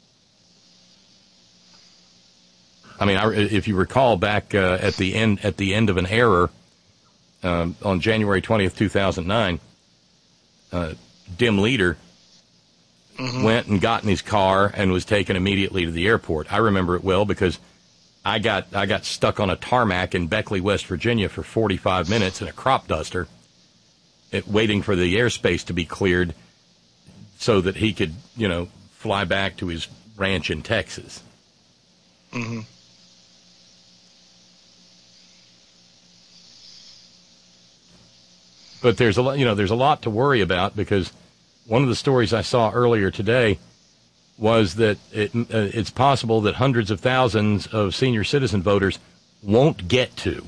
I mean, if you recall back at the end of an era on January 20th, 2009, Dim Leader went and got in his car and was taken immediately to the airport. I remember it well because I got stuck on a tarmac in Beckley, West Virginia for 45 minutes in a crop duster, waiting for the airspace to be cleared so that he could, you know, fly back to his ranch in Texas. Mm-hmm. But there's a lot to worry about because one of the stories I saw earlier today was that it's possible that hundreds of thousands of senior citizen voters won't get to.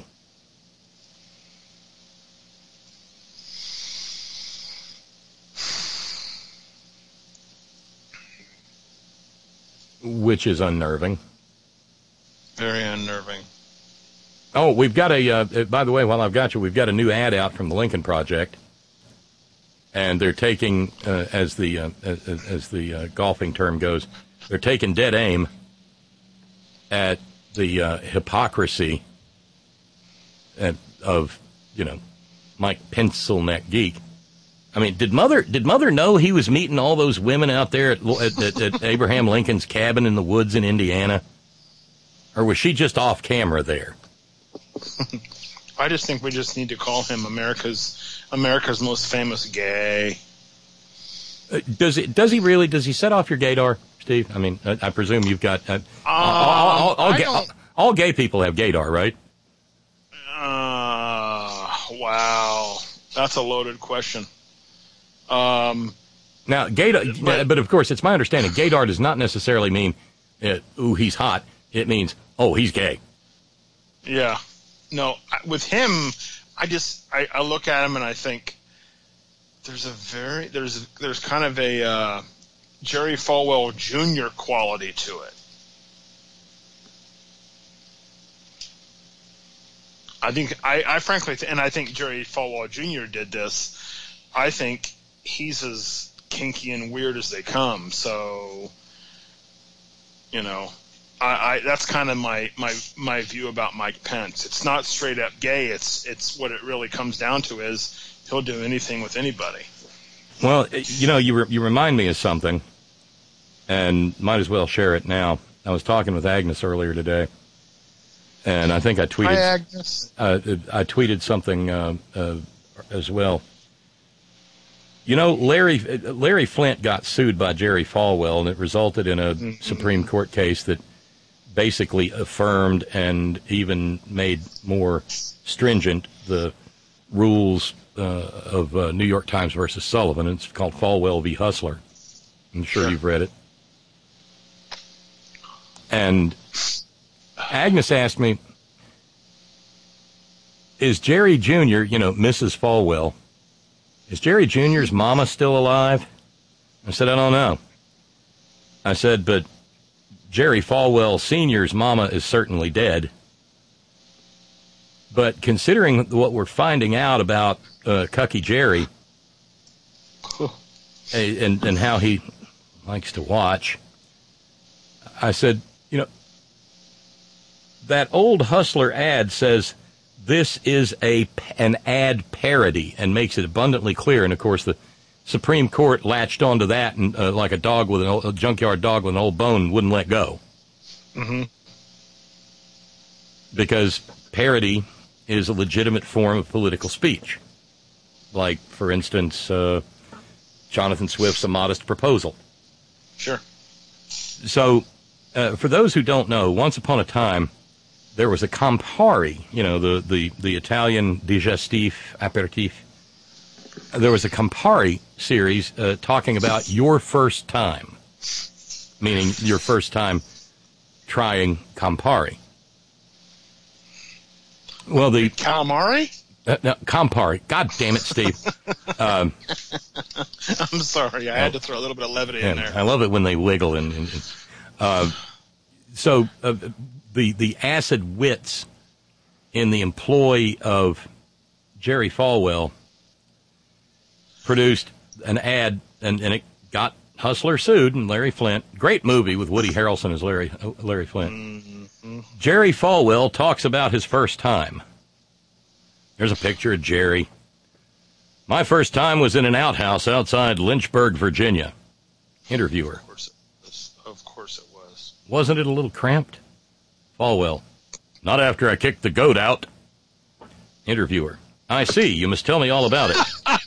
Which is unnerving. Very unnerving. Oh, we've got by the way, while I've got you, we've got a new ad out from the Lincoln Project. And they're taking, as the golfing term goes, they're taking dead aim at the hypocrisy of, you know, Mike Pencilneck Geek. I mean, did Mother know he was meeting all those women out there at Abraham Lincoln's cabin in the woods in Indiana? Or was she just off camera there? I just think we just need to call him America's most famous gay. Does he really? Does he set off your gaydar, Steve? I mean, I presume you've got all gay people have gaydar, right? Wow, that's a loaded question. Now, gaydar, but of course, it's my understanding gaydar does not necessarily mean, ooh, he's hot. It means, oh, he's gay. Yeah. No, with him, I look at him and I think there's kind of a Jerry Falwell Jr. quality to it. I frankly, and I think Jerry Falwell Jr. did this. I think he's as kinky and weird as they come. So, I that's kind of my view about Mike Pence. It's not straight up gay. It's what it really comes down to is he'll do anything with anybody. Well, you remind me of something, and might as well share it now. I was talking with Agnes earlier today, and I think I tweeted. Hi, Agnes. I tweeted something as well. Larry Flint got sued by Jerry Falwell, and it resulted in a Supreme Court case that basically affirmed and even made more stringent the rules of New York Times versus Sullivan. It's called Falwell v. Hustler. I'm sure you've read it. And Agnes asked me, is Jerry Jr., Mrs. Falwell, is Jerry Jr.'s mama still alive? I said, I don't know. I said, but Jerry Falwell Sr.'s mama is certainly dead. But considering what we're finding out about Cucky Jerry and how he likes to watch, I said, that old Hustler ad says this is an ad parody and makes it abundantly clear. And, of course, the Supreme Court latched onto that and like a dog with a junkyard dog with an old bone wouldn't let go. Mm-hmm. Because parody is a legitimate form of political speech. Like, for instance, Jonathan Swift's A Modest Proposal. Sure. So, for those who don't know, once upon a time, there was a Campari, the Italian digestif, aperitif. There was a Campari series talking about your first time, meaning your first time trying Campari. Well, the calamari? No, Campari. God damn it, Steve. I'm sorry. I had to throw a little bit of levity in there. I love it when they wiggle. So the acid wits in the employ of Jerry Falwell produced an ad, and it got Hustler sued, and Larry Flint. Great movie with Woody Harrelson as Larry Flint. Mm-hmm. Jerry Falwell talks about his first time. There's a picture of Jerry. My first time was in an outhouse outside Lynchburg, Virginia. Interviewer. Of course it was. Wasn't it a little cramped? Falwell. Not after I kicked the goat out. Interviewer. I see. You must tell me all about it.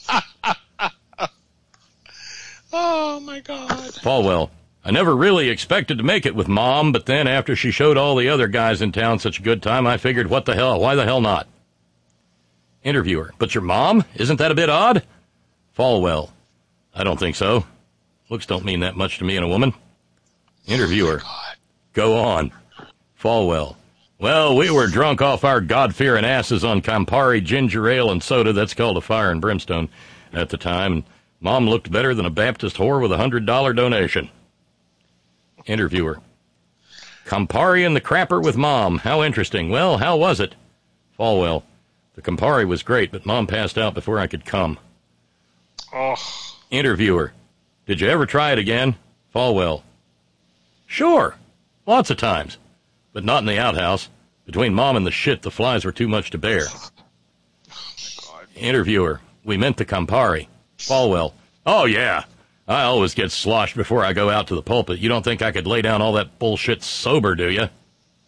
Oh, my God. Falwell. I never really expected to make it with Mom, but then after she showed all the other guys in town such a good time, I figured, what the hell? Why the hell not? Interviewer. But your mom? Isn't that a bit odd? Falwell. I don't think so. Looks don't mean that much to me and a woman. Interviewer. Go on. Falwell. Well, we were drunk off our God-fearing asses on Campari, ginger ale, and soda. That's called a fire and brimstone at the time. And Mom looked better than a Baptist whore with a $100 donation. Interviewer. Campari and the crapper with Mom. How interesting. Well, how was it? Falwell. The Campari was great, but Mom passed out before I could come. Oh. Interviewer. Did you ever try it again? Falwell. Sure. Lots of times. But not in the outhouse. Between Mom and the shit, the flies were too much to bear. Oh, my God. Interviewer. We meant the Campari. Falwell. Oh, yeah. I always get sloshed before I go out to the pulpit. You don't think I could lay down all that bullshit sober, do you?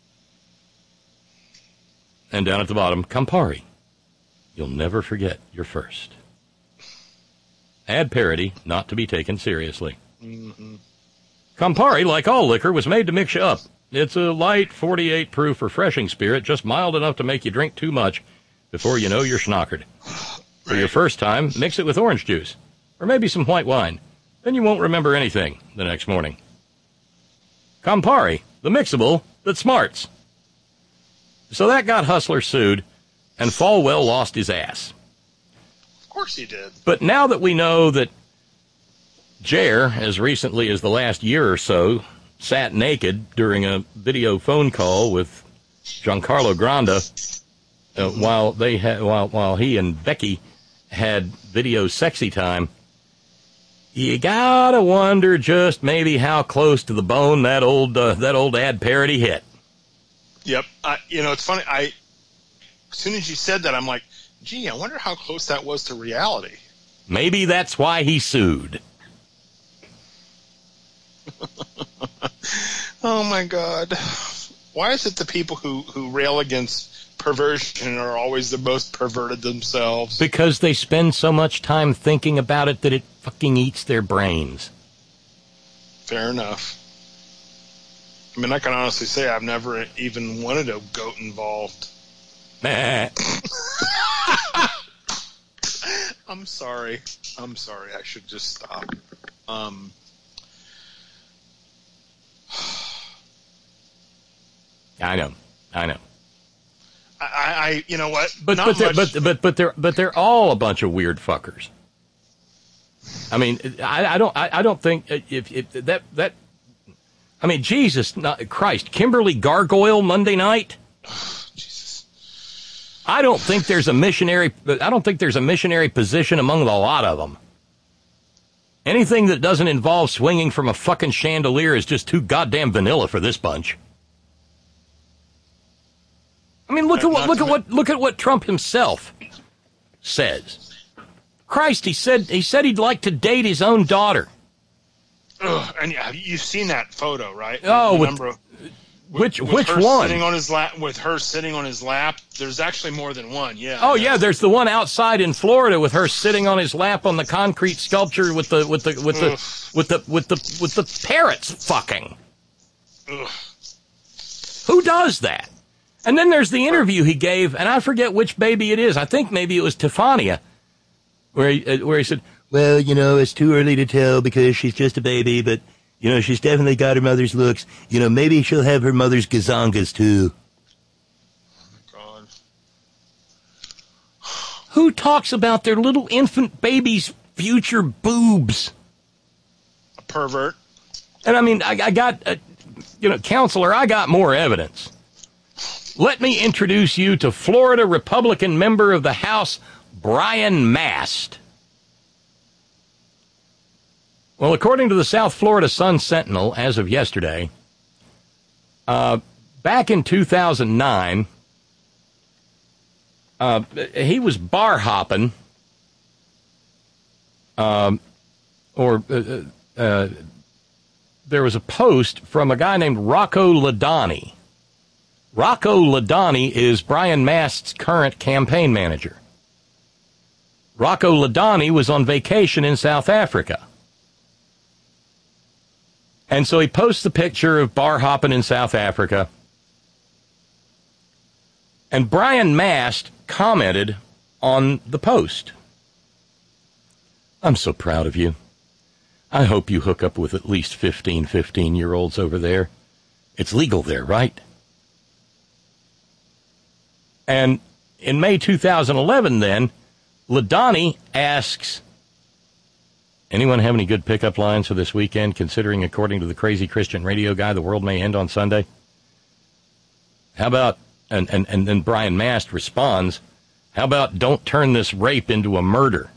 And down at the bottom, Campari. You'll never forget your first. Ad parody, not to be taken seriously. Mm-hmm. Campari, like all liquor, was made to mix you up. It's a light, 48 proof, refreshing spirit, just mild enough to make you drink too much before you know you're schnockered. For your first time, mix it with orange juice, or maybe some white wine. Then you won't remember anything the next morning. Campari, the mixable that smarts. So that got Hustler sued, and Falwell lost his ass. Of course he did. But now that we know that Jer, as recently as the last year or so, sat naked during a video phone call with Giancarlo Granda while he and Becky had video sexy time, You gotta wonder just maybe how close to the bone that old ad parody hit. Yep. It's funny. As soon as you said that, I'm like, gee, I wonder how close that was to reality. Maybe that's why he sued. Oh, my God. Why is it the people who rail against perversion are always the most perverted themselves? Because they spend so much time thinking about it that it fucking eats their brains. Fair enough. I mean, I can honestly say I've never even wanted a goat involved. I'm sorry. I should just stop. I know. I you know what? But they're all a bunch of weird fuckers. I mean, I don't think if that. I mean, Jesus Christ, Kimberly Gargoyle Monday night. Jesus. I don't think there's a missionary position among the lot of them. Anything that doesn't involve swinging from a fucking chandelier is just too goddamn vanilla for this bunch. I mean, look at what Trump himself says. Christ, he said he'd like to date his own daughter. Ugh, and you've seen that photo, right? Oh, which one? Sitting on his lap, with her sitting on his lap. There's actually more than one. Yeah. Oh yeah, there's the one outside in Florida with her sitting on his lap on the concrete sculpture with the parrots fucking. Ugh. Who does that? And then there's the interview he gave, and I forget which baby it is. I think maybe it was Tefania, where he said, well, it's too early to tell because she's just a baby, but, she's definitely got her mother's looks. Maybe she'll have her mother's gazongas, too. Oh, my God. Who talks about their little infant baby's future boobs? A pervert. And, I mean, I got, counselor, I got more evidence. Let me introduce you to Florida Republican member of the House, Brian Mast. Well, according to the South Florida Sun-Sentinel, as of yesterday, back in 2009, he was bar hopping, there was a post from a guy named Rocco Ladani. Rocco Ladani is Brian Mast's current campaign manager. Rocco Ladani was on vacation in South Africa. And so he posts the picture of bar hopping in South Africa. And Brian Mast commented on the post. I'm so proud of you. I hope you hook up with at least 15-year-olds over there. It's legal there, right? And in May 2011, then, Ladani asks, anyone have any good pickup lines for this weekend, considering, according to the crazy Christian radio guy, the world may end on Sunday? How about, and then Brian Mast responds, how about don't turn this rape into a murder?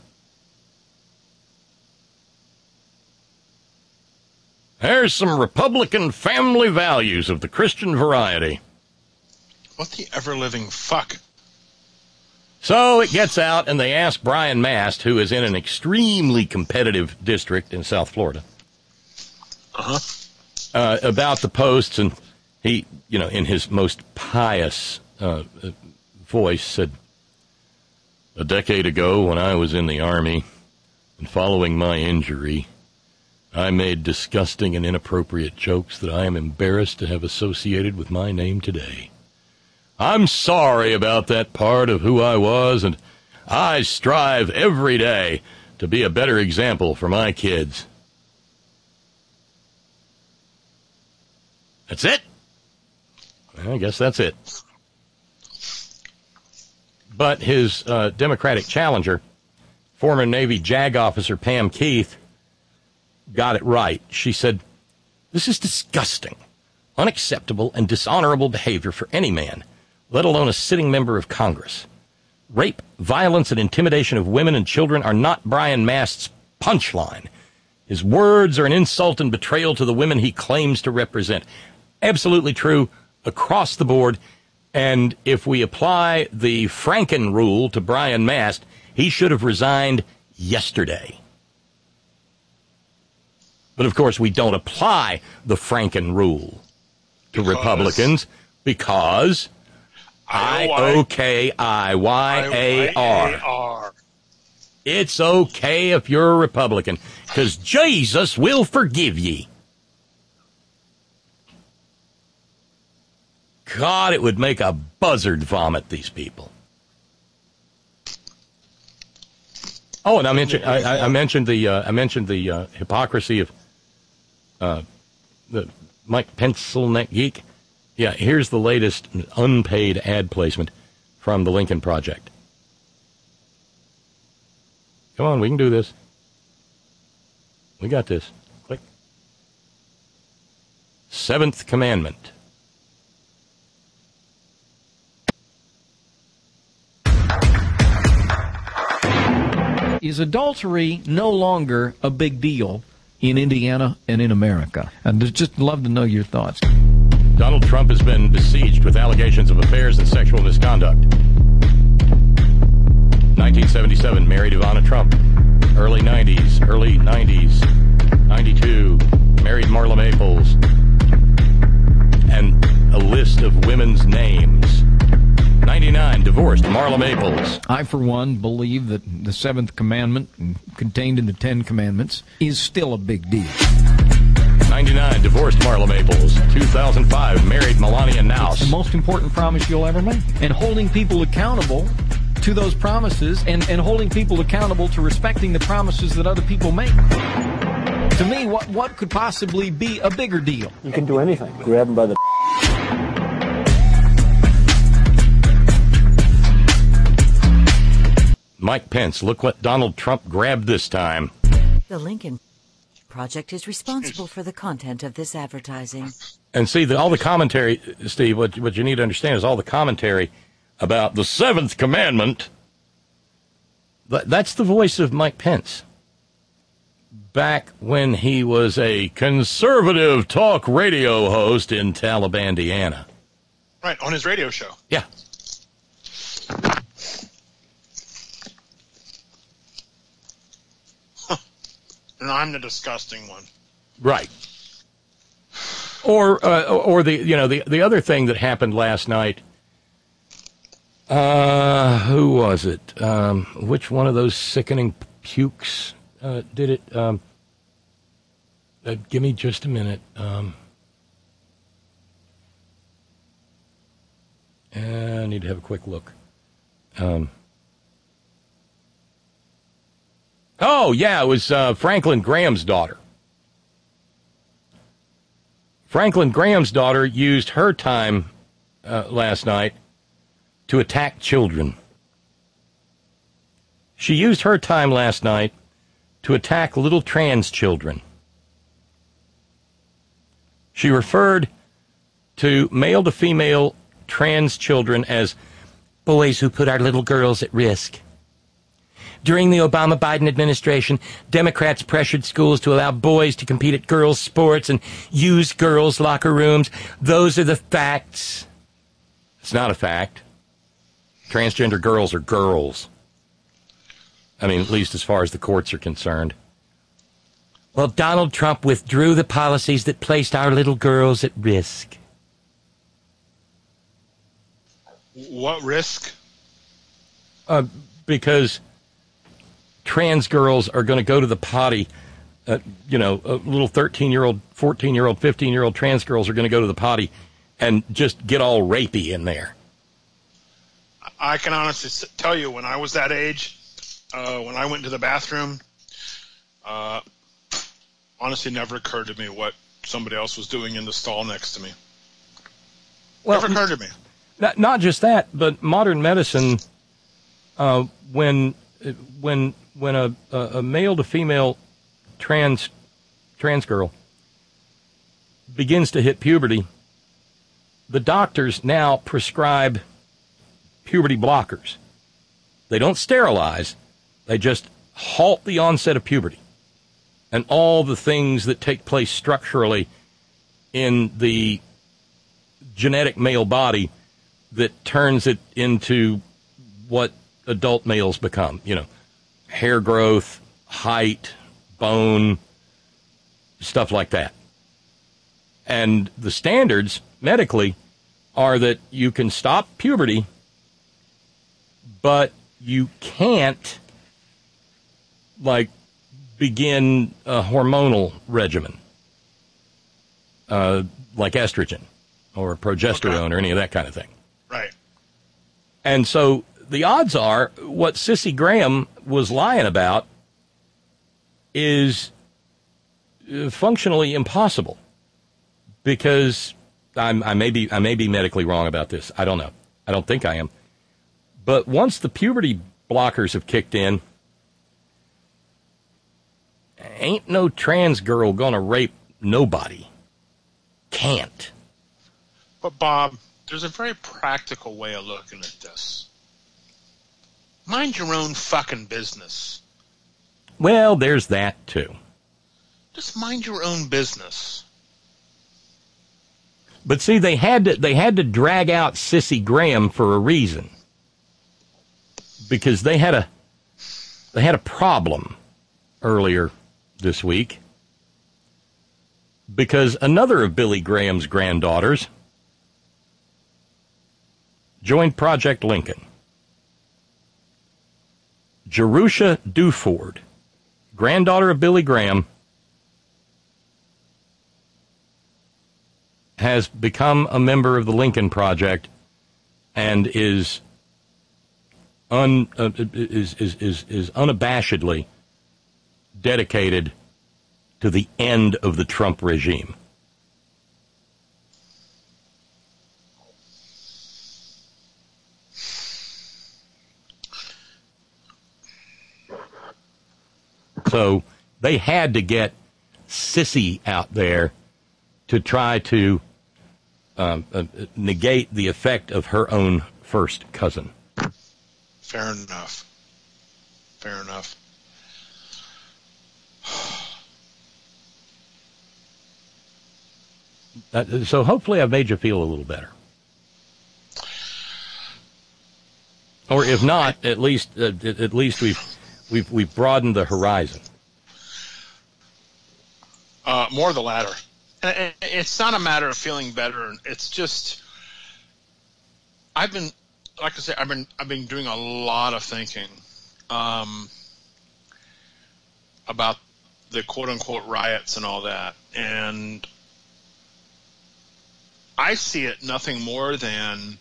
There's some Republican family values of the Christian variety. What the ever-living fuck? So it gets out, and they ask Brian Mast, who is in an extremely competitive district in South Florida, about the posts, and he, in his most pious voice, said, a decade ago when I was in the Army, and following my injury, I made disgusting and inappropriate jokes that I am embarrassed to have associated with my name today. I'm sorry about that part of who I was, and I strive every day to be a better example for my kids. That's it? I guess that's it. But his Democratic challenger, former Navy JAG officer Pam Keith, got it right. She said, this is disgusting, unacceptable, and dishonorable behavior for any man, let alone a sitting member of Congress. Rape, violence, and intimidation of women and children are not Brian Mast's punchline. His words are an insult and betrayal to the women he claims to represent. Absolutely true across the board. And if we apply the Franken rule to Brian Mast, he should have resigned yesterday. But, of course, we don't apply the Franken rule to Republicans because IOKIYAR. It's okay if you're a Republican, because Jesus will forgive ye. God, it would make a buzzard vomit, these people. Oh, and I mentioned the hypocrisy of the Mike Pencilneck Geek. Yeah, here's the latest unpaid ad placement from the Lincoln Project. Come on, we can do this. We got this. Click. Seventh commandment. Is adultery no longer a big deal in Indiana and in America? And I'd just love to know your thoughts. Donald Trump has been besieged with allegations of affairs and sexual misconduct. 1977, married Ivana Trump. Early 90s, 92, married Marla Maples. And a list of women's names. 99, divorced Marla Maples. I, for one, believe that the seventh commandment, contained in the 10 Commandments, is still a big deal. 99, divorced Marla Maples. 2005, married Melania Naus. It's the most important promise you'll ever make. And holding people accountable to those promises and holding people accountable to respecting the promises that other people make. To me, what could possibly be a bigger deal? You can do anything. Grab them by the... Mike Pence, look what Donald Trump grabbed this time. The Lincoln Project is responsible for the content of this advertising. And see, all the commentary, Steve, what you need to understand is all the commentary about the seventh commandment. That's the voice of Mike Pence. Back when he was a conservative talk radio host in Taliban, Indiana. Right, on his radio show. Yeah. And I'm the disgusting one. Right. Or the other thing that happened last night. Who was it? Which one of those sickening pukes did it? Give me just a minute. I need to have a quick look. Oh, yeah, it was Franklin Graham's daughter. Franklin Graham's daughter used her time last night to attack children. She used her time last night to attack little trans children. She referred to male to female trans children as boys who put our little girls at risk. During the Obama-Biden administration, Democrats pressured schools to allow boys to compete at girls' sports and use girls' locker rooms. Those are the facts. It's not a fact. Transgender girls are girls. I mean, at least as far as the courts are concerned. Well, Donald Trump withdrew the policies that placed our little girls at risk. What risk? Because trans girls are going to go to the potty. A little 13-year-old, 14-year-old, 15-year-old trans girls are going to go to the potty and just get all rapey in there. I can honestly tell you, when I was that age, when I went to the bathroom, honestly never occurred to me what somebody else was doing in the stall next to me. Never occurred to me. Not just that, but modern medicine, when a male to female trans girl begins to hit puberty, the doctors now prescribe puberty blockers. They don't sterilize, they just halt the onset of puberty. and all the things that take place structurally in the genetic male body that turns it into what adult males become, hair growth, height, bone, stuff like that. And the standards medically are that you can stop puberty, but you can't, begin a hormonal regimen, like estrogen or progesterone or any of that kind of thing. Right. And so the odds are what Sissy Graham was lying about is functionally impossible, because I may be medically wrong about this. I don't know. I don't think I am. But once the puberty blockers have kicked in, ain't no trans girl gonna rape nobody. Can't. But Bob, there's a very practical way of looking at this. Mind your own fucking business. Well, there's that too. Just mind your own business. But see, they had to drag out Sissy Graham for a reason, because they had a problem earlier this week, because another of Billy Graham's granddaughters joined Project Lincoln. Jerusha Duford, granddaughter of Billy Graham, has become a member of the Lincoln Project and is unabashedly dedicated to the end of the Trump regime. So they had to get Sissy out there to try to negate the effect of her own first cousin. Fair enough. Fair enough. So hopefully I've made you feel a little better. Or if not, at least we've broadened the horizon. More of the latter. And it's not a matter of feeling better. It's just, I've been doing a lot of thinking about the quote unquote riots and all that, and I see it nothing more than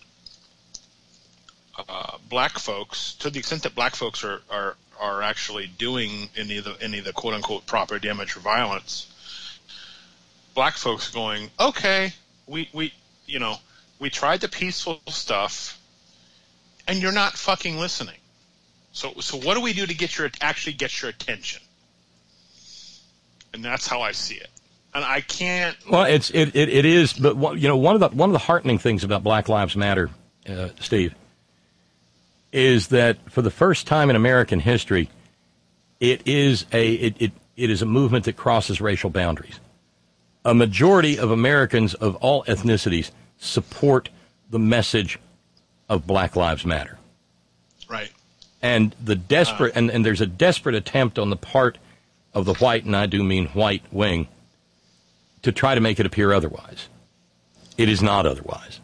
black folks, to the extent that black folks are actually doing any of the quote unquote property damage or violence. Black folks going, okay, we tried the peaceful stuff, and you're not fucking listening. So what do we do to actually get your attention? And that's how I see it. And I can't. Well, it is, but one of the heartening things about Black Lives Matter, Steve, is that for the first time in American history, it is a movement that crosses racial boundaries. A majority of Americans of all ethnicities support the message of Black Lives Matter. Right. And the desperate and there's a desperate attempt on the part of the white, and I do mean white wing, to try to make it appear otherwise. It is not otherwise.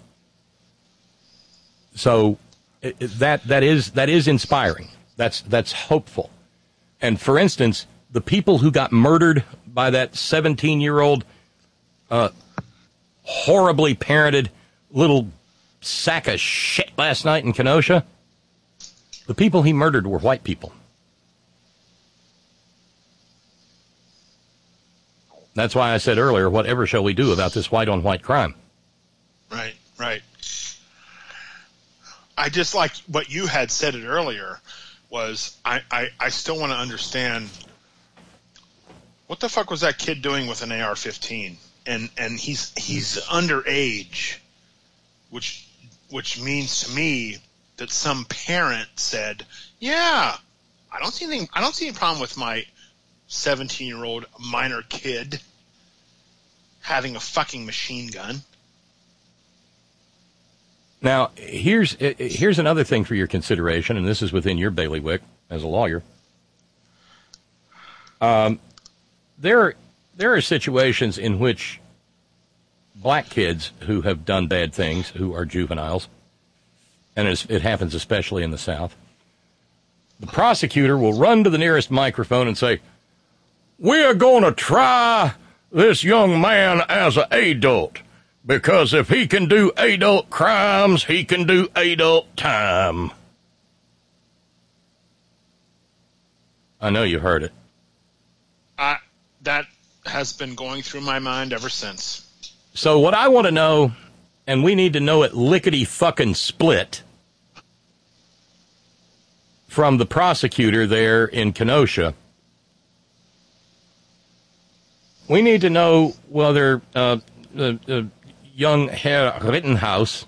So that is inspiring. That's hopeful. And for instance, the people who got murdered by that 17-year-old horribly parented little sack of shit last night in Kenosha, the people he murdered were white people. That's why I said earlier, whatever shall we do about this white-on-white crime? Right. I just like what you had said it earlier was I still want to understand what the fuck was that kid doing with an AR-15? And he's underage, which means to me that some parent said, yeah, I don't see any problem with my 17-year-old minor kid having a fucking machine gun. Now, here's another thing for your consideration, and this is within your bailiwick as a lawyer. There are situations in which black kids who have done bad things, who are juveniles, and it happens especially in the South, the prosecutor will run to the nearest microphone and say, "We are going to try this young man as an adult, because if he can do adult crimes, he can do adult time." I know you heard it. That has been going through my mind ever since. So what I want to know, and we need to know it lickety-fucking-split from the prosecutor there in Kenosha, we need to know whether young Herr Rittenhouse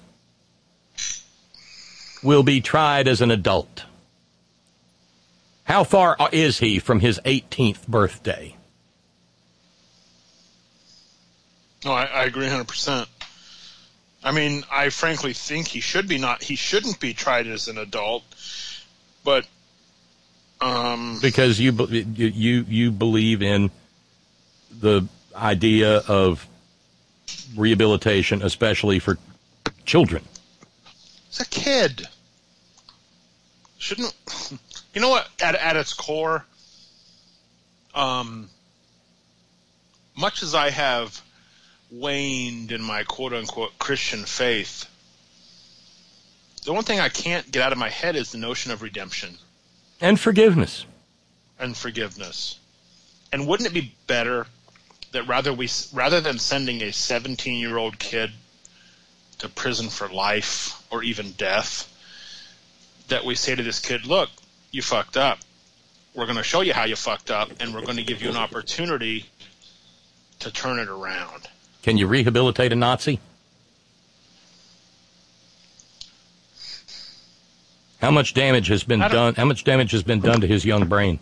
will be tried as an adult. How far is he from his 18th birthday? No, I agree 100%. I mean, I frankly think he shouldn't be tried as an adult, but because you believe in the idea of rehabilitation, especially for children. It's a kid. Shouldn't, you know what? At its core, much as I have waned in my quote-unquote Christian faith, the one thing I can't get out of my head is the notion of redemption. And forgiveness. And forgiveness. And wouldn't it be better that rather than sending a 17-year-old kid to prison for life or even death, that we say to this kid, look, you fucked up. We're going to show you how you fucked up, and we're going to give you an opportunity to turn it around. Can you rehabilitate a Nazi? How much damage has been done? How much damage has been done to his young brain?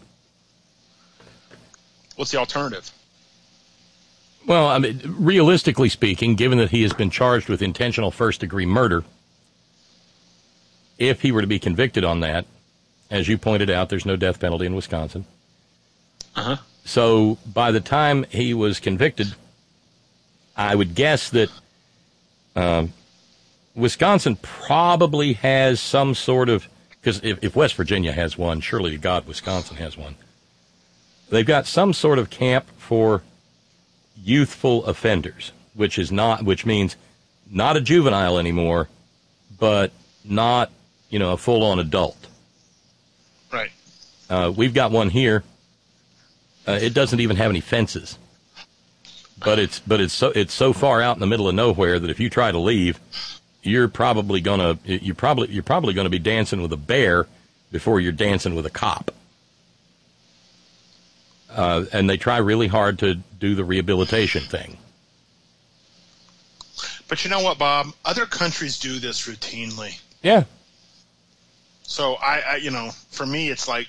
What's the alternative? Well, I mean, realistically speaking, given that he has been charged with intentional first-degree murder, if he were to be convicted on that, as you pointed out, there's no death penalty in Wisconsin. Uh-huh. So by the time he was convicted, I would guess that Wisconsin probably has some sort of, because if West Virginia has one, surely to God Wisconsin has one. They've got some sort of camp for youthful offenders, which means not a juvenile anymore, but not, a full-on adult. Right. We've got one here. It doesn't even have any fences, but it's so far out in the middle of nowhere that if you try to leave, you're probably gonna be dancing with a bear before you're dancing with a cop. And they try really hard to do the rehabilitation thing. But you know what, Bob? Other countries do this routinely. Yeah. So I for me, it's like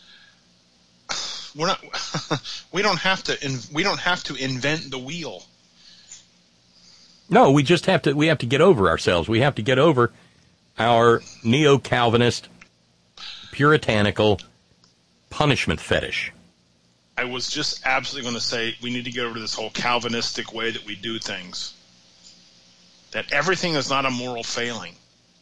we don't have to invent the wheel. No, we have to get over ourselves. We have to get over our neo-Calvinist, puritanical punishment fetish. I was just absolutely going to say we need to get over to this whole Calvinistic way that we do things. That everything is not a moral failing.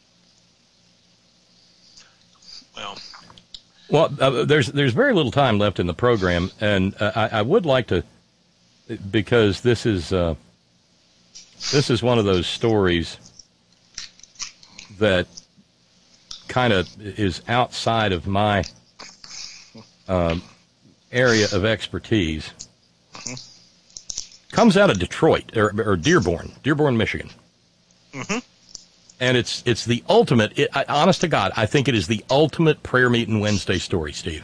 Well, there's very little time left in the program, and I would like to, because this is one of those stories that kind of is outside of my area of expertise. Comes out of Detroit or Dearborn, Michigan. Mm-hmm. And it's the ultimate, honest to God, I think it is the ultimate prayer meeting Wednesday story, Steve.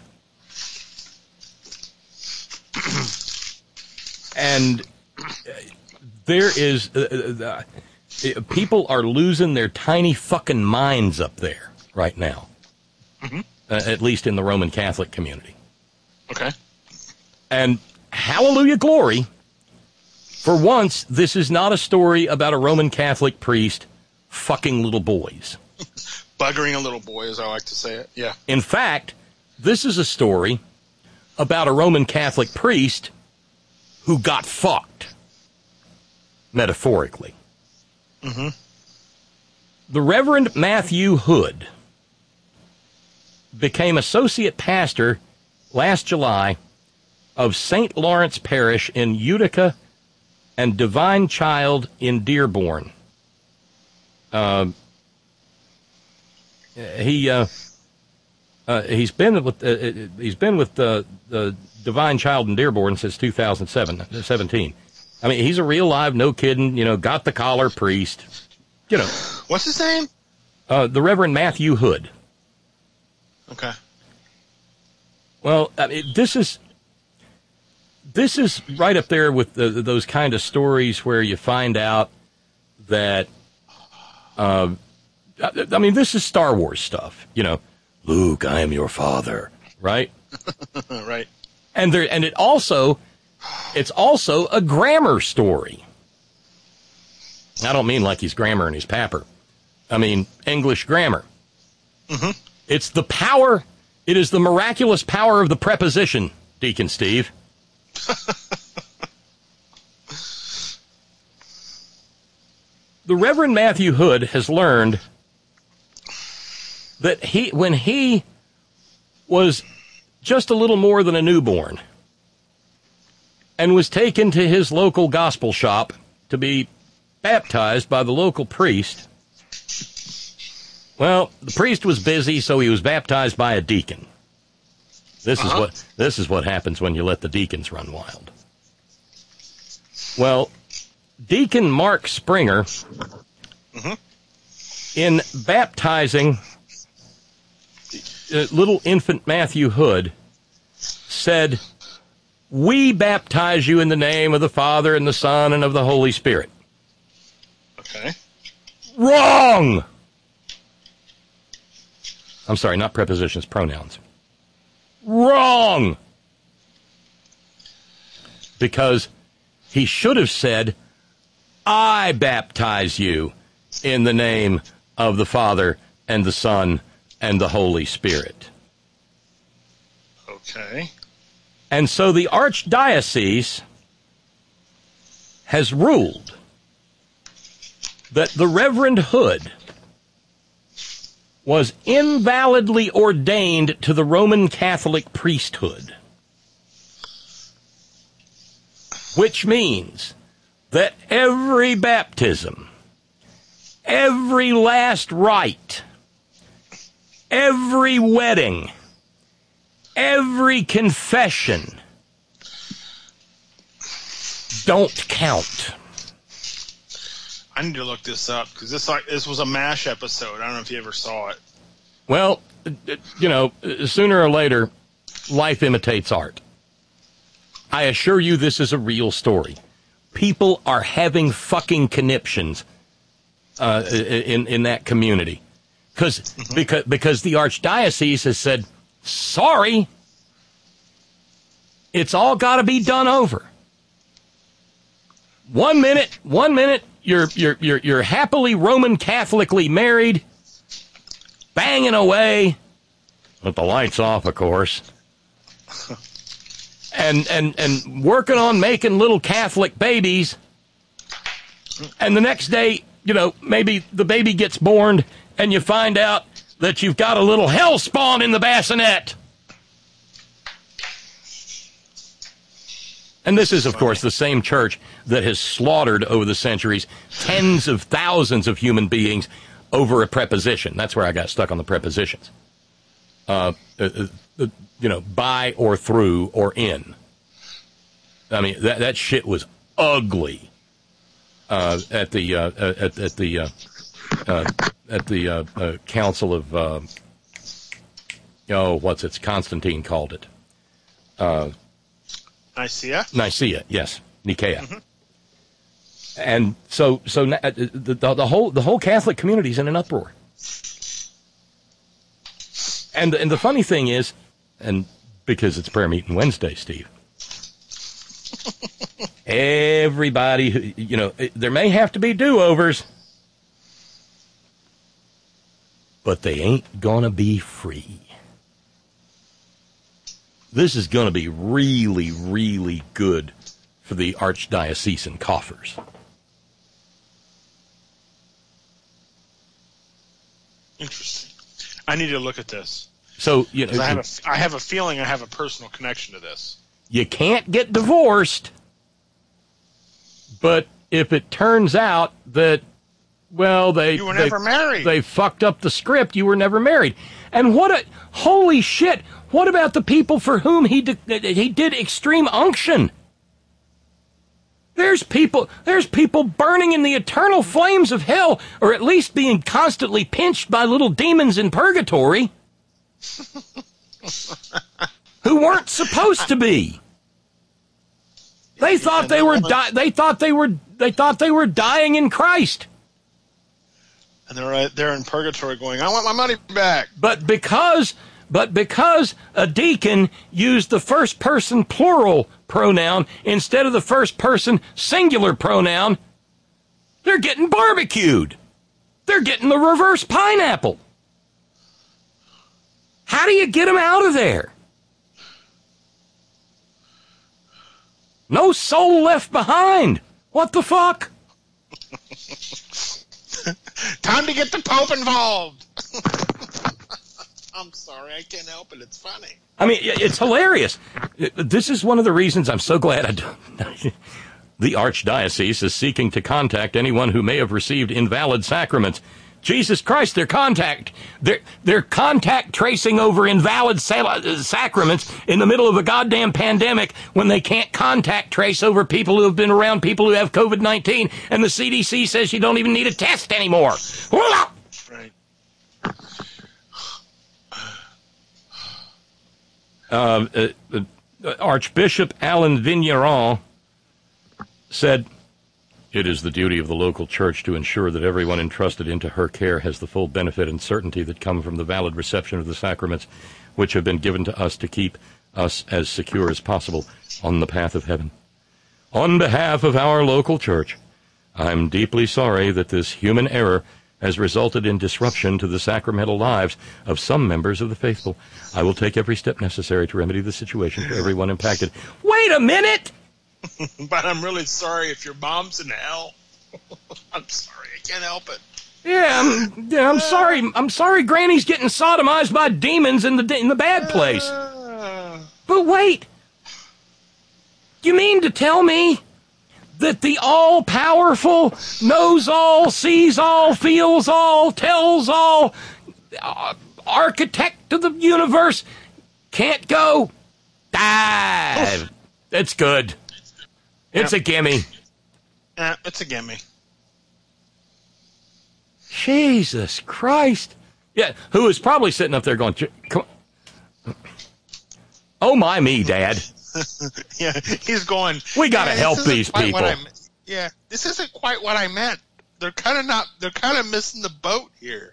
And there is, people are losing their tiny fucking minds up there right now. Mm-hmm. At least in the Roman Catholic community. Okay. And hallelujah glory, for once, this is not a story about a Roman Catholic priest fucking little boys. Buggering a little boy, as I like to say it. Yeah. In fact, this is a story about a Roman Catholic priest who got fucked, metaphorically. Mm-hmm. The Reverend Matthew Hood became associate pastor last July of St. Lawrence Parish in Utica and Divine Child in Dearborn. He's been with the Divine Child in Dearborn since 2017. I mean, he's a real live, no kidding, got the collar priest. What's his name? The Reverend Matthew Hood. Okay. Well, I mean, this is right up there with those kind of stories where you find out that, I mean, this is Star Wars stuff, Luke, I am your father, right? Right. And it's also a grammar story. I don't mean like he's grammar and he's papper. I mean English grammar. Mm-hmm. It's the power. It is the miraculous power of the preposition, Deacon Steve. The Reverend Matthew Hood has learned that when he was just a little more than a newborn and was taken to his local gospel shop to be baptized by the local priest, well, the priest was busy, so he was baptized by a deacon. This is what happens when you let the deacons run wild. Well, Deacon Mark Springer, in baptizing little infant Matthew Hood, said, "We baptize you in the name of the Father and the Son and of the Holy Spirit." Okay. Wrong! I'm sorry, not prepositions, pronouns. Wrong! Because he should have said, "I baptize you in the name of the Father and the Son and the Holy Spirit." Okay. And so the Archdiocese has ruled that the Reverend Hood was invalidly ordained to the Roman Catholic priesthood, which means that every baptism, every last rite, every wedding, every confession don't count. I need to look this up because this was a MASH episode. I don't know if you ever saw it. Well, sooner or later, life imitates art. I assure you this is a real story. People are having fucking conniptions in that community. Because the Archdiocese has said, sorry, it's all got to be done over. One minute, you're happily Roman Catholically married, banging away, with the lights off, of course, and working on making little Catholic babies, and the next day, maybe the baby gets born, and you find out that you've got a little hell spawn in the bassinet. And this is, of course, the same church that has slaughtered over the centuries tens of thousands of human beings over a preposition. That's where I got stuck on the prepositions. By or through or in. I mean, that shit was ugly at the Council of Constantine called it. Nicaea, yes, Nicaea. Mm-hmm. And so the whole Catholic community is in an uproar. And the funny thing is, and because it's prayer meeting Wednesday, Steve, Everybody, there may have to be do-overs, but they ain't gonna be free. This is gonna be really, really good for the archdiocesan coffers. Interesting. I need to look at this. So, I have a feeling I have a personal connection to this. You can't get divorced, but if it turns out that, well, you were never married. They fucked up the script, you were never married. And holy shit, what about the people for whom he did extreme unction? There's people burning in the eternal flames of hell, or at least being constantly pinched by little demons in purgatory who weren't supposed to be. They thought they were dying in Christ. And they're in purgatory going, I want my money back. But because a deacon used the first person plural pronoun instead of the first person singular pronoun, they're getting barbecued. They're getting the reverse pineapple. How do you get them out of there? No soul left behind. What the fuck? Time to get the Pope involved. I'm sorry, I can't help it. It's funny. I mean, it's hilarious. This is one of the reasons I'm so glad the Archdiocese is seeking to contact anyone who may have received invalid sacraments. Jesus Christ, they're contact tracing over invalid sacraments in the middle of a goddamn pandemic when they can't contact trace over people who have been around people who have COVID-19, and the CDC says you don't even need a test anymore. Right. Archbishop Alain Vigneron said, "It is the duty of the local church to ensure that everyone entrusted into her care has the full benefit and certainty that come from the valid reception of the sacraments which have been given to us to keep us as secure as possible on the path of heaven. On behalf of our local church, I'm deeply sorry that this human error has resulted in disruption to the sacramental lives of some members of the faithful. I will take every step necessary to remedy the situation for everyone impacted." Wait a minute! But I'm really sorry if your mom's in hell. I'm sorry, I can't help it. Yeah, I'm sorry. I'm sorry Granny's getting sodomized by demons in the bad place. But wait. You mean to tell me that the all-powerful, knows all, sees all, feels all, tells all, architect of the universe can't go? Dive. It's good. It's a gimme. It's a gimme. Jesus Christ. Yeah, who is probably sitting up there going, come on. Oh, my me, Dad. Yeah, he's going, we got to help these people. This isn't quite what I meant. They're kind of missing the boat here.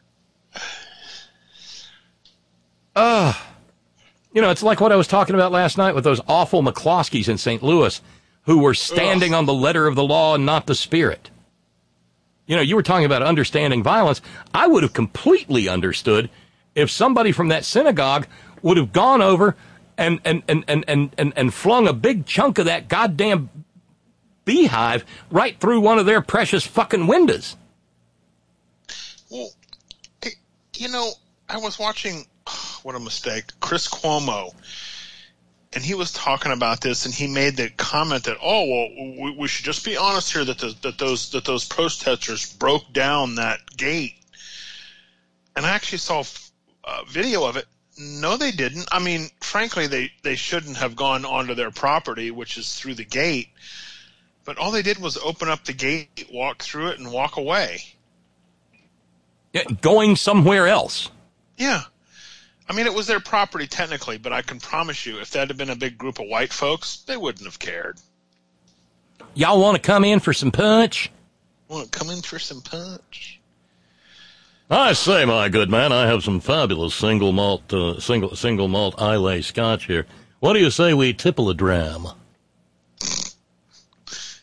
It's like what I was talking about last night with those awful McCloskeys in St. Louis who were standing on the letter of the law and not the spirit. You were talking about understanding violence. I would have completely understood if somebody from that synagogue would have gone over and flung a big chunk of that goddamn beehive right through one of their precious fucking windows. Well, I was watching, what a mistake, Chris Cuomo, and he was talking about this, and he made the comment that, we should just be honest here that those protesters broke down that gate. And I actually saw a video of it. No, they didn't. I mean, frankly, they shouldn't have gone onto their property, which is through the gate. But all they did was open up the gate, walk through it, and walk away. Yeah, going somewhere else. Yeah. I mean, it was their property technically, but I can promise you, if that had been a big group of white folks, they wouldn't have cared. Y'all want to come in for some punch? Want to come in for some punch? I say, my good man, I have some fabulous single malt Islay Scotch here. What do you say we tipple a dram?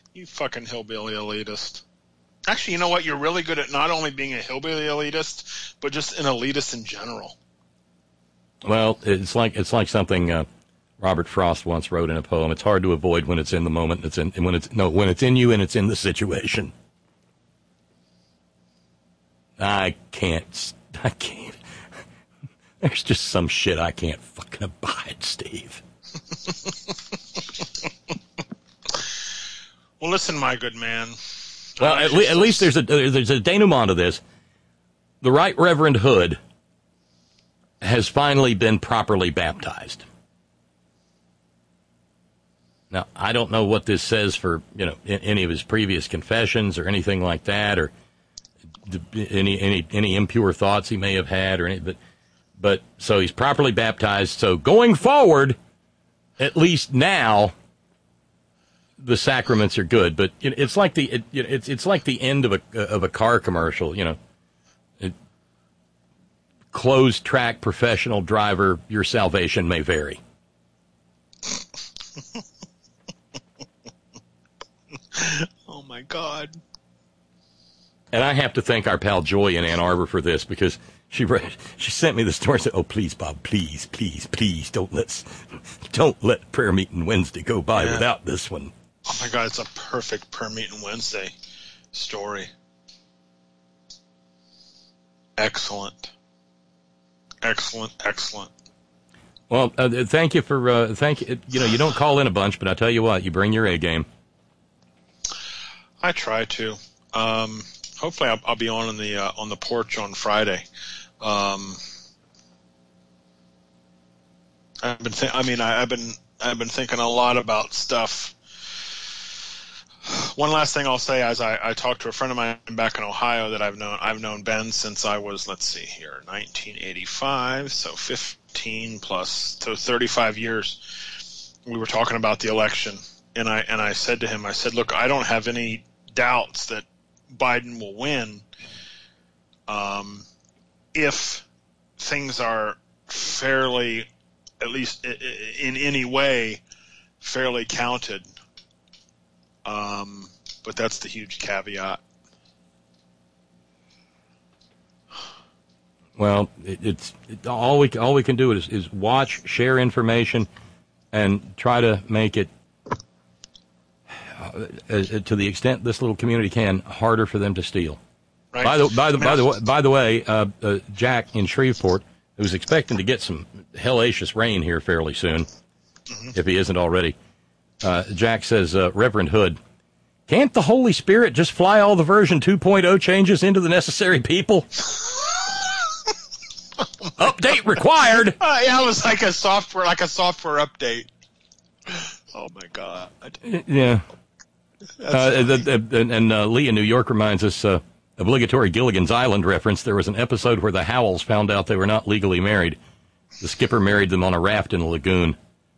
You fucking hillbilly elitist. Actually, you know what? You're really good at not only being a hillbilly elitist, but just an elitist in general. Well, it's like something Robert Frost once wrote in a poem. It's hard to avoid when it's in the moment. When it's in you and it's in the situation. I can't. There's just some shit I can't fucking abide, Steve. Well, listen, my good man. Well, at least there's a denouement to this. The Right Reverend Hood has finally been properly baptized. Now, I don't know what this says for, any of his previous confessions or anything like that, or any impure thoughts he may have had, or anything. But so he's properly baptized. So going forward, at least now, the sacraments are good. But it's like it's like the end of a car commercial. Closed track professional driver, your salvation may vary. Oh my God. And I have to thank our pal Joy in Ann Arbor for this, because she sent me the story and said, "Oh, please, Bob, please, don't let prayer meeting Wednesday go by without this one." Oh my God, it's a perfect prayer meeting Wednesday story. Excellent. Well, thank you for you don't call in a bunch, but I tell you what, you bring your A game. I try to. Hopefully, I'll be on the porch on Friday. I've been thinking a lot about stuff. One last thing I'll say, as I talked to a friend of mine back in Ohio that I've known Ben since I was, 1985, so 15 plus, so 35 years. We were talking about the election, and I said to him, look, I don't have any doubts that Biden will win if things are fairly, at least in any way, fairly counted. But that's the huge caveat. Well, it's all we can do is watch, share information, and try to make it, to the extent this little community can, harder for them to steal. Right. By the way, Jack in Shreveport, who's expecting to get some hellacious rain here fairly soon, if he isn't already. Jack says, Reverend Hood, can't the Holy Spirit just fly all the version 2.0 changes into the necessary people? Update required. Yeah, it was like a software update. Oh my God. Yeah. Lee in New York reminds us, obligatory Gilligan's Island reference. There was an episode where the Howells found out they were not legally married. The skipper married them on a raft in a lagoon.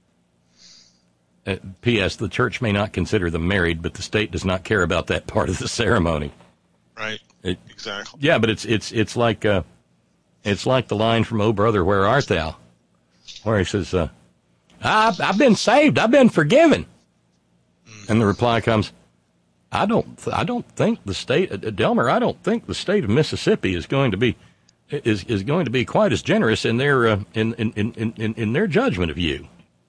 P.S. The church may not consider them married, but the state does not care about that part of the ceremony. Right. Exactly. Yeah, but it's like the line from "Oh Brother, Where Art Thou," where he says, "I've been saved, I've been forgiven," and the reply comes, "I don't think the state, Delmer, I don't think the state of Mississippi is going to be quite as generous in their in their judgment of you."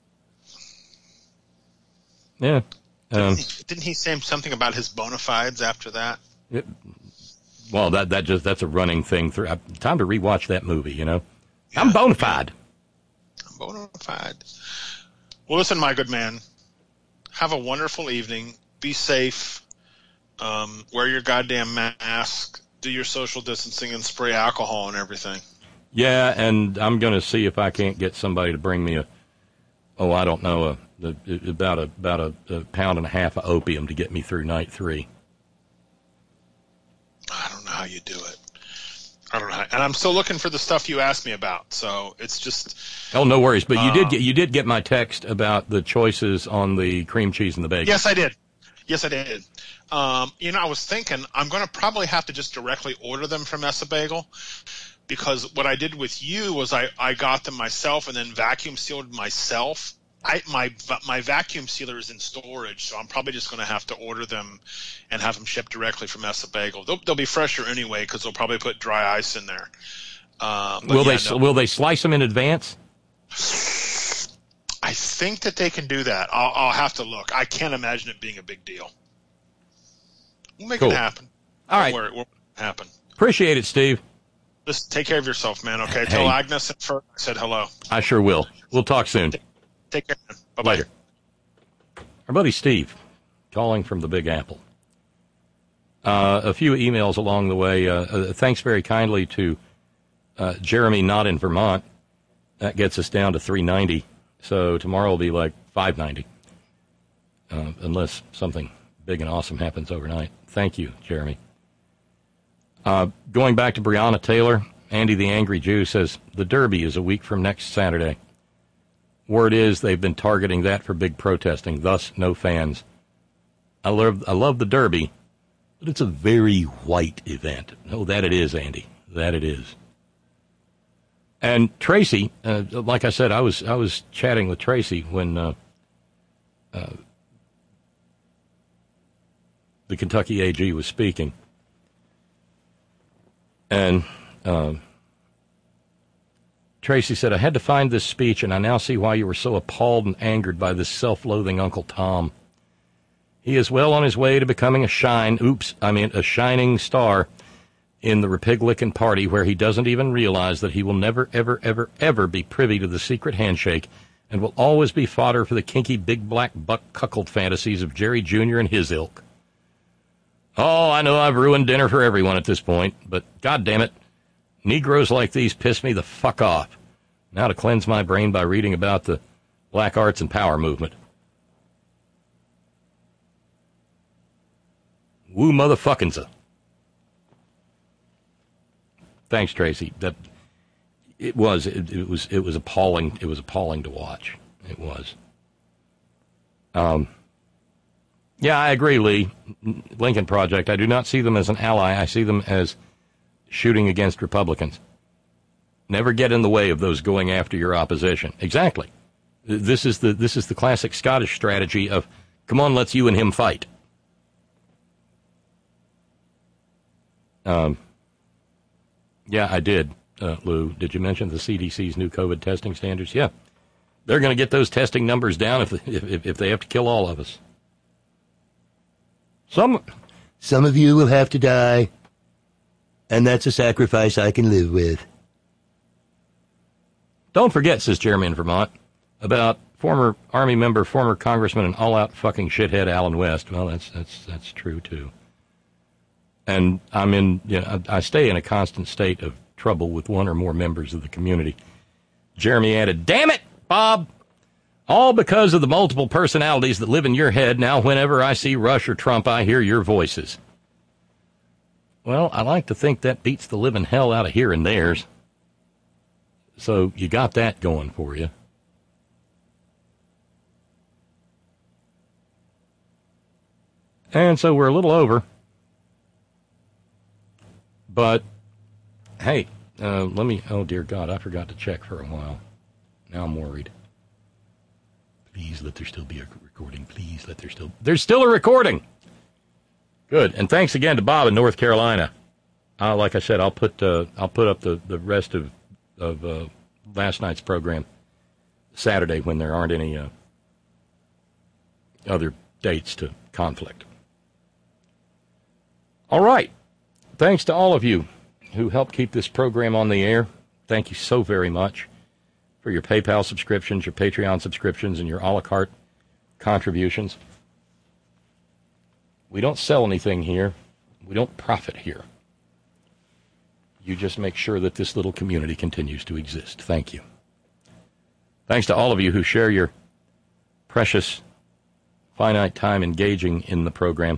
Yeah. Didn't he say something about his bona fides after that? Well, that's a running thing through. Time to rewatch that movie, Yeah. I'm bona fide. I'm bona fide. Well, listen, my good man. Have a wonderful evening. Be safe. Wear your goddamn mask. Do your social distancing and spray alcohol and everything. Yeah, and I'm going to see if I can't get somebody to bring me about a pound and a half of opium to get me through night 3. I don't know how you do it. I don't know. And I'm still looking for the stuff you asked me about. So it's just. Oh, no worries. But you did get my text about the choices on the cream cheese and the bacon. Yes, I did. I was thinking I'm going to probably have to just directly order them from Essa Bagel, because what I did with you was I got them myself and then vacuum sealed myself My vacuum sealer is in storage, so I'm probably just going to have to order them and have them shipped directly from Essa Bagel. They'll be fresher anyway because they'll probably put dry ice in there. Will they slice them in advance? I think that they can do that. I'll have to look. I can't imagine it being a big deal. We'll make it happen. All right. It won't happen. Appreciate it, Steve. Just take care of yourself, man, okay? Hey. Tell Agnes and Ferg I said hello. I sure will. We'll talk soon. Take care, man. Bye-bye. Later. Our buddy Steve, calling from the Big Apple. A few emails along the way. Thanks very kindly to Jeremy, not in Vermont. That gets us down to 390. So tomorrow will be like 590. Unless something big and awesome happens overnight. Thank you, Jeremy. Going back to Breonna Taylor, Andy the Angry Jew says, the Derby is a week from next Saturday. Word is they've been targeting that for big protesting, thus no fans. I love the Derby, but it's a very white event. Oh, that it is, Andy. That it is. And Tracy, like I said, I was chatting with Tracy when the Kentucky AG was speaking. And Tracy said, I had to find this speech, and I now see why you were so appalled and angered by this self-loathing Uncle Tom. He is well on his way to becoming a shining star in the Republican Party, where he doesn't even realize that he will never, ever, ever, ever be privy to the secret handshake and will always be fodder for the kinky big black buck cuckold fantasies of Jerry Jr. and his ilk. Oh, I know I've ruined dinner for everyone at this point, but God damn it, Negroes like these piss me the fuck off. Now to cleanse my brain by reading about the Black Arts and Power movement. Woo motherfuckinsa. Thanks, Tracy. It was appalling. It was appalling to watch. It was. Yeah, I agree, Lee. Lincoln Project. I do not see them as an ally. I see them as shooting against Republicans. Never get in the way of those going after your opposition. Exactly. This is the classic Scottish strategy of, come on, let's you and him fight. Yeah, I did, Lou. Did you mention the CDC's new COVID testing standards? Yeah. They're going to get those testing numbers down if they have to kill all of us. Some of you will have to die, and that's a sacrifice I can live with. Don't forget, says Jeremy in Vermont, about former Army member, former Congressman, and all-out fucking shithead Alan West. Well, that's true, too. And I stay in a constant state of trouble with one or more members of the community. Jeremy added, damn it, Bob! All because of the multiple personalities that live in your head. Now whenever I see Rush or Trump, I hear your voices. Well, I like to think that beats the living hell out of hearing theirs. So you got that going for you. And so we're a little over. But, hey, oh dear God, I forgot to check for a while. Now I'm worried. Please let there still be a recording. Please let there's still a recording. Good. And thanks again to Bob in North Carolina. Like I said, I'll put up the rest of last night's program Saturday when there aren't any other dates to conflict. All right. Thanks to all of you who helped keep this program on the air. Thank you so very much for your PayPal subscriptions, your Patreon subscriptions, and your a la carte contributions. We don't sell anything here. We don't profit here. You just make sure that this little community continues to exist. Thank you. Thanks to all of you who share your precious, finite time engaging in the program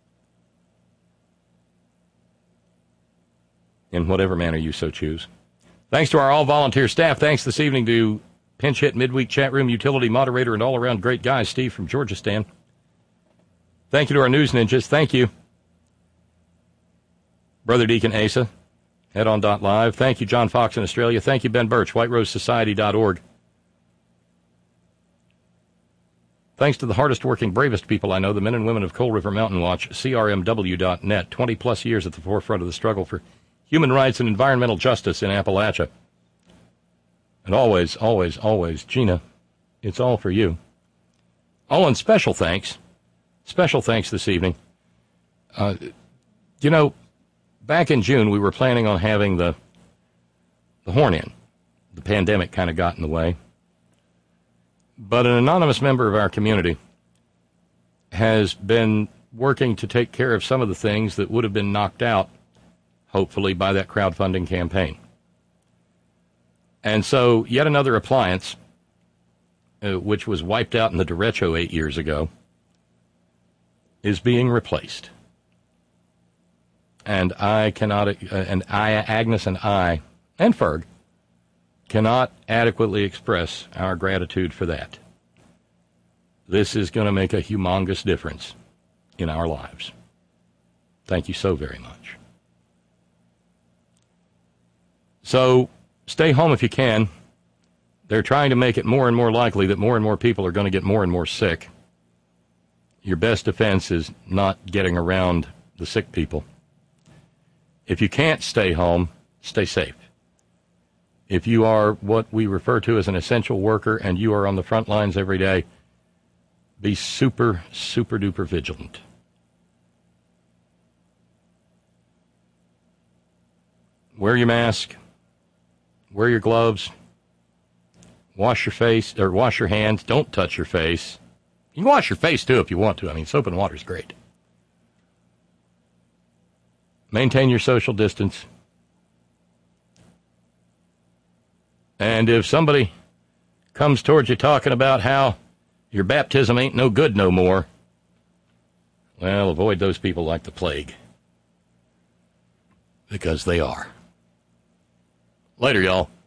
in whatever manner you so choose. Thanks to our all-volunteer staff. Thanks this evening to Pinch Hit Midweek Chat Room Utility Moderator and all-around great guy, Steve from Georgistan. Thank you to our news ninjas. Thank you, Brother Deacon Asa, headon.live. Thank you, John Fox in Australia. Thank you, Ben Birch, whiterosesociety.org. Thanks to the hardest working, bravest people I know, the men and women of Coal River Mountain Watch, CRMW.net, 20-plus years at the forefront of the struggle for human rights and environmental justice in Appalachia. And always, always, always, Gina, it's all for you. Oh, and special thanks this evening. Back in June, we were planning on having the horn-in. The pandemic kind of got in the way. But an anonymous member of our community has been working to take care of some of the things that would have been knocked out, hopefully, by that crowdfunding campaign. And so yet another appliance, which was wiped out in the derecho 8 years ago, is being replaced. And Agnes and I, and Ferg, cannot adequately express our gratitude for that. This is going to make a humongous difference in our lives. Thank you so very much. So stay home if you can. They're trying to make it more and more likely that more and more people are going to get more and more sick. Your best defense is not getting around the sick people. If you can't stay home, stay safe. If you are what we refer to as an essential worker and you are on the front lines every day, be super, super duper vigilant. Wear your mask. Wear your gloves. Wash your face, or wash your hands. Don't touch your face. You can wash your face, too, if you want to. I mean, soap and water is great. Maintain your social distance. And if somebody comes towards you talking about how your baptism ain't no good no more, well, avoid those people like the plague. Because they are. Later, y'all.